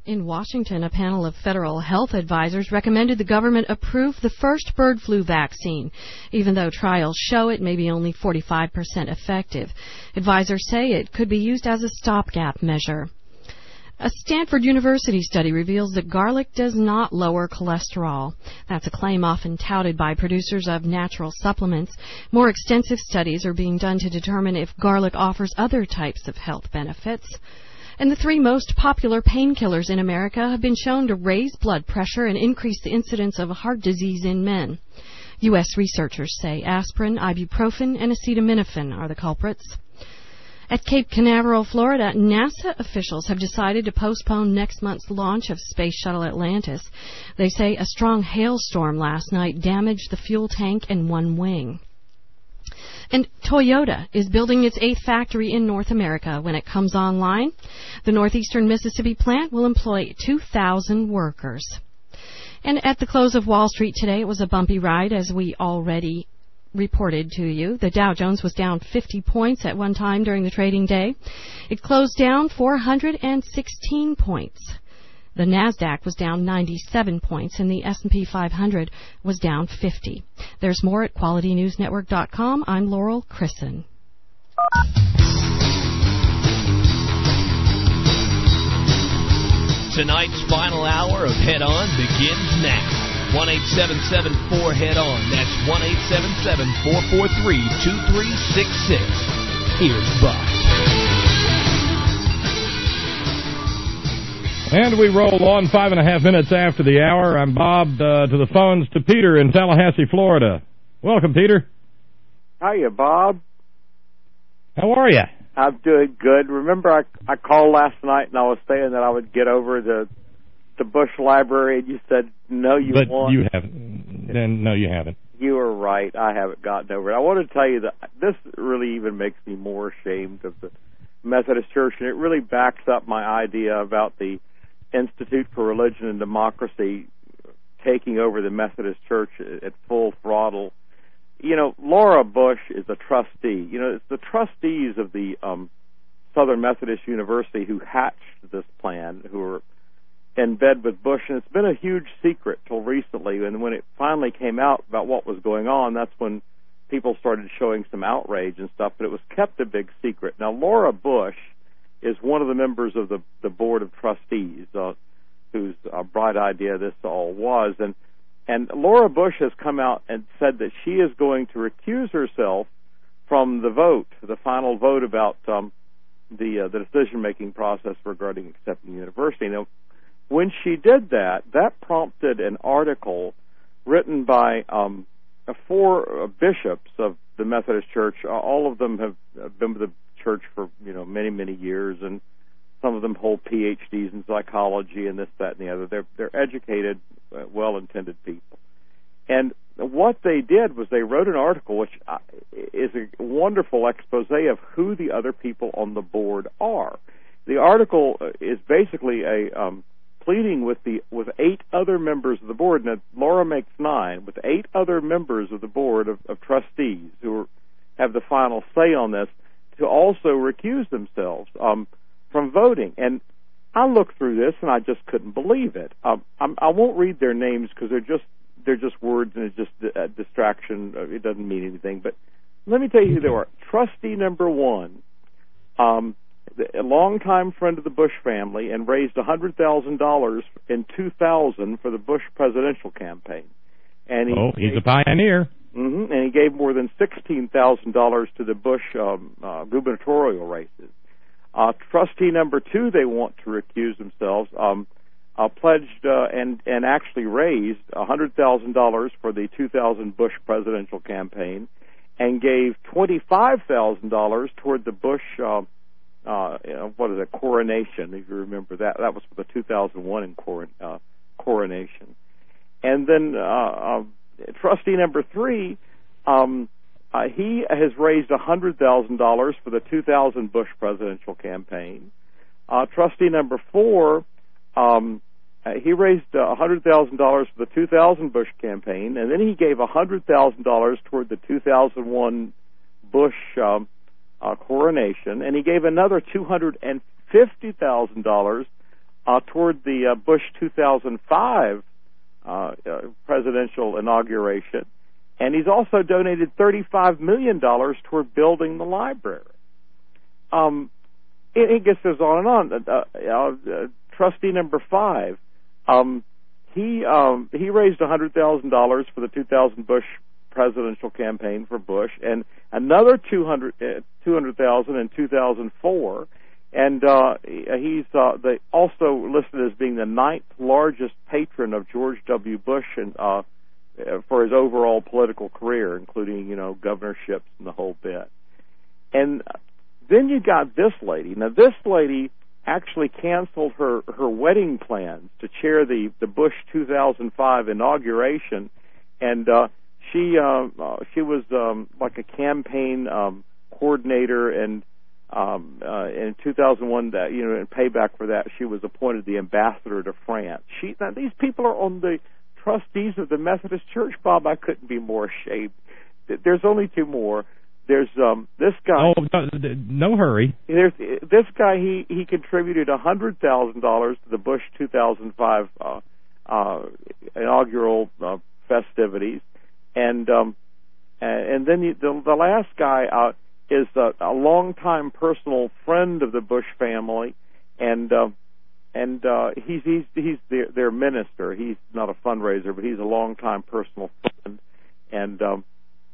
In Washington, a panel of federal health advisors recommended the government approve the first bird flu vaccine, even though trials show it may be only forty-five percent effective. Advisors say it could be used as a stopgap measure. A Stanford University study reveals that garlic does not lower cholesterol. That's a claim often touted by producers of natural supplements. More extensive studies are being done to determine if garlic offers other types of health benefits. And the three most popular painkillers in America have been shown to raise blood pressure and increase the incidence of heart disease in men. U S researchers say aspirin, ibuprofen, and acetaminophen are the culprits. At Cape Canaveral, Florida, NASA officials have decided to postpone next month's launch of Space Shuttle Atlantis. They say a strong hailstorm last night damaged the fuel tank and one wing. And Toyota is building its eighth factory in North America. When it comes online, the northeastern Mississippi plant will employ two thousand workers. And at the close of Wall Street today, it was a bumpy ride, as we already reported to you. The Dow Jones was down fifty points at one time during the trading day. It closed down four hundred sixteen points. The NASDAQ was down ninety-seven points, and the S and P five hundred was down fifty. There's more at quality news network dot com. I'm Laurel Chrisson. Tonight's final hour of Head On begins now. one eight seven seven four head on. That's one eight seven seven four four three two three six six. Here's Bob. And we roll on five and a half minutes after the hour. I'm Bob, uh, to the phones to Peter in Tallahassee, Florida. Welcome, Peter. Hiya, Bob. How are you? I'm doing good. Remember I, I called last night and I was saying that I would get over the the Bush Library, and you said, no, you but won't. But you haven't. Then, no, you haven't. You were right. I haven't gotten over it. I want to tell you that this really even makes me more ashamed of the Methodist Church, and it really backs up my idea about the Institute for Religion and Democracy taking over the Methodist Church at full throttle. You know, Laura Bush is a trustee. You know, it's the trustees of the um, Southern Methodist University who hatched this plan, who are in bed with Bush, and it's been a huge secret till recently. And when it finally came out about what was going on, that's when people started showing some outrage and stuff, but it was kept a big secret. Now, Laura Bush is one of the members of the, the Board of Trustees, uh, whose uh, bright idea this all was. And, and Laura Bush has come out and said that she is going to recuse herself from the vote, the final vote about um, the, uh, the decision-making process regarding accepting the university. Now, when she did that, that prompted an article written by um, four uh, bishops of the Methodist Church. Uh, all of them have uh, been with the church for, you know, many, many years, and some of them hold P H Ds in psychology and this, that, and the other. They're, they're educated, uh, well-intended people. And what they did was they wrote an article which uh, is a wonderful expose of who the other people on the board are. The article is basically a um, pleading with the with eight other members of the board. Now, Laura makes nine, with eight other members of the board of, of trustees who are, have the final say on this, to also recuse themselves um, from voting. And I looked through this and I just couldn't believe it. Um, I'm, I won't read their names because they're just they're just words and it's just a distraction. It doesn't mean anything. But let me tell you who they were. Trustee number one, um, a longtime friend of the Bush family, and raised one hundred thousand dollars in two thousand for the Bush presidential campaign. And he, oh, he's a pioneer. Mm-hmm, and he gave more than sixteen thousand dollars to the Bush um, uh, gubernatorial races. Uh, trustee number two, they want to recuse themselves, um, uh, pledged uh, and, and actually raised one hundred thousand dollars for the two thousand Bush presidential campaign, and gave twenty-five thousand dollars toward the Bush, uh, uh, you know, what is it, coronation, if you remember that. That was for the two thousand one cor- uh, coronation. And then uh, uh, trustee number three, um, uh, he has raised one hundred thousand dollars for the two thousand Bush presidential campaign. Uh, trustee number four, um, uh, he raised uh, one hundred thousand dollars for the two thousand Bush campaign, and then he gave one hundred thousand dollars toward the two thousand one Bush um, uh, coronation, and he gave another two hundred fifty thousand dollars uh, toward the uh, Bush two thousand five uh, uh, presidential inauguration, and he's also donated thirty-five million dollars toward building the library. Um, it, it gets goes on and on. Uh, uh, uh, trustee number five, um, he um, he raised one hundred thousand dollars for the two thousand Bush presidential campaign for Bush, and another two hundred thousand dollars in two thousand four. And uh, he's uh, they also listed as being the ninth largest patron of George W. Bush and uh, for his overall political career, including, you know, governorships and the whole bit. And then you got this lady. Now, this lady actually canceled her, her wedding plans to chair the, the Bush two thousand five inauguration, and uh, she uh, uh, she was um, like a campaign um, coordinator, and um, uh, in two thousand one, that you know, in payback for that, she was appointed the ambassador to France. She now these people are on the trustees of the Methodist Church, Bob. I couldn't be more ashamed. There's only two more. There's um this guy. Oh, no, no hurry. There's this guy. He he contributed a hundred thousand dollars to the Bush two thousand five uh, uh, inaugural uh, festivities, and um and then you, the the last guy uh, is a, a longtime personal friend of the Bush family, and uh, and uh, he's he's he's their, their minister. He's not a fundraiser, but he's a longtime personal friend, and. Um,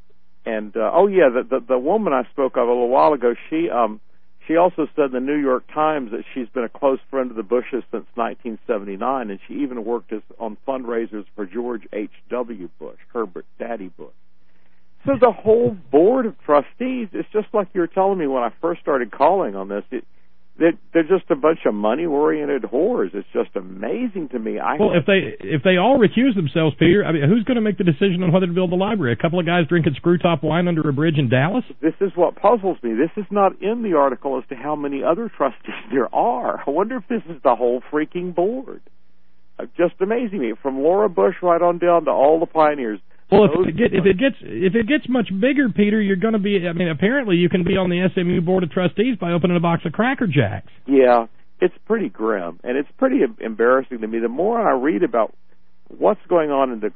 And uh, oh yeah, the, the the woman I spoke of a little while ago, she um she also said in the New York Times that she's been a close friend of the Bushes since nineteen seventy-nine, and she even worked as on fundraisers for George H W. Bush, Herbert Daddy Bush. So the whole board of trustees, it's just like you were telling me when I first started calling on this. It, They're, they're just a bunch of money-oriented whores. It's just amazing to me. I well, if they if they all recuse themselves, Peter, I mean, who's going to make the decision on whether to build the library? A couple of guys drinking screw-top wine under a bridge in Dallas? This is what puzzles me. This is not in the article as to how many other trustees there are. I wonder if this is the whole freaking board. Uh, just amazing me. From Laura Bush right on down to all the pioneers. Well, if it, get, if it gets if it gets much bigger, Peter, you're going to be. I mean, apparently you can be on the S M U board of trustees by opening a box of Cracker Jacks. Yeah, it's pretty grim, and it's pretty embarrassing to me. The more I read about what's going on in the,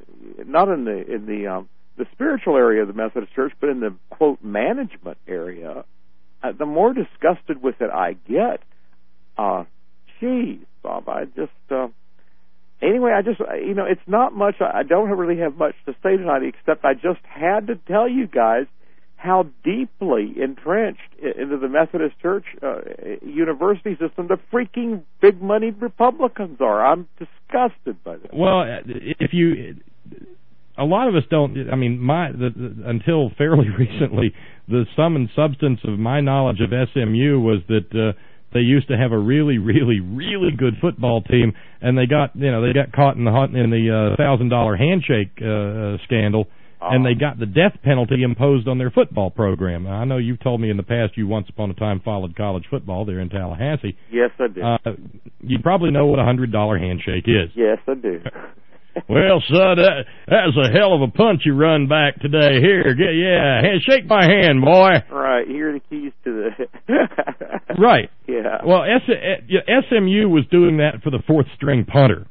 not in the in the um, the spiritual area of the Methodist Church, but in the quote management area, uh, the more disgusted with it I get. Uh, geez, Bob, I just. Uh, Anyway, I just, you know, it's not much. I don't really have much to say tonight, except I just had to tell you guys how deeply entrenched into the Methodist Church uh, university system the freaking big-moneyed Republicans are. I'm disgusted by that. Well, if you, a lot of us don't. I mean, my the, the, until fairly recently, the sum and substance of my knowledge of S M U was that. Uh, They used to have a really, really, really good football team, and they got, you know, they got caught in the in the uh, thousand dollar handshake uh, scandal, oh. and they got the death penalty imposed on their football program. I know you've told me in the past you once upon a time followed college football there in Tallahassee. Yes, I did. Uh, you probably know what a hundred dollar handshake is. Yes, I do. Well, son, that, that was a hell of a punch you run back today. Here, get, yeah, hey, shake my hand, boy. Right, here are the keys to the... Right. Yeah. Well, S M U was doing that for the fourth string punter.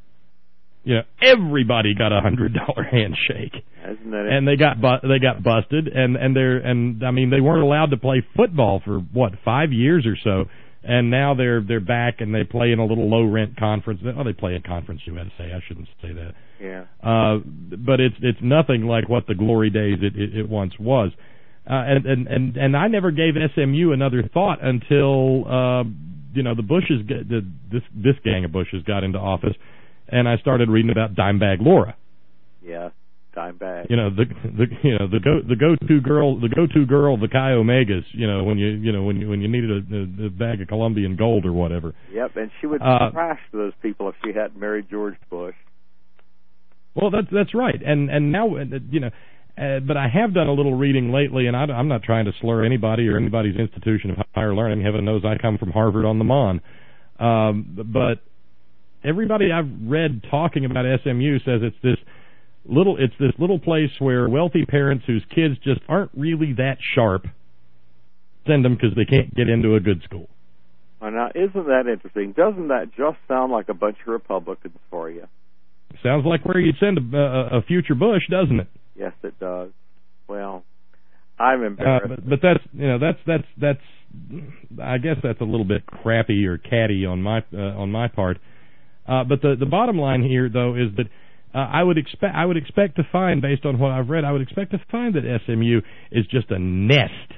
You know, everybody got a hundred dollar handshake, Isn't that it? and they got bu- they got busted, and and they're and I mean they weren't allowed to play football for what five years or so. And now they're they're back and they play in a little low rent conference. Oh, they play in Conference U S A. I shouldn't say that. Yeah. Uh, but it's it's nothing like what the glory days it, it, it once was. Uh, and, and and and I never gave S M U another thought until uh, you know the Bushes the, this this gang of Bushes got into office, and I started reading about Dimebag Laura. Yeah. Dimebag. You know the the you know the go the go to girl the go to girl the Chi Omegas. You know when you you know when you when you needed a, a bag of Colombian gold or whatever. Yep, and she would uh, crash to those people if she hadn't married George Bush. Well, that's that's right, and and now you know, uh, but I have done a little reading lately, and I, I'm not trying to slur anybody or anybody's institution of higher learning. Heaven knows I come from Harvard on the Mon, um, but everybody I've read talking about S M U says it's this. Little, it's this little place where wealthy parents whose kids just aren't really that sharp send them because they can't get into a good school. Well, now, isn't that interesting? Doesn't that just sound like a bunch of Republicans for you? Sounds like where you'd send a, a, a future Bush, doesn't it? Yes, it does. Well, I'm embarrassed. Uh, but, but that's you know that's that's that's I guess that's a little bit crappy or catty on my uh, on my part. Uh, but the the bottom line here, though, is that uh, I would expect I would expect to find, based on what I've read, I would expect to find that S M U is just a nest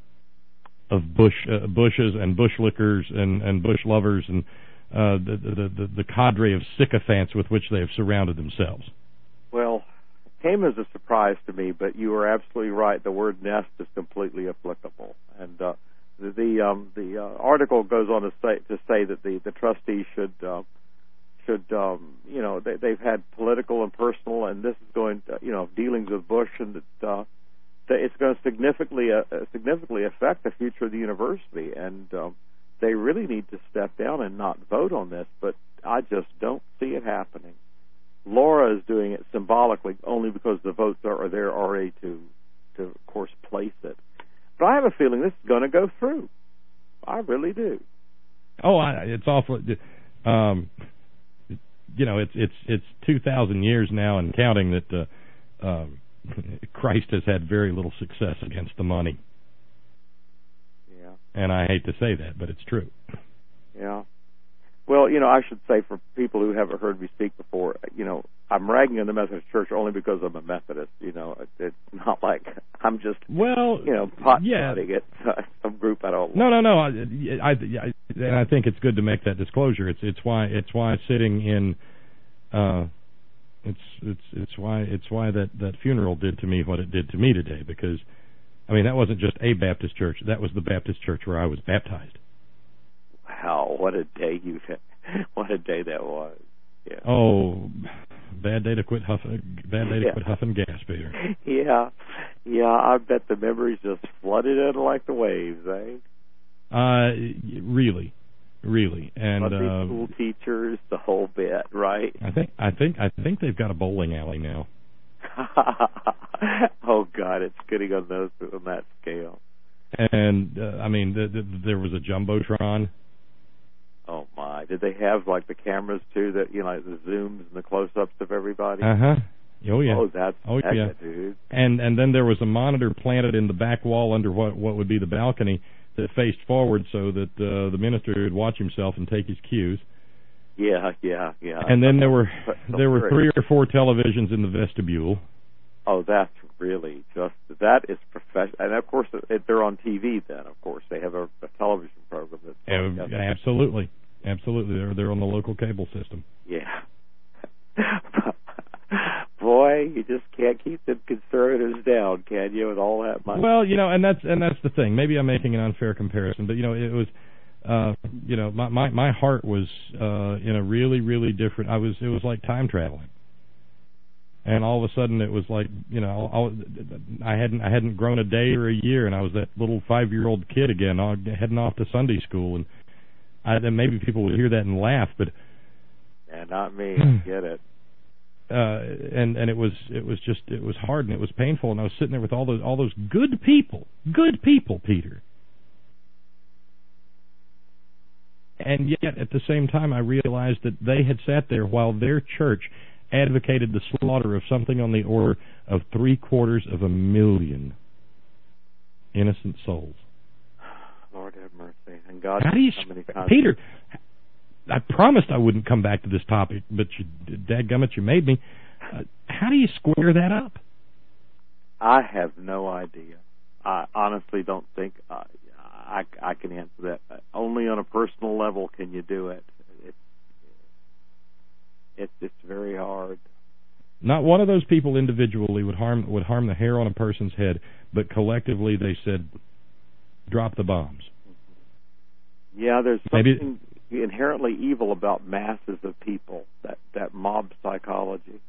of Bush uh, Bushes and Bushlickers and and Bush lovers and uh, the, the the the cadre of sycophants with which they have surrounded themselves. Well, it came as a surprise to me, but you are absolutely right. The word nest is completely applicable, and uh, the the, um, the uh, article goes on to say to say that the the trustees should uh, should um, you know they, they've had political and personal, and this is going to, you know dealings with Bush, and that uh, that it's going to significantly uh, significantly affect the future of the university, and um, they really need to step down and not vote on this. But I just don't see it happening. Laura is doing it symbolically only because the votes are, are there already to, to, of course, place it. But I have a feeling this is going to go through. I really do. Oh, I, it's awful. Um, you know, it's it's it's two thousand years now and counting that uh, uh, Christ has had very little success against the money. Yeah. And I hate to say that, but it's true. Yeah. Well, you know, I should say for people who haven't heard me speak before, you know, I'm ragging on the Methodist Church only because I'm a Methodist. You know, it's not like I'm just, well, you know, pot yeah. shotting at uh, some group I don't. No, no, no. I, I, I, and I think it's good to make that disclosure. It's it's why it's why sitting in, uh, it's it's it's why it's why that that funeral did to me what it did to me today, because, I mean, that wasn't just a Baptist church. That was the Baptist church where I was baptized. Wow, what a day you had. What a day that was. Yeah. Oh, bad day to quit huffing, bad day to yeah. quit huffing gas, Peter. Yeah. Yeah, I bet the memories just flooded in like the waves, eh? Uh, really. Really. And Sunday uh, school teachers, the whole bit, right? I think I think I think they've got a bowling alley now. Oh God, it's getting on those on that scale. And uh, I mean, the, the, there was a jumbotron. Oh my! Did they have like the cameras too? That you know, like the zooms and the close-ups of everybody. Uh huh. Oh yeah. Oh, that's oh that's yeah, it, dude. And and then there was a monitor planted in the back wall under what what would be the balcony that faced forward, so that uh, the minister would watch himself and take his cues. Yeah, yeah, yeah. And then there were there were three or four televisions in the vestibule. Oh, that's really just that is professional. And of course, it, they're on T V. Then, of course, they have a, a television program. That's uh, absolutely, absolutely. They're they're on the local cable system. Yeah. Boy, you just can't keep the conservatives down, can you? With all that money. Well, you know, and that's and that's the thing. Maybe I'm making an unfair comparison, but you know, it was. Uh, you know, my, my my heart was uh, in a really really different. I was it was like time traveling. And all of a sudden, it was like, you know, I hadn't I hadn't grown a day or a year, and I was that little five-year-old kid again, heading off to Sunday school. And I, and maybe people would hear that and laugh, but yeah, not me. I get it. Uh, and and it was it was just it was hard and it was painful, and I was sitting there with all those all those good people, good people, Peter. And yet, at the same time, I realized that they had sat there while their church advocated the slaughter of something on the order of three quarters of a million innocent souls. Lord have mercy. And God, how do you, how many Peter? I promised I wouldn't come back to this topic, but you, dadgummit, you made me. Uh, how do you square that up? I have no idea. I honestly don't think uh, I, I can answer that. Only on a personal level can you do it. It's it's it's very hard. Not one of those people individually would harm would harm the hair on a person's head, but collectively they said, drop the bombs. Yeah, there's Maybe, something inherently evil about masses of people. That that mob psychology.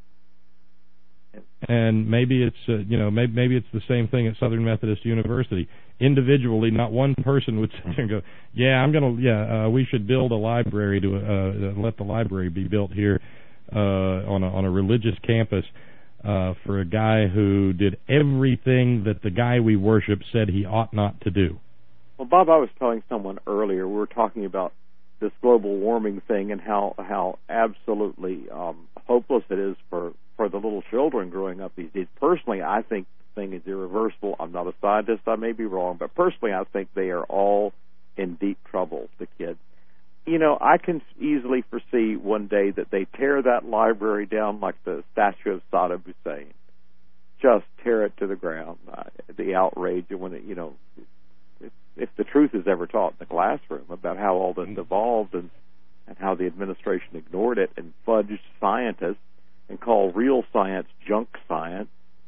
And maybe it's uh, you know maybe maybe it's the same thing at Southern Methodist University. Individually, not one person would sit there and go, "Yeah, I'm gonna yeah uh, we should build a library to uh, let the library be built here uh, on a on a religious campus uh, for a guy who did everything that the guy we worship said he ought not to do." Well, Bob, I was telling someone earlier, we were talking about this global warming thing and how how absolutely um, hopeless it is for, for the little children growing up these days. Personally, I think the thing is irreversible. I'm not a scientist. I may be wrong. But personally, I think they are all in deep trouble, the kids. You know, I can easily foresee one day that they tear that library down like the statue of Saddam Hussein. Just tear it to the ground. Uh, the outrage when it, you know, if, if the truth is ever taught in the classroom about how all this evolved and, and how the administration ignored it and fudged scientists and called real science junk science.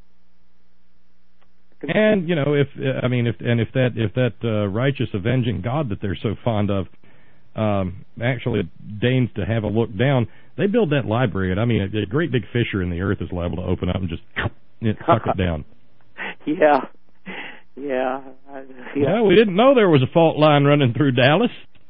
And you know, if I mean, if and if that if that uh, righteous, avenging God that they're so fond of um, actually deigns to have a look down, they build that library, and I mean, a, a great big fissure in the earth is liable to open up and just it, suck it down. Yeah, yeah, I, yeah. Yeah, we didn't know there was a fault line running through Dallas.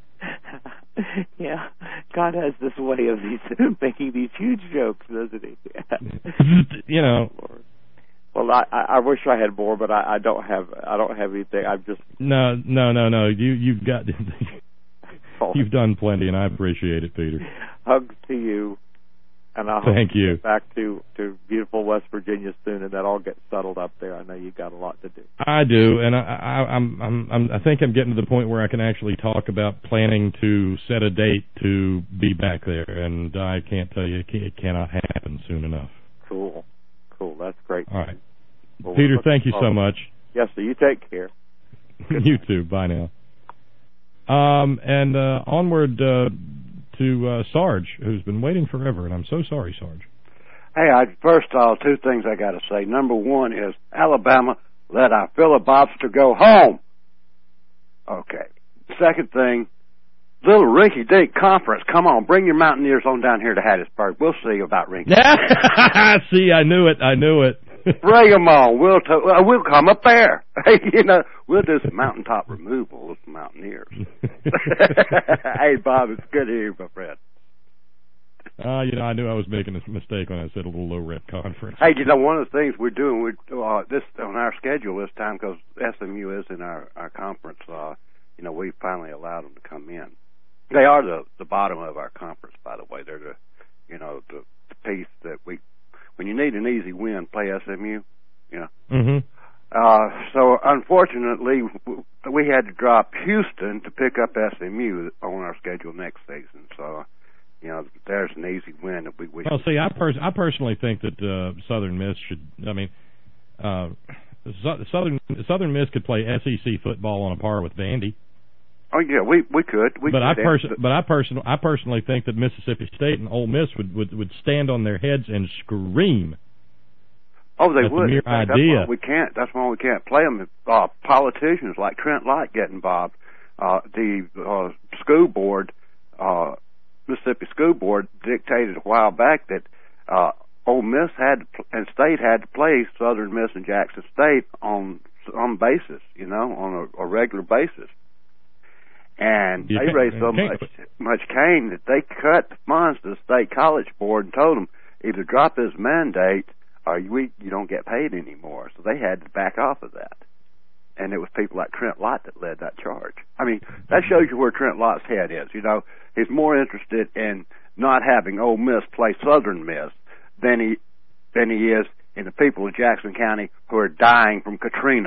Yeah, God has this way of these making these huge jokes, doesn't he? You know. Well, I, I wish I had more, but I, I don't have. I don't have anything. I'm just no, no, no, no. You, you've got. You've done plenty, and I appreciate it, Peter. Hugs to you, and I hope Thank you. Get back to to beautiful West Virginia soon, and that all gets settled up there. I know you've got a lot to do. I do, and I, I, I'm, I'm, I'm, I think I'm getting to the point where I can actually talk about planning to set a date to be back there, and I can't tell you, it cannot happen soon enough. Cool. Cool, that's great. All right. Well, Peter, thank you so much. Yes, sir. You take care. You too. Bye now. Um, and uh, onward uh, to uh, Sarge, who's been waiting forever, and I'm so sorry, Sarge. Hey, I, first of all, two things I got to say. Number one is Alabama, let our filibuster go home. Okay. Second thing, little rinky-dink conference. Come on, bring your Mountaineers on down here to Hattiesburg. We'll see about rinky. See, I knew it. I knew it. Bring them on. We'll t- uh, we'll come up there. You know, we'll do some mountaintop removal with some Mountaineers. Hey, Bob, it's good to hear you, my friend. Uh, you know, I knew I was making a mistake when I said a little low-rep conference. Hey, you know, one of the things we're doing, we uh, this on our schedule this time, because S M U is in our, our conference, uh, you know, we finally allowed them to come in. They are the the bottom of our conference, by the way. They're the, you know, the, the piece that we, when you need an easy win, play S M U, you know. Mm-hmm. Uh, so unfortunately, we had to drop Houston to pick up S M U on our schedule next season. So, you know, there's an easy win that we. we well, see, I pers- I personally think that uh, Southern Miss should. I mean, uh, Southern Southern Miss could play S E C football on a par with Vandy. Oh yeah, we we could. We but could I pers- but I person I personally think that Mississippi State and Ole Miss would, would, would stand on their heads and scream. Oh, they at would. The mere that's idea. why we can't. That's why we can't play them. Uh, politicians like Trent Lott get involved. Uh, the uh, school board, uh, Mississippi School Board, dictated a while back that uh, Ole Miss had to pl- and State had to play Southern Miss and Jackson State on some basis. You know, on a, a regular basis. And You they can't- raised so you can't- much much cane that they cut the funds to the state college board and told them either drop this mandate or you you don't get paid anymore. So they had to back off of that. And it was people like Trent Lott that led that charge. I mean, that shows you where Trent Lott's head is. You know, he's more interested in not having Ole Miss play Southern Miss than he than he is in the people of Jackson County who are dying from Katrina.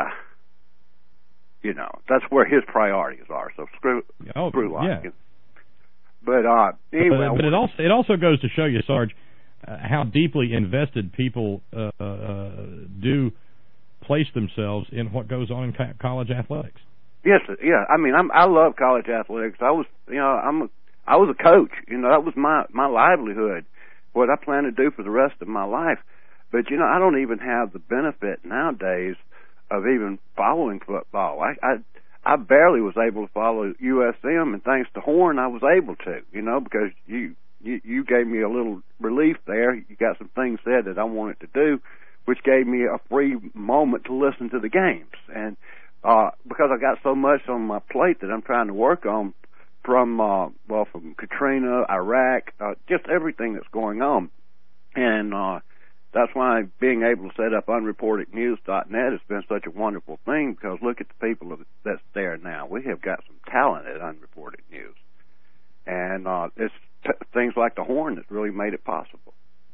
You know, that's where his priorities are. So screw, oh, screw Lott. yeah. But uh, anyway, but, but it also it also goes to show you, Sarge, uh, how deeply invested people uh, uh, do place themselves in what goes on in co- college athletics. Yes, yeah. I mean, I'm, I love college athletics. I was, you know, I'm, a, I was a coach. You know, that was my my livelihood, what I plan to do for the rest of my life. But you know, I don't even have the benefit nowadays of even following football. I, I I barely was able to follow U S M, and thanks to Horn, I was able to. You know, because you you, you gave me a little relief there. You got some things said that I wanted to do, which gave me a free moment to listen to the games. And uh, because I got so much on my plate that I'm trying to work on, from uh, well, from Katrina, Iraq, uh, just everything that's going on, and uh, that's why being able to set up unreported news dot net has been such a wonderful thing, because look at the people that's there now. We have got some talent at Unreported News. And uh, it's t- things like the Horn that's really made it possible.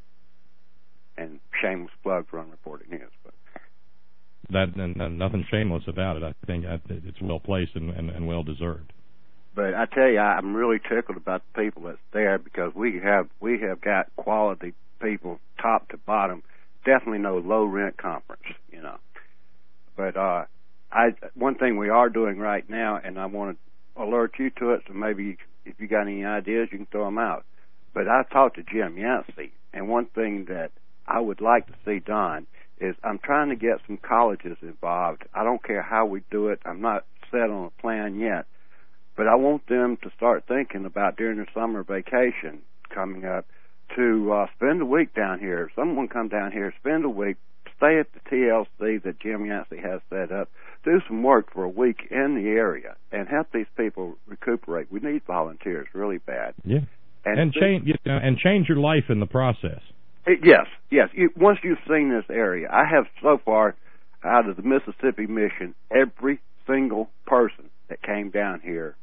And shameless plug for Unreported News. But that and, and nothing shameless about it. I think it's well placed and, and, and well deserved. But I tell you, I'm really tickled about the people that's there, because we have we have got quality people, top to bottom. Definitely no low rent conference, you know. But uh, I one thing we are doing right now, and I want to alert you to it, so maybe if you got any ideas, you can throw them out. But I talked to Jim Yancey, and one thing that I would like to see done is I'm trying to get some colleges involved. I don't care how we do it. I'm not set on a plan yet. But I want them to start thinking about, during the summer vacation coming up, to uh, spend a week down here. Someone come down here, spend a week, stay at the T L C that Jim Yancey has set up, do some work for a week in the area, and help these people recuperate. We need volunteers really bad. Yeah, and, and change you know, and change your life in the process. It, yes, yes. You, once you've seen this area, I have so far, out of the Mississippi Mission, every single person that came down here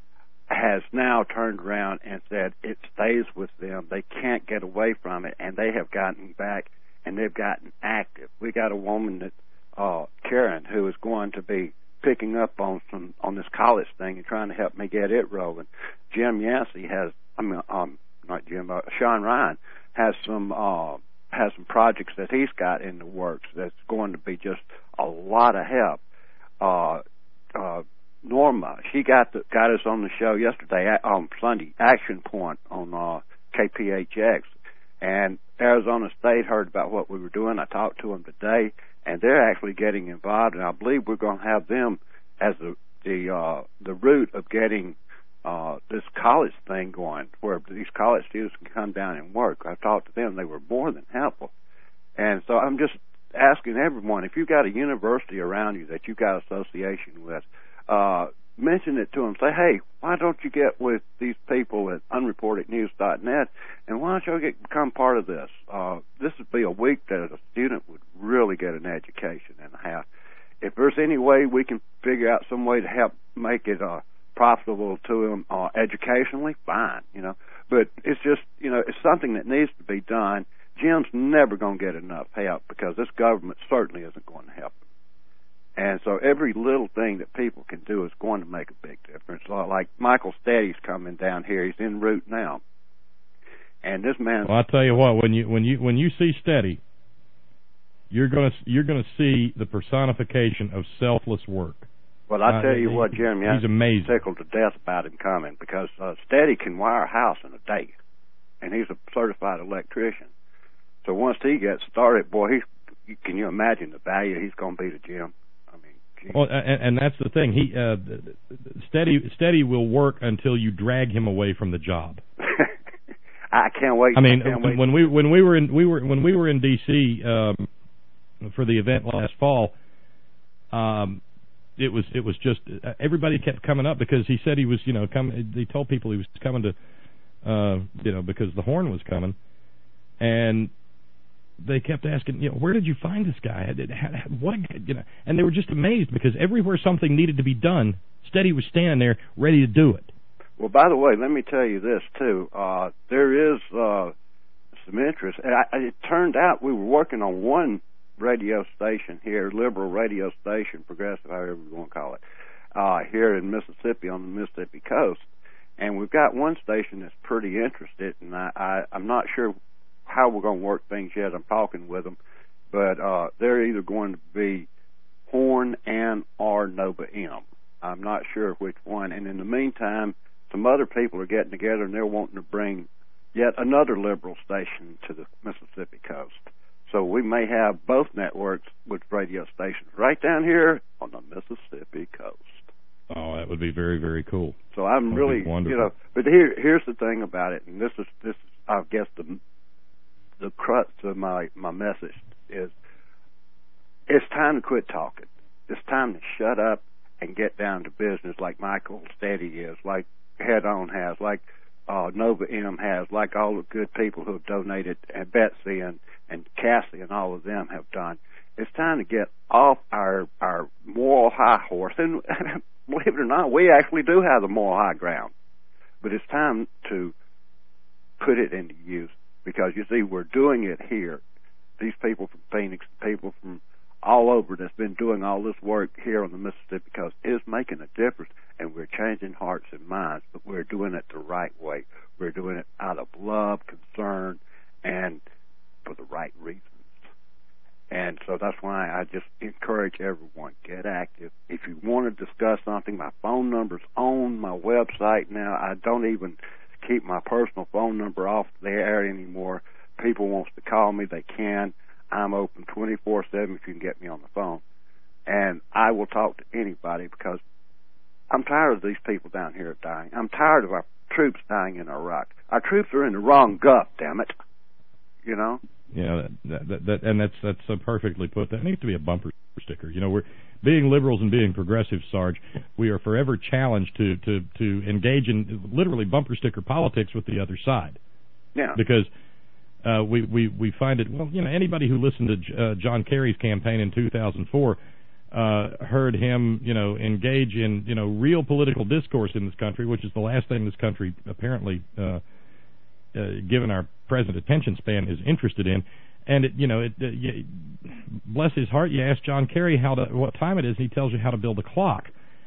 has now turned around and said it stays with them. They can't get away from it, and they have gotten back, and they've gotten active. We got a woman that, uh, Karen, who is going to be picking up on some on this college thing and trying to help me get it rolling. Jim Yancey has, I mean, um, not Jim, uh, Sean Ryan has some uh, has some projects that he's got in the works that's going to be just a lot of help. Uh, uh, Norma, she got the, got us on the show yesterday on um, Sunday, Action Point on uh, K P H X, and Arizona State heard about what we were doing. I talked to them today, and they're actually getting involved, and I believe we're going to have them as the the uh, the root of getting uh, this college thing going, where these college students can come down and work. I talked to them; they were more than helpful, and so I'm just asking everyone, if you've got a university around you that you've got association with, Uh, mention it to them. Say, hey, why don't you get with these people at unreported news dot net, and why don't you get, become part of this? Uh, this would be a week that a student would really get an education and a half. If there's any way we can figure out some way to help make it uh, profitable to them uh, educationally, fine, you know. But it's just, you know, it's something that needs to be done. Jim's never going to get enough help, because this government certainly isn't going to help him. And so every little thing that people can do is going to make a big difference. Like Michael Steady's coming down here; he's en route now. And this man. Well, I'll tell you what: when you when you when you see Steady, you're gonna you're gonna see the personification of selfless work. Well, I tell uh, you he, what, Jim, he's amazing. Tickled to death about him coming, because uh, Steady can wire a house in a day, and he's a certified electrician. So once he gets started, boy, he's, can you imagine the value he's going to be to Jim? Well, and, and that's the thing. He uh, steady steady will work until you drag him away from the job. I can't wait. I mean, I can't when, wait. when we when we were in we were when we were in D C um, for the event last fall, um, it was it was just uh, everybody kept coming up, because he said he was you know coming. He told people he was coming to uh, you know because the Horn was coming, and they kept asking, you know, where did you find this guy? What, you know, and they were just amazed, because everywhere something needed to be done, Steady was standing there ready to do it. Well, by the way, let me tell you this too. Uh, there is uh, some interest. I, it turned out we were working on one radio station here, liberal radio station, progressive, however you want to call it, uh, here in Mississippi, on the Mississippi coast, and we've got one station that's pretty interested, and I, I, I'm not sure how we're going to work things yet. I'm talking with them, but uh, they're either going to be Horn and or Nova M. I'm not sure which one. And in the meantime, some other people are getting together, and they're wanting to bring yet another liberal station to the Mississippi coast. So we may have both networks with radio stations right down here on the Mississippi coast. Oh, that would be very, very cool. So I'm That'd really, you know, but here, here's the thing about it, and this is, this is, I guess, the the crux of my, my message is, it's time to quit talking. It's time to shut up and get down to business, like Michael Steady is, like Head On has, like uh, Nova M has, like all the good people who have donated, and Betsy and, and Cassie and all of them have done. It's time to get off our our moral high horse. And believe it or not, we actually do have the moral high ground. But it's time to put it into use, because, you see, we're doing it here. These people from Phoenix, people from all over that's been doing all this work here on the Mississippi coast is making a difference, and we're changing hearts and minds, but we're doing it the right way. We're doing it out of love, concern, and for the right reasons. And so that's why I just encourage everyone, get active. If you want to discuss something, my phone number's on my website now. I don't even keep my personal phone number off the air anymore. People wants to call me, they can. I'm open twenty-four seven if you can get me on the phone. And I will talk to anybody, because I'm tired of these people down here dying. I'm tired of our troops dying in Iraq. Our troops are in the wrong gut, damn it. You know? Yeah, that, that, that, and that's that's so perfectly put. That needs to be a bumper sticker. You know, we're being liberals and being progressives, Sarge. We are forever challenged to to to engage in literally bumper sticker politics with the other side. Yeah. Because uh, we we we find it. Well, you know, anybody who listened to uh, John Kerry's campaign in two thousand four uh, heard him, you know, engage in you know real political discourse in this country, which is the last thing this country apparently. Uh, Uh, given our present attention span, is interested in. And it, you know, it, uh, you, bless his heart, you ask John Kerry how to what time it is, and he tells you how to build a clock.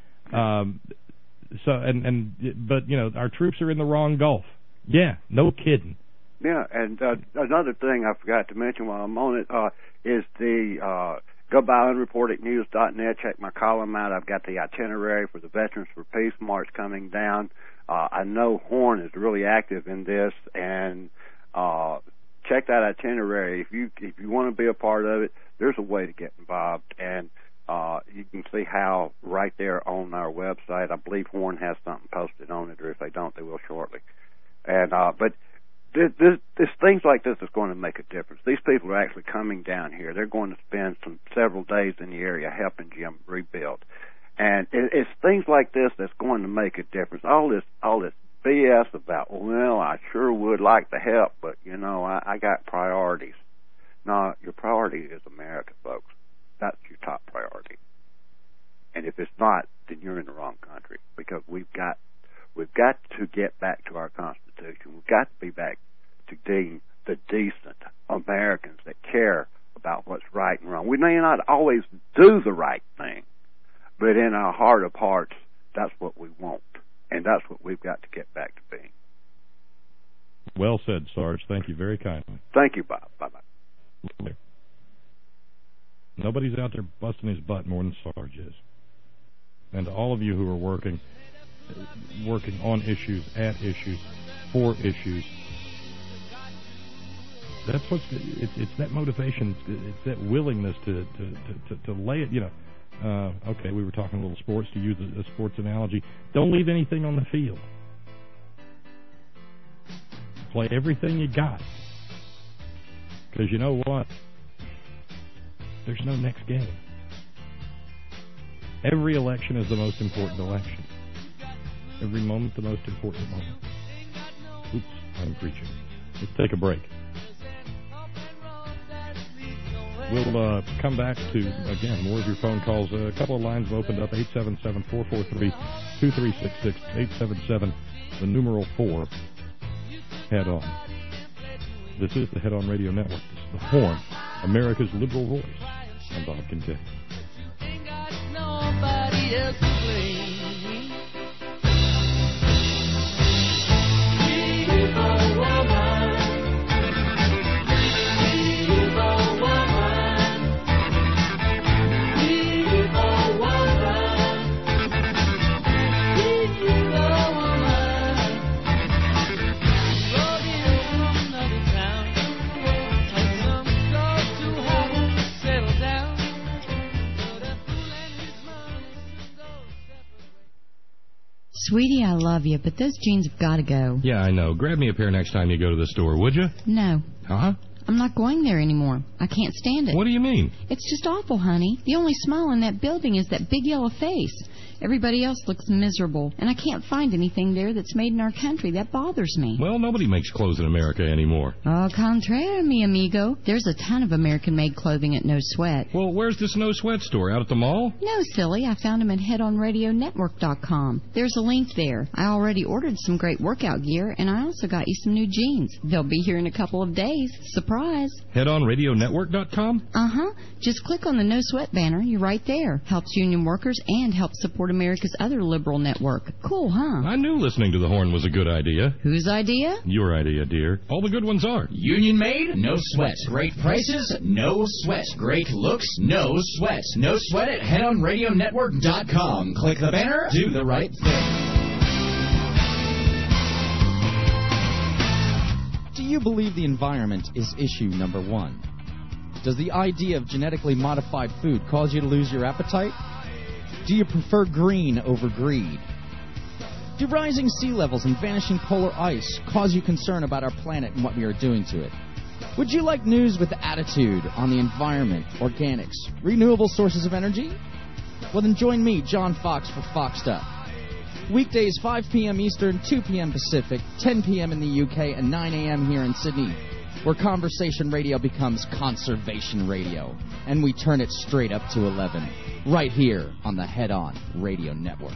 Um, so and and but you know, our troops are in the wrong Gulf. Yeah, no kidding. Yeah, and uh, another thing I forgot to mention while I'm on it uh, is the uh, go by unreported news dot net. Check my column out. I've got the itinerary for the Veterans for Peace March coming down. Uh, I know Horn is really active in this, and uh, check that itinerary. If you if you want to be a part of it, there's a way to get involved, and uh, you can see how right there on our website. I believe Horn has something posted on it, or if they don't, they will shortly. And uh, but this, this, this things like this is going to make a difference. These people are actually coming down here. They're going to spend some several days in the area helping Jim rebuild. And it's things like this that's going to make a difference. All this, all this B S about, well, I sure would like to help, but you know, I, I got priorities. No, your priority is America, folks. That's your top priority. And if it's not, then you're in the wrong country, because we've got, we've got to get back to our Constitution. We've got to be back to being the decent Americans that care about what's right and wrong. We may not always do the right thing, but in our heart of hearts, that's what we want, and that's what we've got to get back to being. Well said, Sarge. Thank you very kindly. Thank you, Bob. Bye-bye. Nobody's out there busting his butt more than Sarge is. And to all of you who are working, working on issues, at issues, for issues, that's what's, it's, it's that motivation, it's that willingness to, to, to, to, to lay it, you know, Uh, okay, we were talking a little sports, to use a, a sports analogy. Don't leave anything on the field. Play everything you got. Because you know what? There's no next game. Every election is the most important election. Every moment the most important moment. Oops, I'm preaching. Let's take a break. We'll uh, come back to, again, more of your phone calls. Uh, a couple of lines have opened up, eight seven seven, four four three, two three six six, eight seven seven, the numeral four, Head On. This is the Head On Radio Network. This is the Horn, America's liberal voice. I'm Bob Kincaid. Ain't got nobody else to blame. Evil woman. Sweetie, I love you, but those jeans have got to go. Yeah, I know. Grab me a pair next time you go to the store, would you? No. Uh-huh. I'm not not going there anymore. I can't stand it. What do you mean? It's just awful, honey. The only smile in that building is that big yellow face. Everybody else looks miserable, and I can't find anything there that's made in our country. That bothers me. Well, nobody makes clothes in America anymore. Au contraire, mi amigo. There's a ton of American-made clothing at No Sweat. Well, where's this No Sweat store? Out at the mall? No, silly. I found them at head on radio network dot com. There's a link there. I already ordered some great workout gear, and I also got you some new jeans. They'll be here in a couple of days. Surprise. head on radio network dot com? Uh-huh. Just click on the No Sweat banner. You're right there. Helps union workers and helps support America's other liberal network. Cool, huh? I knew listening to the horn was a good idea. Whose idea? Your idea, dear. All the good ones are. Union made, no sweat. Great prices, no sweat. Great looks, no sweat. No sweat at head on radio network dot com. Click the banner, do the right thing. Do you believe the environment is issue number one? Does the idea of genetically modified food cause you to lose your appetite? Do you prefer green over greed? Do rising sea levels and vanishing polar ice cause you concern about our planet and what we are doing to it? Would you like news with attitude on the environment, organics, renewable sources of energy? Well, then join me, John Fox, for Foxed Up. Weekdays, five p.m. Eastern, two p.m. Pacific, ten p.m. in the U K, and nine a.m. here in Sydney, where conversation radio becomes conservation radio, and we turn it straight up to eleven, right here on the Head On Radio Network.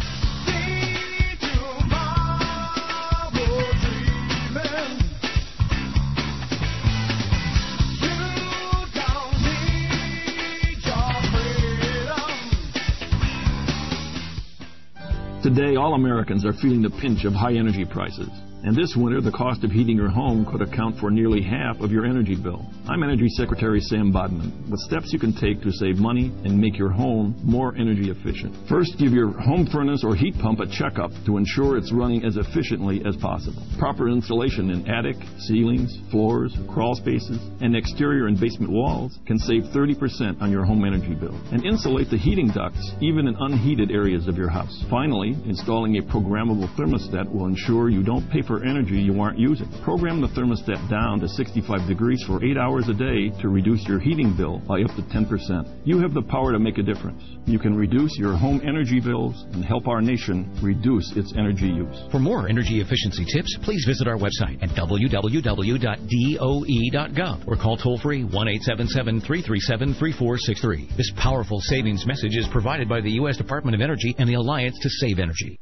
Today, all Americans are feeling the pinch of high energy prices. And this winter, the cost of heating your home could account for nearly half of your energy bill. I'm Energy Secretary Sam Bodman, with steps you can take to save money and make your home more energy efficient. First, give your home furnace or heat pump a checkup to ensure it's running as efficiently as possible. Proper installation in attic, ceilings, floors, crawl spaces, and exterior and basement walls can save thirty percent on your home energy bill. And insulate the heating ducts, even in unheated areas of your house. Finally, installing a programmable thermostat will ensure you don't pay for energy you aren't using. Program the thermostat down to sixty-five degrees for eight hours a day to reduce your heating bill by up to ten percent. You have the power to make a difference. You can reduce your home energy bills and help our nation reduce its energy use. For more energy efficiency tips, please visit our website at w w w dot d o e dot gov or call toll-free one eight seven seven, three three seven, three four six three. This powerful savings message is provided by the U S Department of Energy and the Alliance to Save Energy.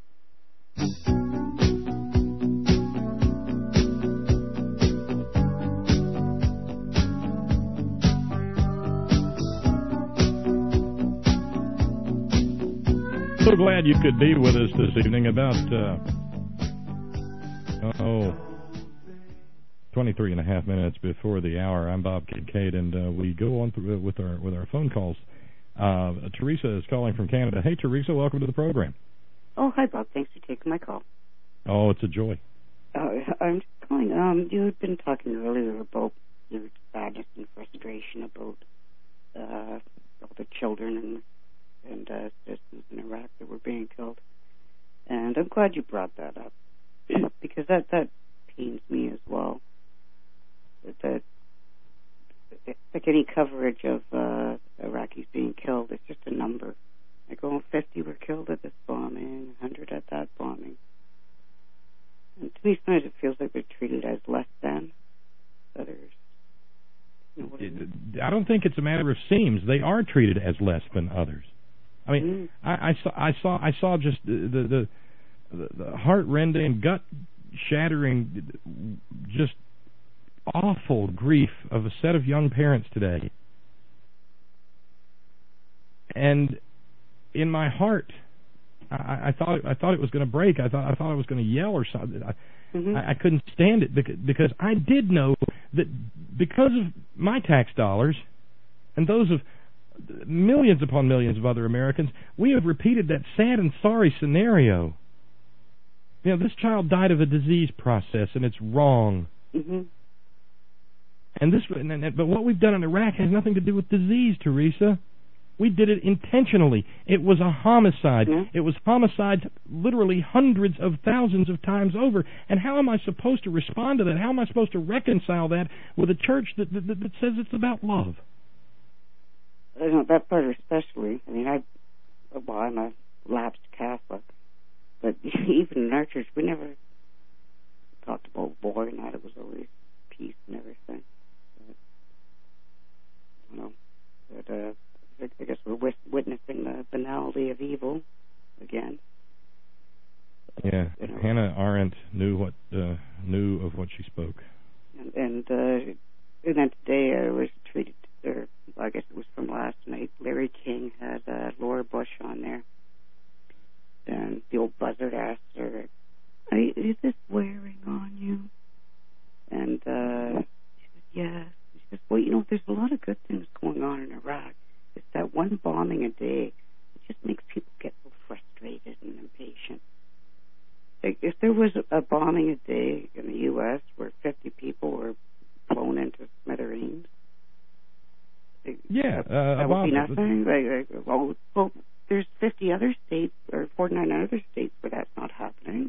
So glad you could be with us this evening. About uh, oh, twenty-three and a half minutes before the hour. I'm Bob Kincaid, and uh, we go on through with our with our phone calls. Uh, Teresa is calling from Canada. Hey, Teresa, welcome to the program. Oh, hi, Bob. Thanks for taking my call. Oh, it's a joy. Uh, I'm just calling. Um, you had been talking earlier about your sadness and frustration about uh, all the children and and uh, citizens in Iraq that were being killed. And I'm glad you brought that up because that, that pains me as well. That, that like any coverage of uh, Iraqis being killed, it's just a number. Like, oh, fifty were killed at this bombing, one hundred at that bombing. And to me, sometimes it feels like they're treated as less than others. You know what I mean? I don't think it's a matter of seems. They are treated as less than others. I mean, mm. I, I saw, I saw, I saw just the the, the, the heart-rending, gut-shattering, just awful grief of a set of young parents today, and in my heart, I, I thought, I thought it was going to break. I thought, I thought I was going to yell or something. I, mm-hmm. I, I couldn't stand it because, because I did know that because of my tax dollars and those of millions upon millions of other Americans, we have repeated that sad and sorry scenario. You know, this child died of a disease process, and it's wrong. Mm-hmm. And this, and, and, but what we've done in Iraq has nothing to do with disease, Teresa. We did it intentionally. It was a homicide. Yeah. It was homicides literally hundreds of thousands of times over. And how am I supposed to respond to that? How am I supposed to reconcile that with a church that that, that says it's about love? You know, that part especially. I mean, I, well, I'm a lapsed Catholic, but even in our church, we never talked about war and that. It was always peace and everything. But, you know, but, uh, I guess we're wit- witnessing the banality of evil again. Yeah, You know. Hannah Arendt knew what uh, knew of what she spoke. And and, uh, and then today I was treated, or I guess it was from last night. Larry King had uh, Laura Bush on there, and the old buzzard asked her, "Is this wearing on you?" And uh, she said, "Yes." She said, "Well, you know, there's a lot of good things going on in Iraq. It's that one bombing a day. It just makes people get so frustrated and impatient. Like, if there was a bombing a day in the U S where fifty people were blown into smithereens, like, Yeah, that, uh, that would be Bob, nothing. Like, like, well, well, there's fifty other states or forty-nine other states where that's not happening.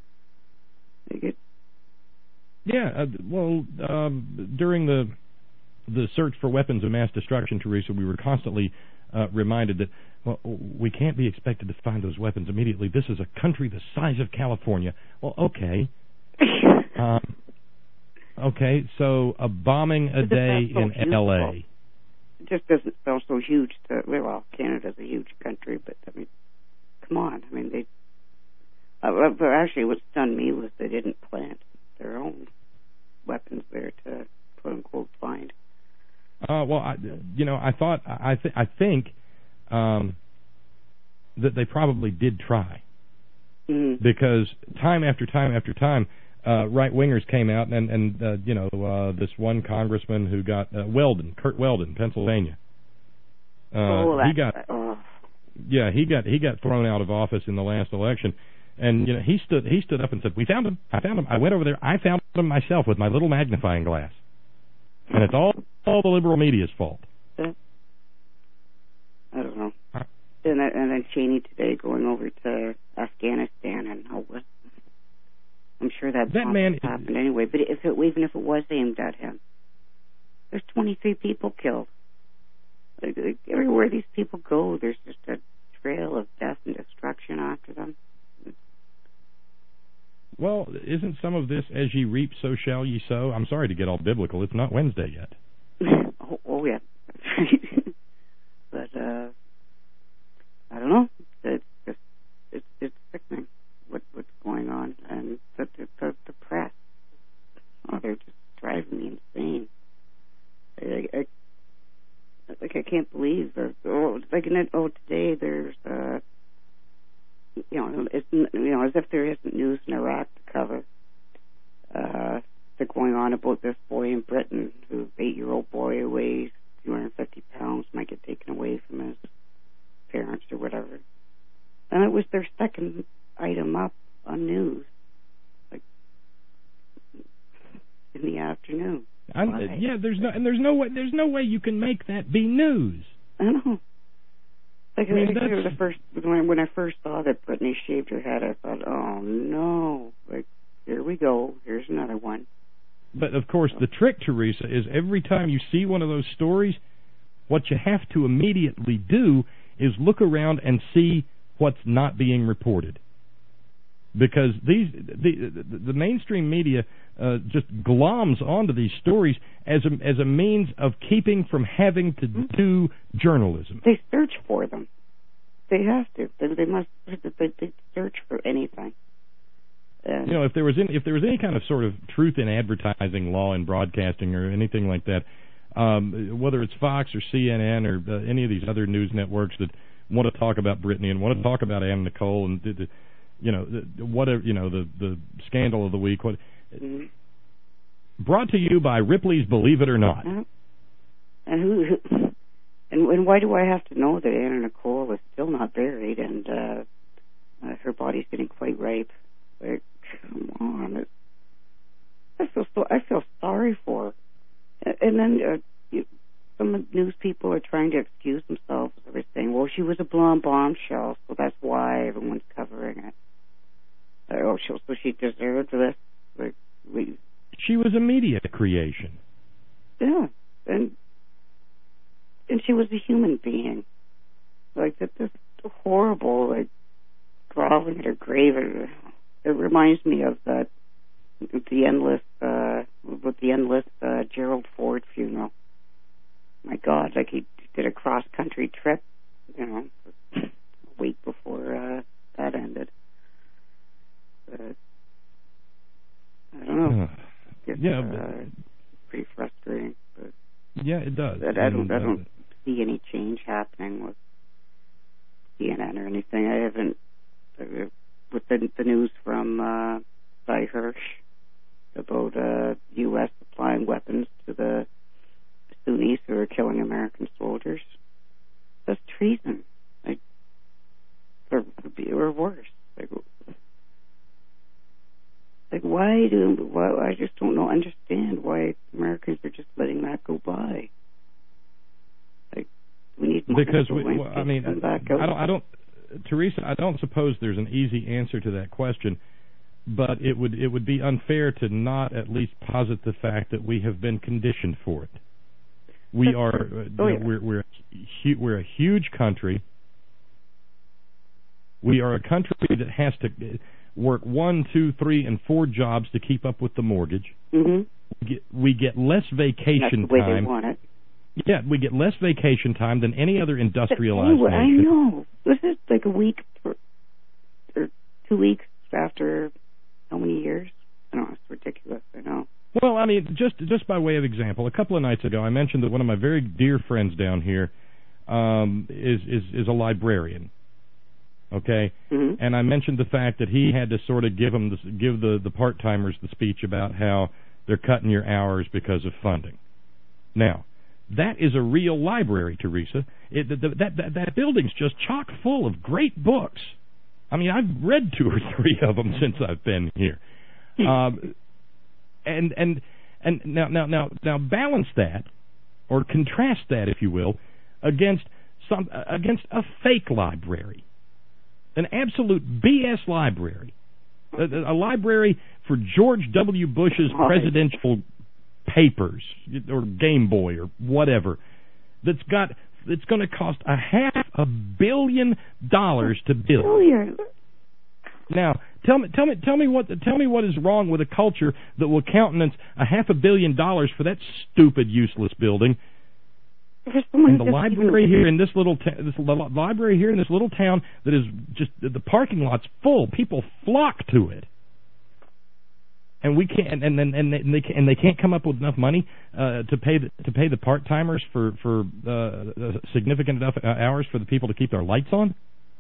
Like it, Yeah, uh, well, um, during the the search for weapons of mass destruction, Teresa, we were constantly uh, reminded that, well, we can't be expected to find those weapons immediately. This is a country the size of California. Well, okay. um, okay, so a bombing a day in L A. It just doesn't sound so huge to, well, Canada's a huge country, but, I mean, come on. I mean, they, uh, but actually what stunned me was they didn't plant their own weapons there to, quote-unquote, find. Uh, well, I, you know, I thought, I, th- I think um, that they probably did try. Mm-hmm. Because time after time after time, uh, right-wingers came out, and, and uh, you know, uh, this one congressman who got, uh, Weldon, Kurt Weldon, Pennsylvania. Uh, oh, he got, oh. yeah, he got he got thrown out of office in the last election. And, you know, he stood he stood up and said, "We found him. I found him. I went over there. I found him myself with my little magnifying glass." And it's all all the liberal media's fault. I don't know. And, then, and then Cheney today going over to Afghanistan, and how was, I'm sure that, that man happened anyway. But if it, even if it was aimed at him, there's twenty-three people killed. Like, like, everywhere these people go, there's just a trail of death and destruction after them. Well, isn't some of this as ye reap, so shall ye sow? I'm sorry to get all biblical. It's not Wednesday yet. oh, oh, yeah. But, uh, I don't know. It's just, it's, it's sickening what, what's going on. And the, the, the press, oh, they're just driving me insane. I, I, like, I can't believe, that, oh, like, oh, today there's, uh, you know, it's, you know, as if there isn't news in Iraq to cover. Uh, they're going on about this boy in Britain, who eight-year-old boy who weighs two hundred fifty pounds, might get taken away from his parents or whatever. And it was their second item up on news, like in the afternoon. I'm, yeah, there's no, and there's no way, there's no way you can make that be news. I know. Like, I mean, I think the first when, when I first saw that Brittany shaved her head, I thought, oh no, like here we go, here's another one. But of course, the trick, Teresa, is every time you see one of those stories, what you have to immediately do is look around and see what's not being reported. Because these the the, the mainstream media uh, just gloms onto these stories as a, as a means of keeping from having to do journalism. They search for them. They have to. They, they must. They, they search for anything. And you know, if there was any, if there was any kind of sort of truth in advertising law in broadcasting or anything like that, um, whether it's Fox or C N N or uh, any of these other news networks that want to talk about Brittany and want to talk about Ann Nicole and the, the, you know, the, whatever, you know, the the scandal of the week. What, mm-hmm. Brought to you by Ripley's Believe It or Not. Uh-huh. And who, who and, and why do I have to know that Anna Nicole is still not buried and uh, uh, her body's getting quite ripe? Like, come on! It, I feel so. I feel sorry for her. And then uh, you, some news people are trying to excuse themselves. were saying, well, she was a blonde bombshell, so that's why everyone's covering it. Oh, so she deserved this. Like, we, she was a media creation. Yeah, and and she was a human being. Like that, this horrible, like groveling at her grave. It, it reminds me of that the endless, uh, with the endless uh, Gerald Ford funeral. My God, like he did a cross country trip, you know, a week before uh, that ended. Uh, I don't know. It's, yeah, uh, pretty frustrating. But yeah, it does. I, I don't. I uh, don't see any change happening with C N N or anything. I haven't. Uh, with the, the news from uh, Cy Hirsch about uh, U S supplying weapons to the Sunnis who are killing American soldiers. That's treason. Like, or, or worse. Like, Like why do why I just don't know understand why Americans are just letting that go by. Like we need more because we, well, I mean I don't I don't Teresa I don't suppose there's an easy answer to that question, but it would it would be unfair to not at least posit the fact that we have been conditioned for it. We are oh, you yeah. know, we're we're we're a huge country. We are a country that has to work one, two, three, and four jobs to keep up with the mortgage. Mm-hmm. We get, we get less vacation That's the way time. They want it. Yeah, we get less vacation time than any other industrialized anyway, nation. I know. This is like a week per, or two weeks after how many years? I don't know. It's ridiculous. I know. Well, I mean, just just by way of example, a couple of nights ago, I mentioned that one of my very dear friends down here um, is is is a librarian. Okay, mm-hmm. And I mentioned the fact that he had to sort of give them the, give the the part timers the speech about how they're cutting your hours because of funding. Now, that is a real library, Teresa. It, the, the, that, that that building's just chock full of great books. I mean, I've read two or three of them since I've been here. Um, and and and now now now now balance that, or contrast that, if you will, against some against a fake library. An absolute B S library, a, a library for George W. Bush's presidential papers or Game Boy or whatever. That's got that's going to cost a half a billion dollars to build. Billion. Now, tell me, tell me, tell me what tell me what is wrong with a culture that will countenance a half a billion dollars for that stupid, useless building. And the library here in this little ta- this li- library here in this little town that is just the parking lot's full. People flock to it, and we can't. And then and, and they can, and they can't come up with enough money uh, to pay the, to pay the part timers for for uh, significant enough hours for the people to keep their lights on.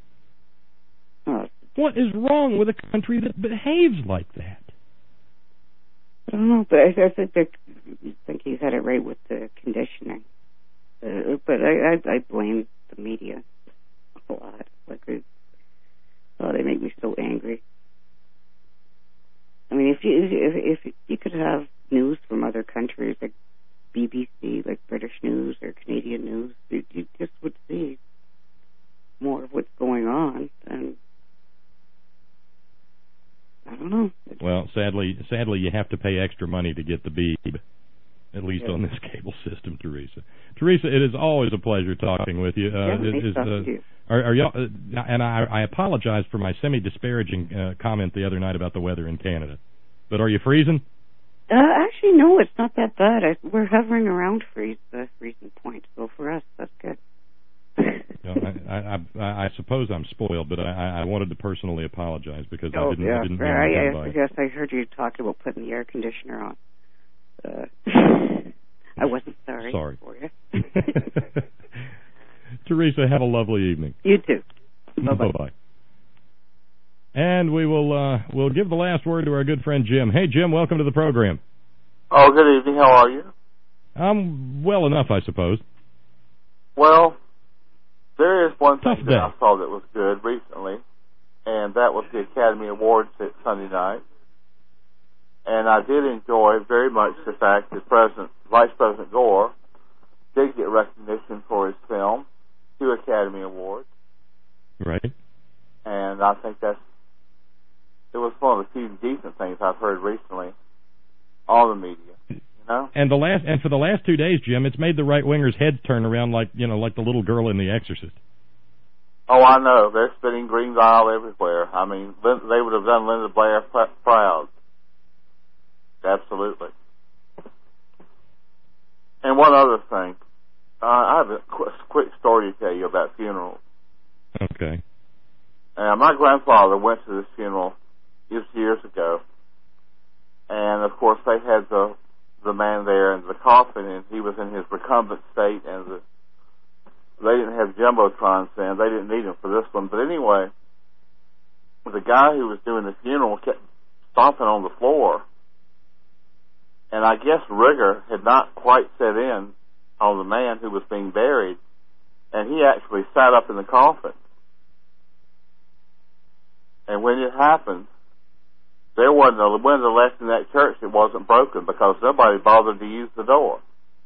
What is wrong with a country that behaves like that? I don't know, but I, I think that I think you had it right with the conditioning. Uh, but I, I, I blame the media a lot. Like, they, oh, they make me so angry. I mean, if you if, if you could have news from other countries, like B B C, like British news or Canadian news, you, you just would see more of what's going on. And I don't know. Well, sadly, sadly, you have to pay extra money to get the Beeb. At least yeah. on this cable system, Teresa. Teresa, it is always a pleasure talking with you. Uh, yeah, is, is, uh, you. Are, are y'all, uh, and I, I apologize for my semi-disparaging uh, comment the other night about the weather in Canada. But are you freezing? Uh, actually, no, it's not that bad. I, we're hovering around freeze, the freezing point. So for us, that's good. you know, I, I, I, I suppose I'm spoiled, but I, I wanted to personally apologize because oh, I didn't. Yeah, I didn't right. I, I, I guess I heard you talking about putting the air conditioner on. Uh, I wasn't sorry, sorry for you. Teresa, have a lovely evening. You too. Bye-bye. Bye-bye. And we will uh, we'll give the last word to our good friend Jim. Hey, Jim, welcome to the program. Oh, good evening. How are you? I'm well enough, I suppose. Well, there is one thing Tough that day. I saw that was good recently, and that was the Academy Awards at Sunday night. And I did enjoy very much the fact that President, Vice President Gore did get recognition for his film. two Academy Awards. Right. And I think that's, it was one of the few decent things I've heard recently on the media, you know? And the last, and for the last two days, Jim, it's made the right-wingers' heads turn around like, you know, like the little girl in The Exorcist. Oh, I know. They're spitting green bile everywhere. I mean, they would have done Linda Blair pr- proud. Absolutely. And one other thing. Uh, I have a qu- quick story to tell you about funerals. Okay. Uh, my grandfather went to this funeral just years ago. And, of course, they had the the man there in the coffin, and he was in his recumbent state, and the they didn't have jumbotrons then. They didn't need them for this one. But anyway, the guy who was doing the funeral kept stomping on the floor. And I guess rigor had not quite set in on the man who was being buried. And he actually sat up in the coffin. And when it happened, there wasn't a window left in that church that wasn't broken because nobody bothered to use the door.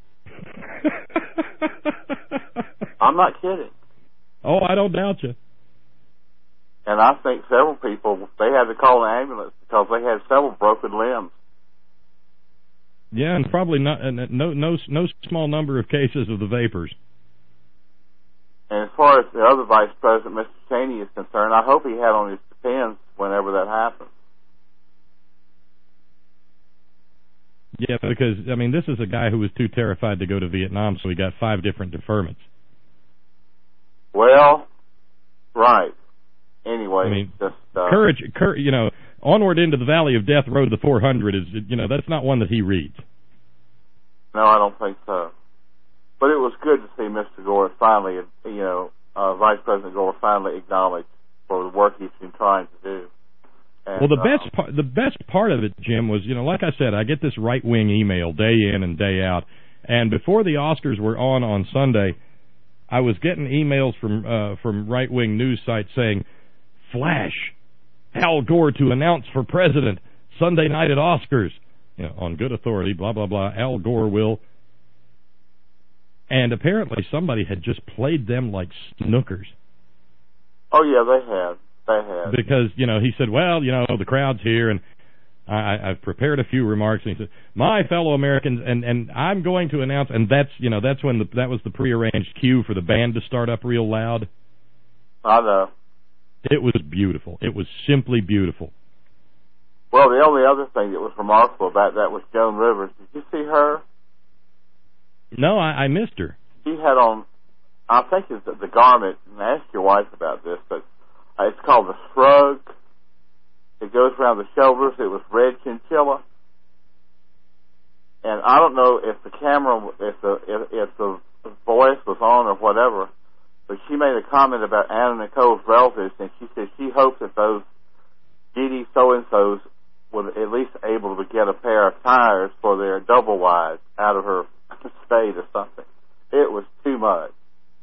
I'm not kidding. Oh, I don't doubt you. And I think several people, they had to call an ambulance because they had several broken limbs. Yeah, and probably not no no no small number of cases of the vapors. And as far as the other vice president, Mister Cheney, is concerned, I hope he had on his depends whenever that happened. Yeah, because, I mean, this is a guy who was too terrified to go to Vietnam, so he got five different deferments. Well, right. Anyway, I mean, just... Uh, courage, cur- you know, Onward into the Valley of Death, Road to the four hundred is, you know, that's not one that he reads. No, I don't think so. But it was good to see Mister Gore finally, you know, uh, Vice President Gore finally acknowledged for the work he's been trying to do. And, well, the uh, best part, the best part of it, Jim, was, you know, like I said, I get this right-wing email day in and day out, and before the Oscars were on on Sunday, I was getting emails from uh, from right-wing news sites saying, "Flash, Al Gore to announce for president Sunday night at Oscars, you know, on good authority, blah blah blah. Al Gore will." And apparently somebody had just played them like snookers. Oh yeah, they had. They had. Because, you know, he said, well, you know, the crowd's here, and I, I've prepared a few remarks. And he said, my fellow Americans, and, and I'm going to announce, and that's, you know, that's when the, that was the prearranged cue for the band to start up real loud. I know. It was beautiful. It was simply beautiful. Well, the only other thing that was remarkable about that was Joan Rivers. Did you see her? No, I, I missed her. She had on, I think it's the, the garment, and ask your wife about this, but uh, it's called the shrug. It goes around the shoulders. It was red chinchilla. And I don't know if the camera, if the if, if the voice was on or whatever, but she made a comment about Anna Nicole's relatives, and she said she hopes that those Dee so-and-sos were at least able to get a pair of tires for their double wides out of her state or something. It was too much.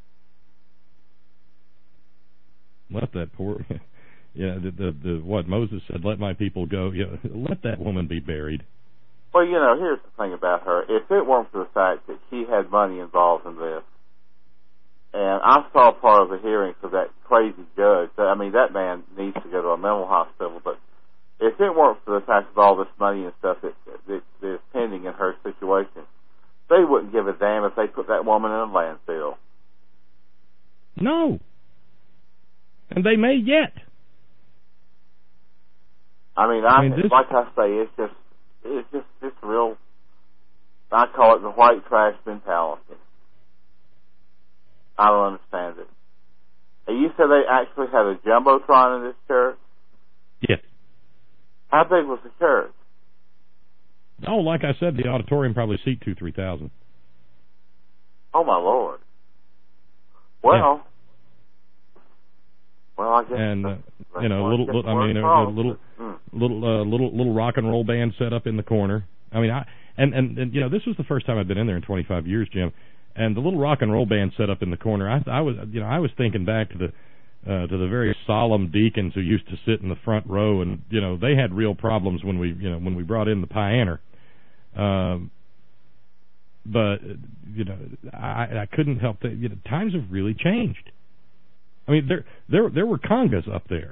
Let that poor, yeah, the, the, the what Moses said, let my people go. Yeah, let that woman be buried. Well, you know, here's the thing about her. If it weren't for the fact that she had money involved in this, and I saw part of the hearings of that crazy judge, I mean, that man needs to go to a mental hospital, but if it weren't for the fact of all this money and stuff that, that, that is pending in her situation, they wouldn't give a damn if they put that woman in a landfill. No. And they may yet. I mean, I, I mean, this... like I say, it's just, it's just, it's real, I call it the white trash mentality. I don't understand it. And you said they actually had a jumbotron in this church? Yes. How big was the church? Oh, like I said, the auditorium probably seat two, three thousand. Oh my Lord! Well, yeah. well, I guess. And uh, you know, little, little I mean, a, a little, mm. little, uh, little, little rock and roll band set up in the corner. I mean, I and, and and you know, this was the first time I've been in there in twenty-five years, Jim. And the little rock and roll band set up in the corner. I, I was, you know, I was thinking back to the. Uh, to the very solemn deacons who used to sit in the front row, and you know they had real problems when we, you know, when we brought in the Pioneer. Um, but you know, I, I couldn't help that. You know, times have really changed. I mean, there there there were congas up there.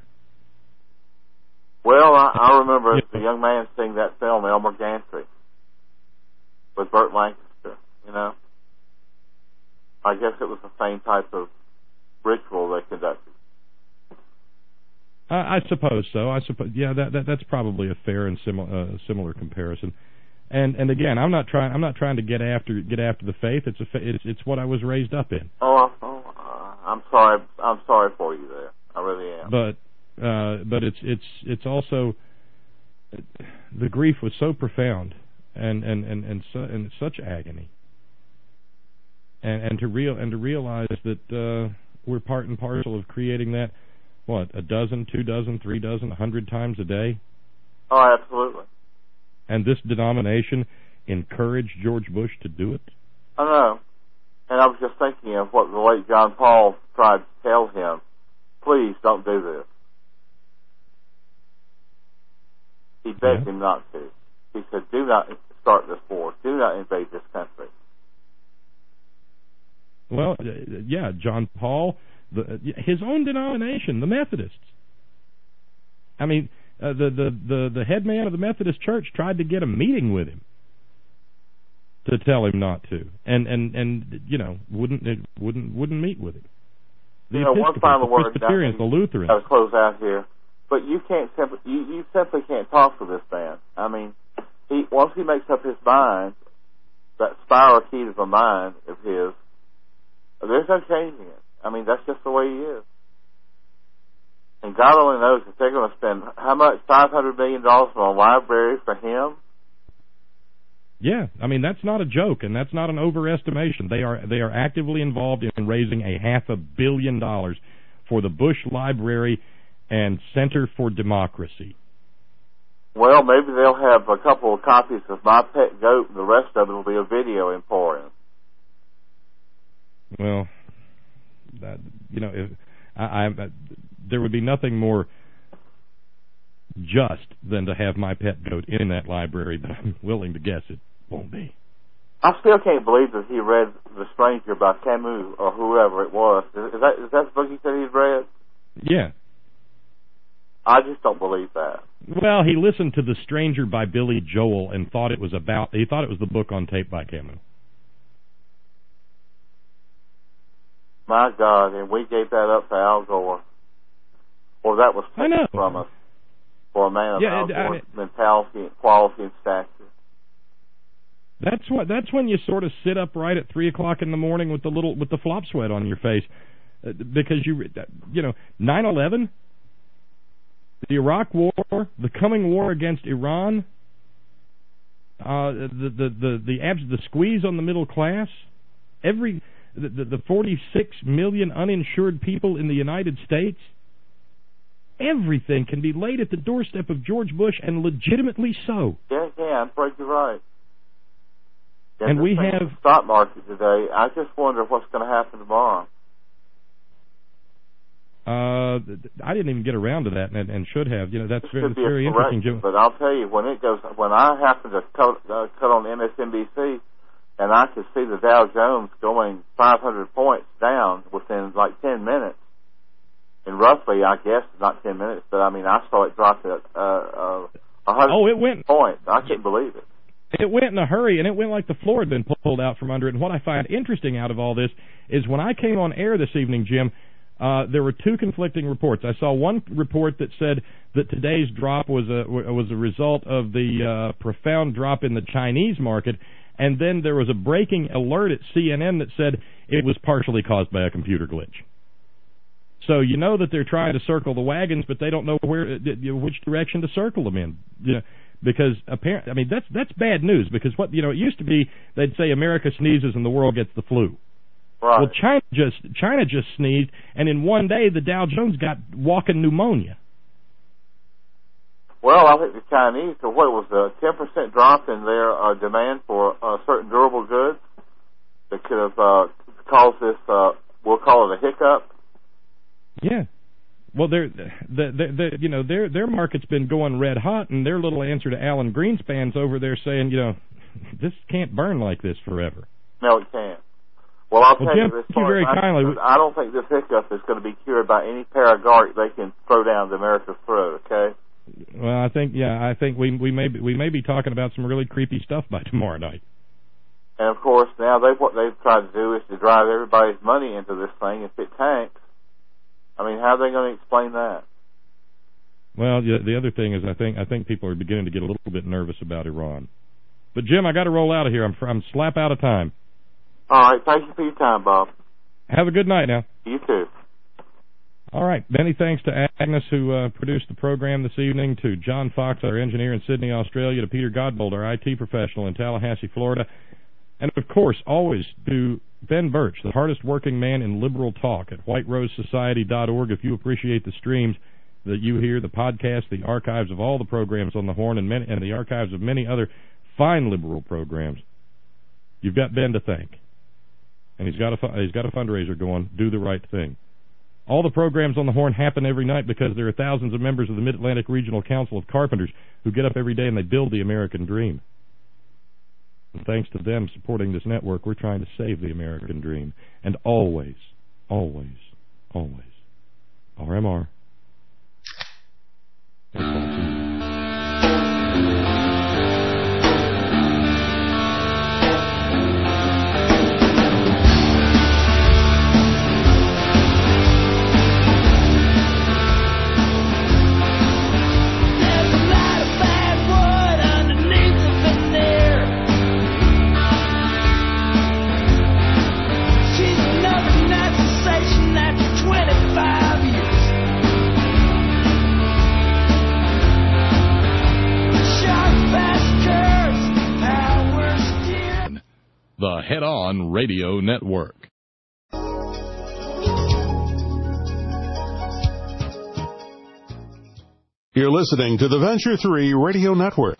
Well, I, I remember as a young man seeing that film, Elmer Gantry, with Burt Lancaster. You know, I guess it was the same type of ritual they conducted. Uh, I suppose so. I suppose, yeah, that, that that's probably a fair and similar uh, similar comparison. And and again, I'm not trying I'm not trying to get after get after the faith. It's a it's it's what I was raised up in. Oh, oh uh, I'm sorry. I'm sorry for you there. I really am. But uh, but it's it's it's also the grief was so profound and and and and, so, and such agony. And and to real and to realize that uh, we're part and parcel of creating that. What, a dozen, two dozen, three dozen, a hundred times a day? Oh, absolutely. And this denomination encouraged George Bush to do it? I know. And I was just thinking of what the late John Paul tried to tell him. Please don't do this. He begged yeah. him not to. He said, do not start this war. Do not invade this country. Well, yeah, John Paul... The, his own denomination, the Methodists. I mean, uh, the, the the the head man of the Methodist Church tried to get a meeting with him to tell him not to, and and and you know wouldn't it wouldn't wouldn't meet with him. The you know, one final the word. Presbyterians, the Lutherans. I'll close out here, but you can't simply you, you simply can't talk to this man. I mean, he once he makes up his mind, that spiral key of a mind of his, there's no changing it. I mean, that's just the way he is. And God only knows if they're going to spend how much, five hundred million dollars on a library for him? Yeah, I mean, that's not a joke, and that's not an overestimation. They are they are actively involved in raising a half a billion dollars for the Bush Library and Center for Democracy. Well, maybe they'll have a couple of copies of My Pet Goat, and the rest of it will be a video emporium. Well... That, you know, if I, I, there would be nothing more just than to have My Pet Goat in that library, but I'm willing to guess it won't be. I still can't believe that he read The Stranger by Camus or whoever it was. Is that is that the book he said he'd read? Yeah. I just don't believe that. Well, he listened to The Stranger by Billy Joel and thought it was about. He thought it was the book on tape by Camus. My God, and we gave that up for Al Gore. Or that was taken from us for a man of yeah, Al Gore's mentality and quality and stature. That's what. That's when you sort of sit upright at three o'clock in the morning with the little with the flop sweat on your face, uh, because you you know nine eleven, the Iraq War, the coming war against Iran, uh, the the the the, abs, the squeeze on the middle class, every. The, the, the forty-six million uninsured people in the United States, everything can be laid at the doorstep of George Bush, and legitimately so. Yeah, yeah, I'm afraid you're right. And, and we have the stock market today. I just wonder what's going to happen tomorrow. Uh, I didn't even get around to that, and, and should have. You know, that's very, that's very interesting, Jim. But I'll tell you, when it goes, when I happen to cut, uh, cut on M S N B C. And I could see the Dow Jones going five hundred points down within like ten minutes. And roughly, I guess, not ten minutes, but I mean, I saw it drop at uh, uh, one hundred oh, it went, points. I couldn't believe it. It went in a hurry, and it went like the floor had been pulled out from under it. And what I find interesting out of all this is when I came on air this evening, Jim, uh, there were two conflicting reports. I saw one report that said that today's drop was a, was a result of the uh, profound drop in the Chinese market. And then there was a breaking alert at C N N that said it was partially caused by a computer glitch. So you know that they're trying to circle the wagons, but they don't know where, which direction to circle them in. You know, because apparently, I mean, that's that's bad news. Because what you know, it used to be they'd say America sneezes and the world gets the flu. Right. Well, China just China just sneezed, and in one day the Dow Jones got walking pneumonia. Well, I think the Chinese, or what was a ten percent drop in their uh, demand for uh, certain durable goods that could have uh, caused this, uh, we'll call it a hiccup. Yeah. Well, they're, the, the, the, you know, their their market's been going red hot, and their little answer to Alan Greenspan's over there saying, you know, this can't burn like this forever. No, it can't. Well, I'll well, tell Jim, you this thank you very I, kindly. I don't think this hiccup is going to be cured by any pair of garlic they can throw down America's throat, okay? Well, I think, yeah, I think we we may be, we may be talking about some really creepy stuff by tomorrow night. And, of course, now they what they've tried to do is to drive everybody's money into this thing if it tanks. I mean, how are they going to explain that? Well, the, the other thing is I think I think people are beginning to get a little bit nervous about Iran. But, Jim, I got to roll out of here. I'm, I'm slap out of time. All right. Thank you for your time, Bob. Have a good night now. You too. All right. Many thanks to Agnes, who uh, produced the program this evening, to John Fox, our engineer in Sydney, Australia, to Peter Godbold, our I T professional in Tallahassee, Florida, and, of course, always to Ben Birch, the hardest working man in liberal talk at white rose society dot org. If you appreciate the streams that you hear, the podcast, the archives of all the programs on the Horn, and, many, and the archives of many other fine liberal programs, you've got Ben to thank. And he's got a, he's got a fundraiser going, Do the Right Thing. All the programs on the Horn happen every night because there are thousands of members of the Mid-Atlantic Regional Council of Carpenters who get up every day and they build the American dream. And thanks to them supporting this network, we're trying to save the American dream. And always, always, always, R M R. The Head On Radio Network. You're listening to the Venture three Radio Network.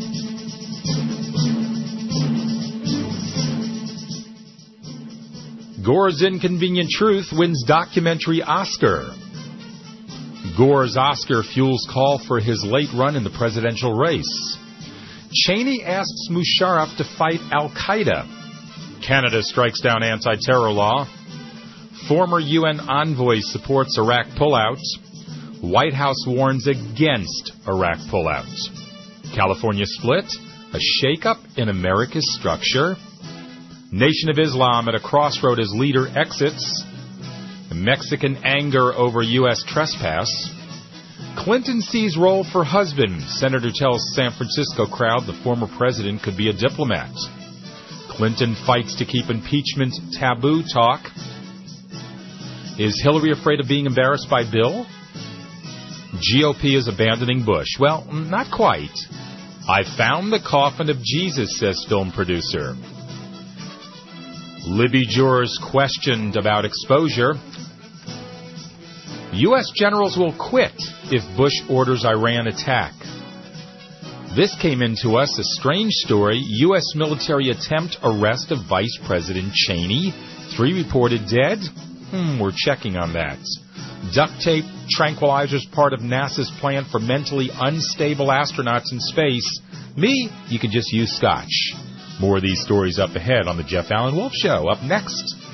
Gore's Inconvenient Truth wins documentary Oscar. Gore's Oscar fuels call for his late run in the presidential race. Cheney asks Musharraf to fight Al-Qaeda. Canada strikes down anti-terror law. Former U N envoy supports Iraq pullout. White House warns against Iraq pullout. California split. A shakeup in America's structure. Nation of Islam at a crossroad as leader exits. Mexican anger over U S trespass. Clinton sees role for husband. Senator tells San Francisco crowd the former president could be a diplomat. Clinton fights to keep impeachment taboo talk. Is Hillary afraid of being embarrassed by Bill? G O P is abandoning Bush. Well, not quite. I found the coffin of Jesus, says film producer. Libby jurors questioned about exposure. U S generals will quit if Bush orders Iran attack. This came into us, a strange story. U S military attempt arrest of Vice President Cheney. Three reported dead. Hmm, we're checking on that. Duct tape, tranquilizers, part of NASA's plan for mentally unstable astronauts in space. Me, you can just use scotch. More of these stories up ahead on the Jeff Allen Wolf Show. Up next.